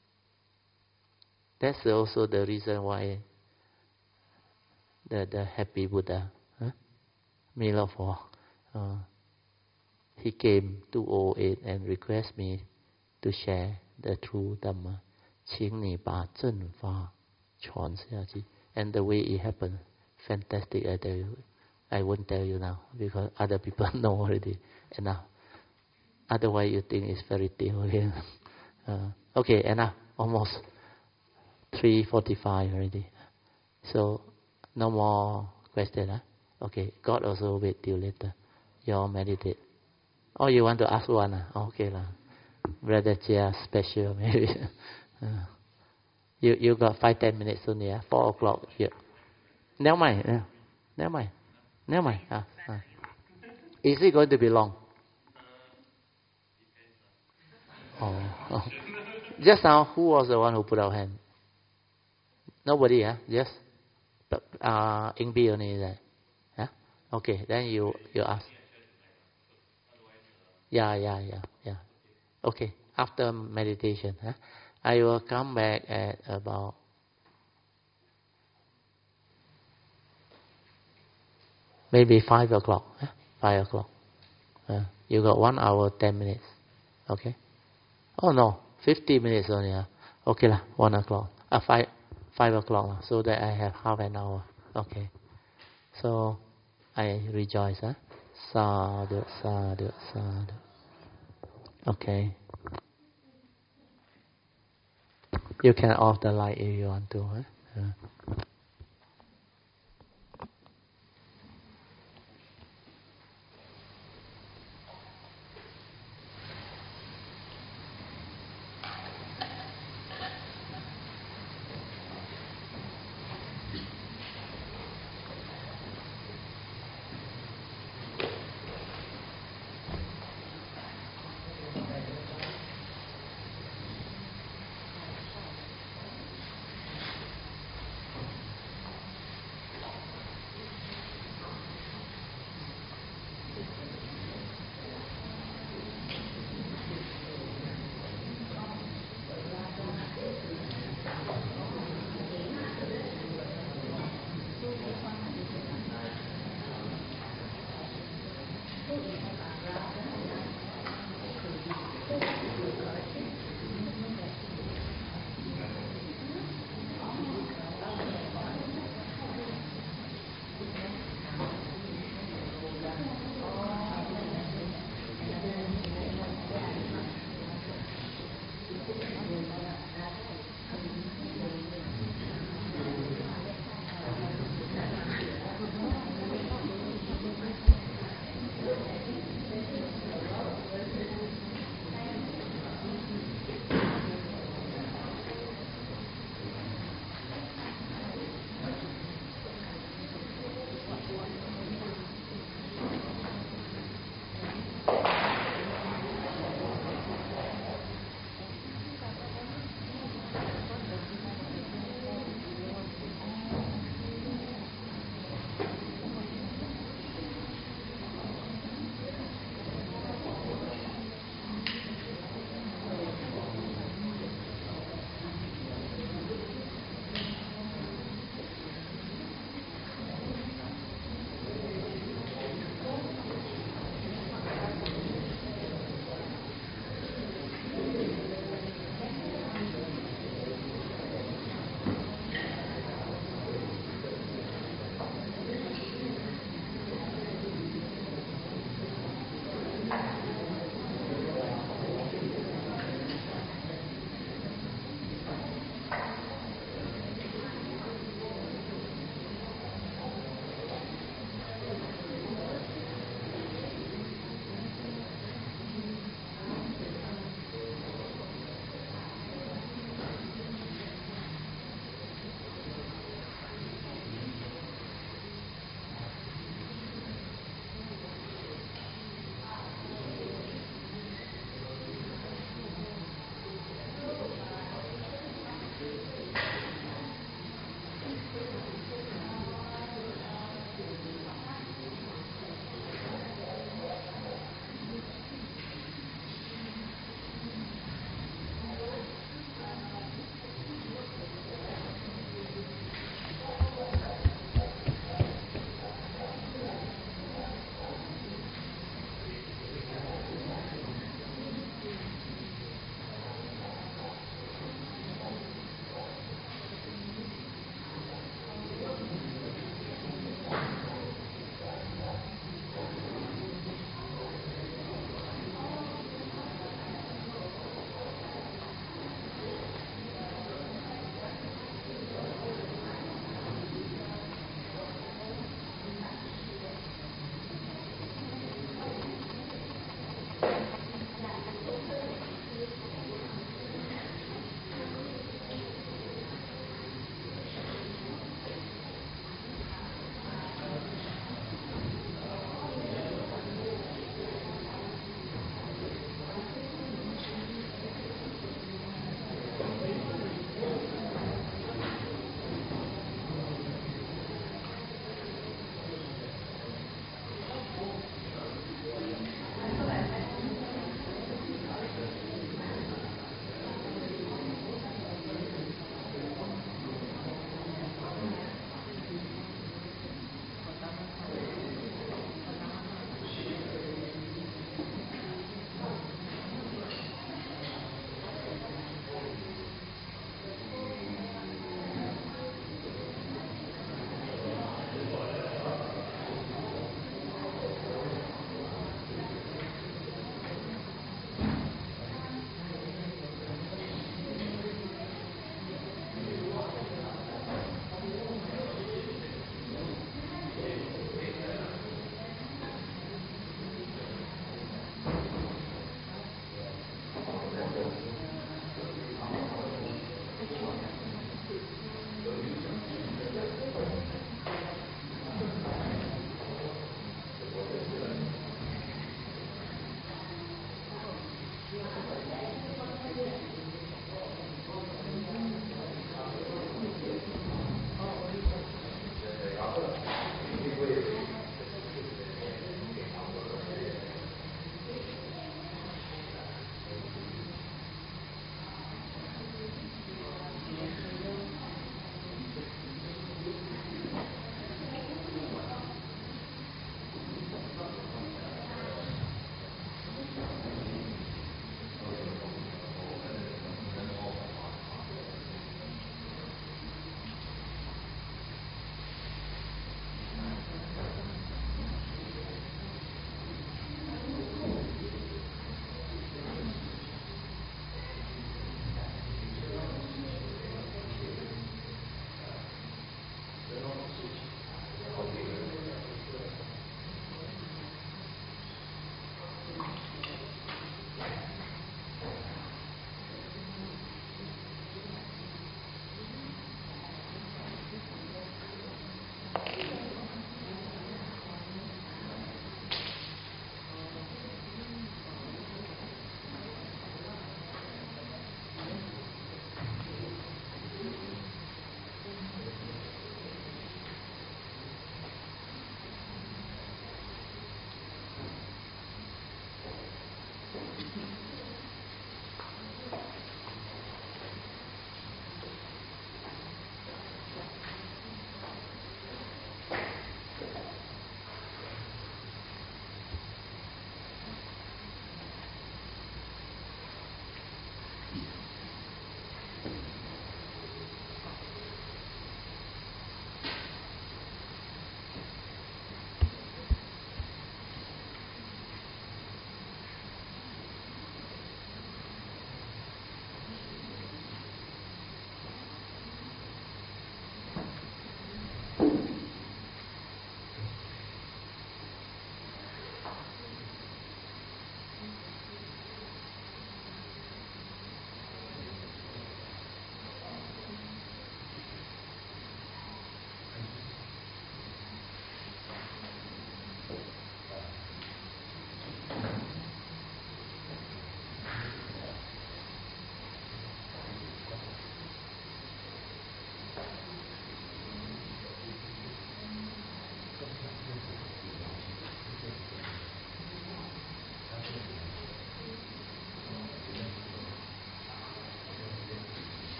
That's also the reason why the, the happy Buddha, huh? Milafor, uh, he came to oh eight and request me to share the true Dhamma. And the way it happened, fantastic, I tell you. I won't tell you now, because other people know already enough. Otherwise you think it's fairy tale again. uh, okay, enough. Almost three forty-five already. So, no more question, huh? Okay, God also wait till later. You all meditate. Oh, you want to ask one? Huh? Okay lah. Brother Chia special maybe. uh, you you got five ten minutes only. Yeah? Four o'clock here. Never mind. Yeah. Never mind. Never mind. Uh, uh. Is it going to be long? Oh, oh. Just now, who was the one who put out hand? Nobody, huh? Just uh, Ing Bi only there. Huh? Okay, then you you ask. Yeah, yeah, yeah, yeah. Okay, after meditation, huh? I will come back at about maybe five o'clock. Huh? Five o'clock. Uh, you got one hour, ten minutes. Okay. Oh no, fifty minutes only. Huh? Okay lah, one o'clock. Uh, five, five o'clock. So that I have half an hour. Okay. So I rejoice. Huh? Sadhu, sadhu, sadhu. Okay. You can off the light if you want to. Huh? Uh.